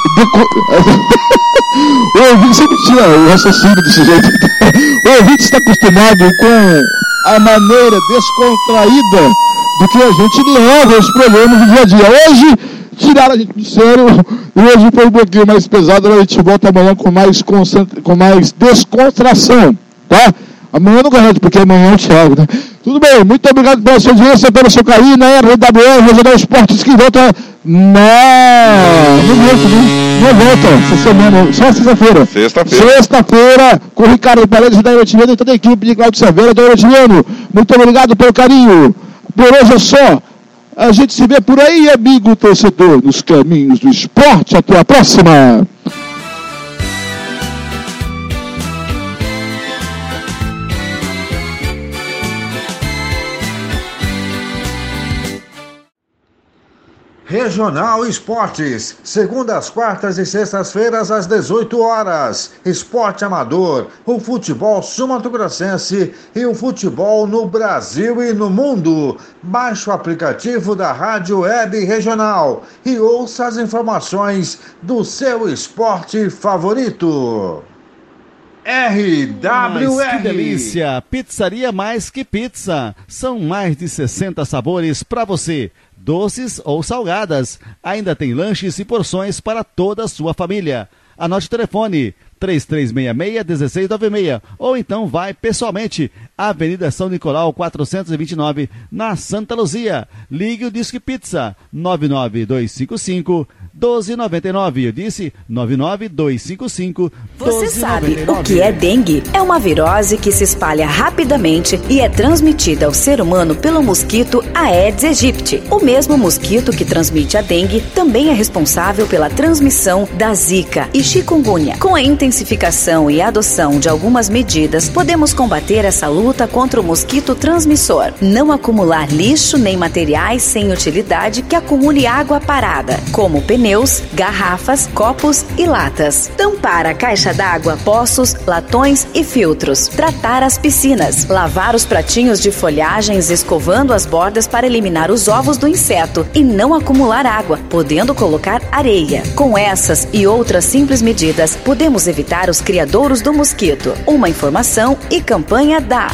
S10: O ouvinte sempre tira o raciocínio desse jeito. O ouvinte está acostumado com a maneira descontraída do que a gente leva os problemas do dia a dia. Hoje, tiraram a gente de sério, e hoje foi um pouquinho mais pesado, a gente volta amanhã com mais, concentra... com mais descontração, tá? Amanhã não garante, porque amanhã é o Thiago, né? Tudo bem, muito obrigado pela sua audiência, pelo seu carinho, na R W R, Regional Esportes, que volta na... no volta, né? Não volta, essa semana, só sexta-feira.
S8: Sexta-feira.
S10: Sexta-feira, com o Ricardo Paredes, da Irotiano e toda a equipe de Claudio Severo, da Irotiano. Muito obrigado pelo carinho. Por hoje é só. A gente se vê por aí, amigo torcedor, nos caminhos do esporte. Até a próxima.
S1: Regional Esportes, segundas, quartas e sextas-feiras às dezoito horas. Esporte amador, o futebol sul-mato-grossense e o futebol no Brasil e no mundo. Baixe o aplicativo da Rádio Web Regional e ouça as informações do seu esporte favorito. R W R.
S2: Mas que delícia! Pizzaria Mais Que Pizza. São mais de sessenta sabores para você. Doces ou salgadas. Ainda tem lanches e porções para toda a sua família. Anote o telefone três três seis seis, um seis nove seis ou então vai pessoalmente, Avenida São Nicolau quatrocentos e vinte e nove, na Santa Luzia. Ligue o Disque Pizza nove nove dois cinco cinco, um dois nove nove. Eu disse nove nove dois cinco cinco, um dois nove nove.
S3: Você sabe o que é dengue? É uma virose que se espalha rapidamente e é transmitida ao ser humano pelo mosquito Aedes aegypti. O mesmo mosquito que transmite a dengue também é responsável pela transmissão da zika e chikungunya. Com a intensificação e adoção de algumas medidas, podemos combater essa luta contra o mosquito transmissor. Não acumular lixo nem materiais sem utilidade que acumule água parada, como pneus, garrafas, copos e latas. Tampar a caixa d'água, poços, latões e filtros. Tratar as piscinas. Lavar os pratinhos de folhagens escovando as bordas para eliminar os ovos do inseto e não acumular água, podendo colocar areia. Com essas e outras simples medidas, podemos evitar os criadouros do mosquito. Uma informação e campanha da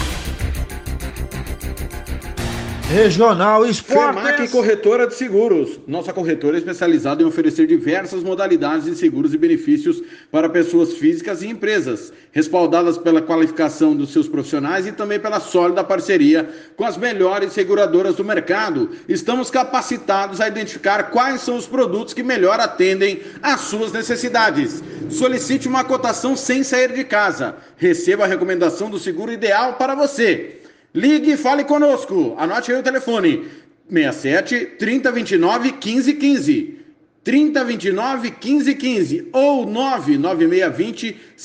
S1: Regional Esportes.
S4: Fermac Corretora de Seguros. Nossa corretora é especializada em oferecer diversas modalidades de seguros e benefícios para pessoas físicas e empresas, respaldadas pela qualificação dos seus profissionais e também pela sólida parceria com as melhores seguradoras do mercado. Estamos capacitados a identificar quais são os produtos que melhor atendem às suas necessidades. Solicite uma cotação sem sair de casa. Receba a recomendação do seguro ideal para você. Ligue e fale conosco. Anote aí o telefone. seis sete, trinta, vinte e nove, quinze, quinze. trinta, vinte e nove, quinze, quinze. Ou nove nove seis vinte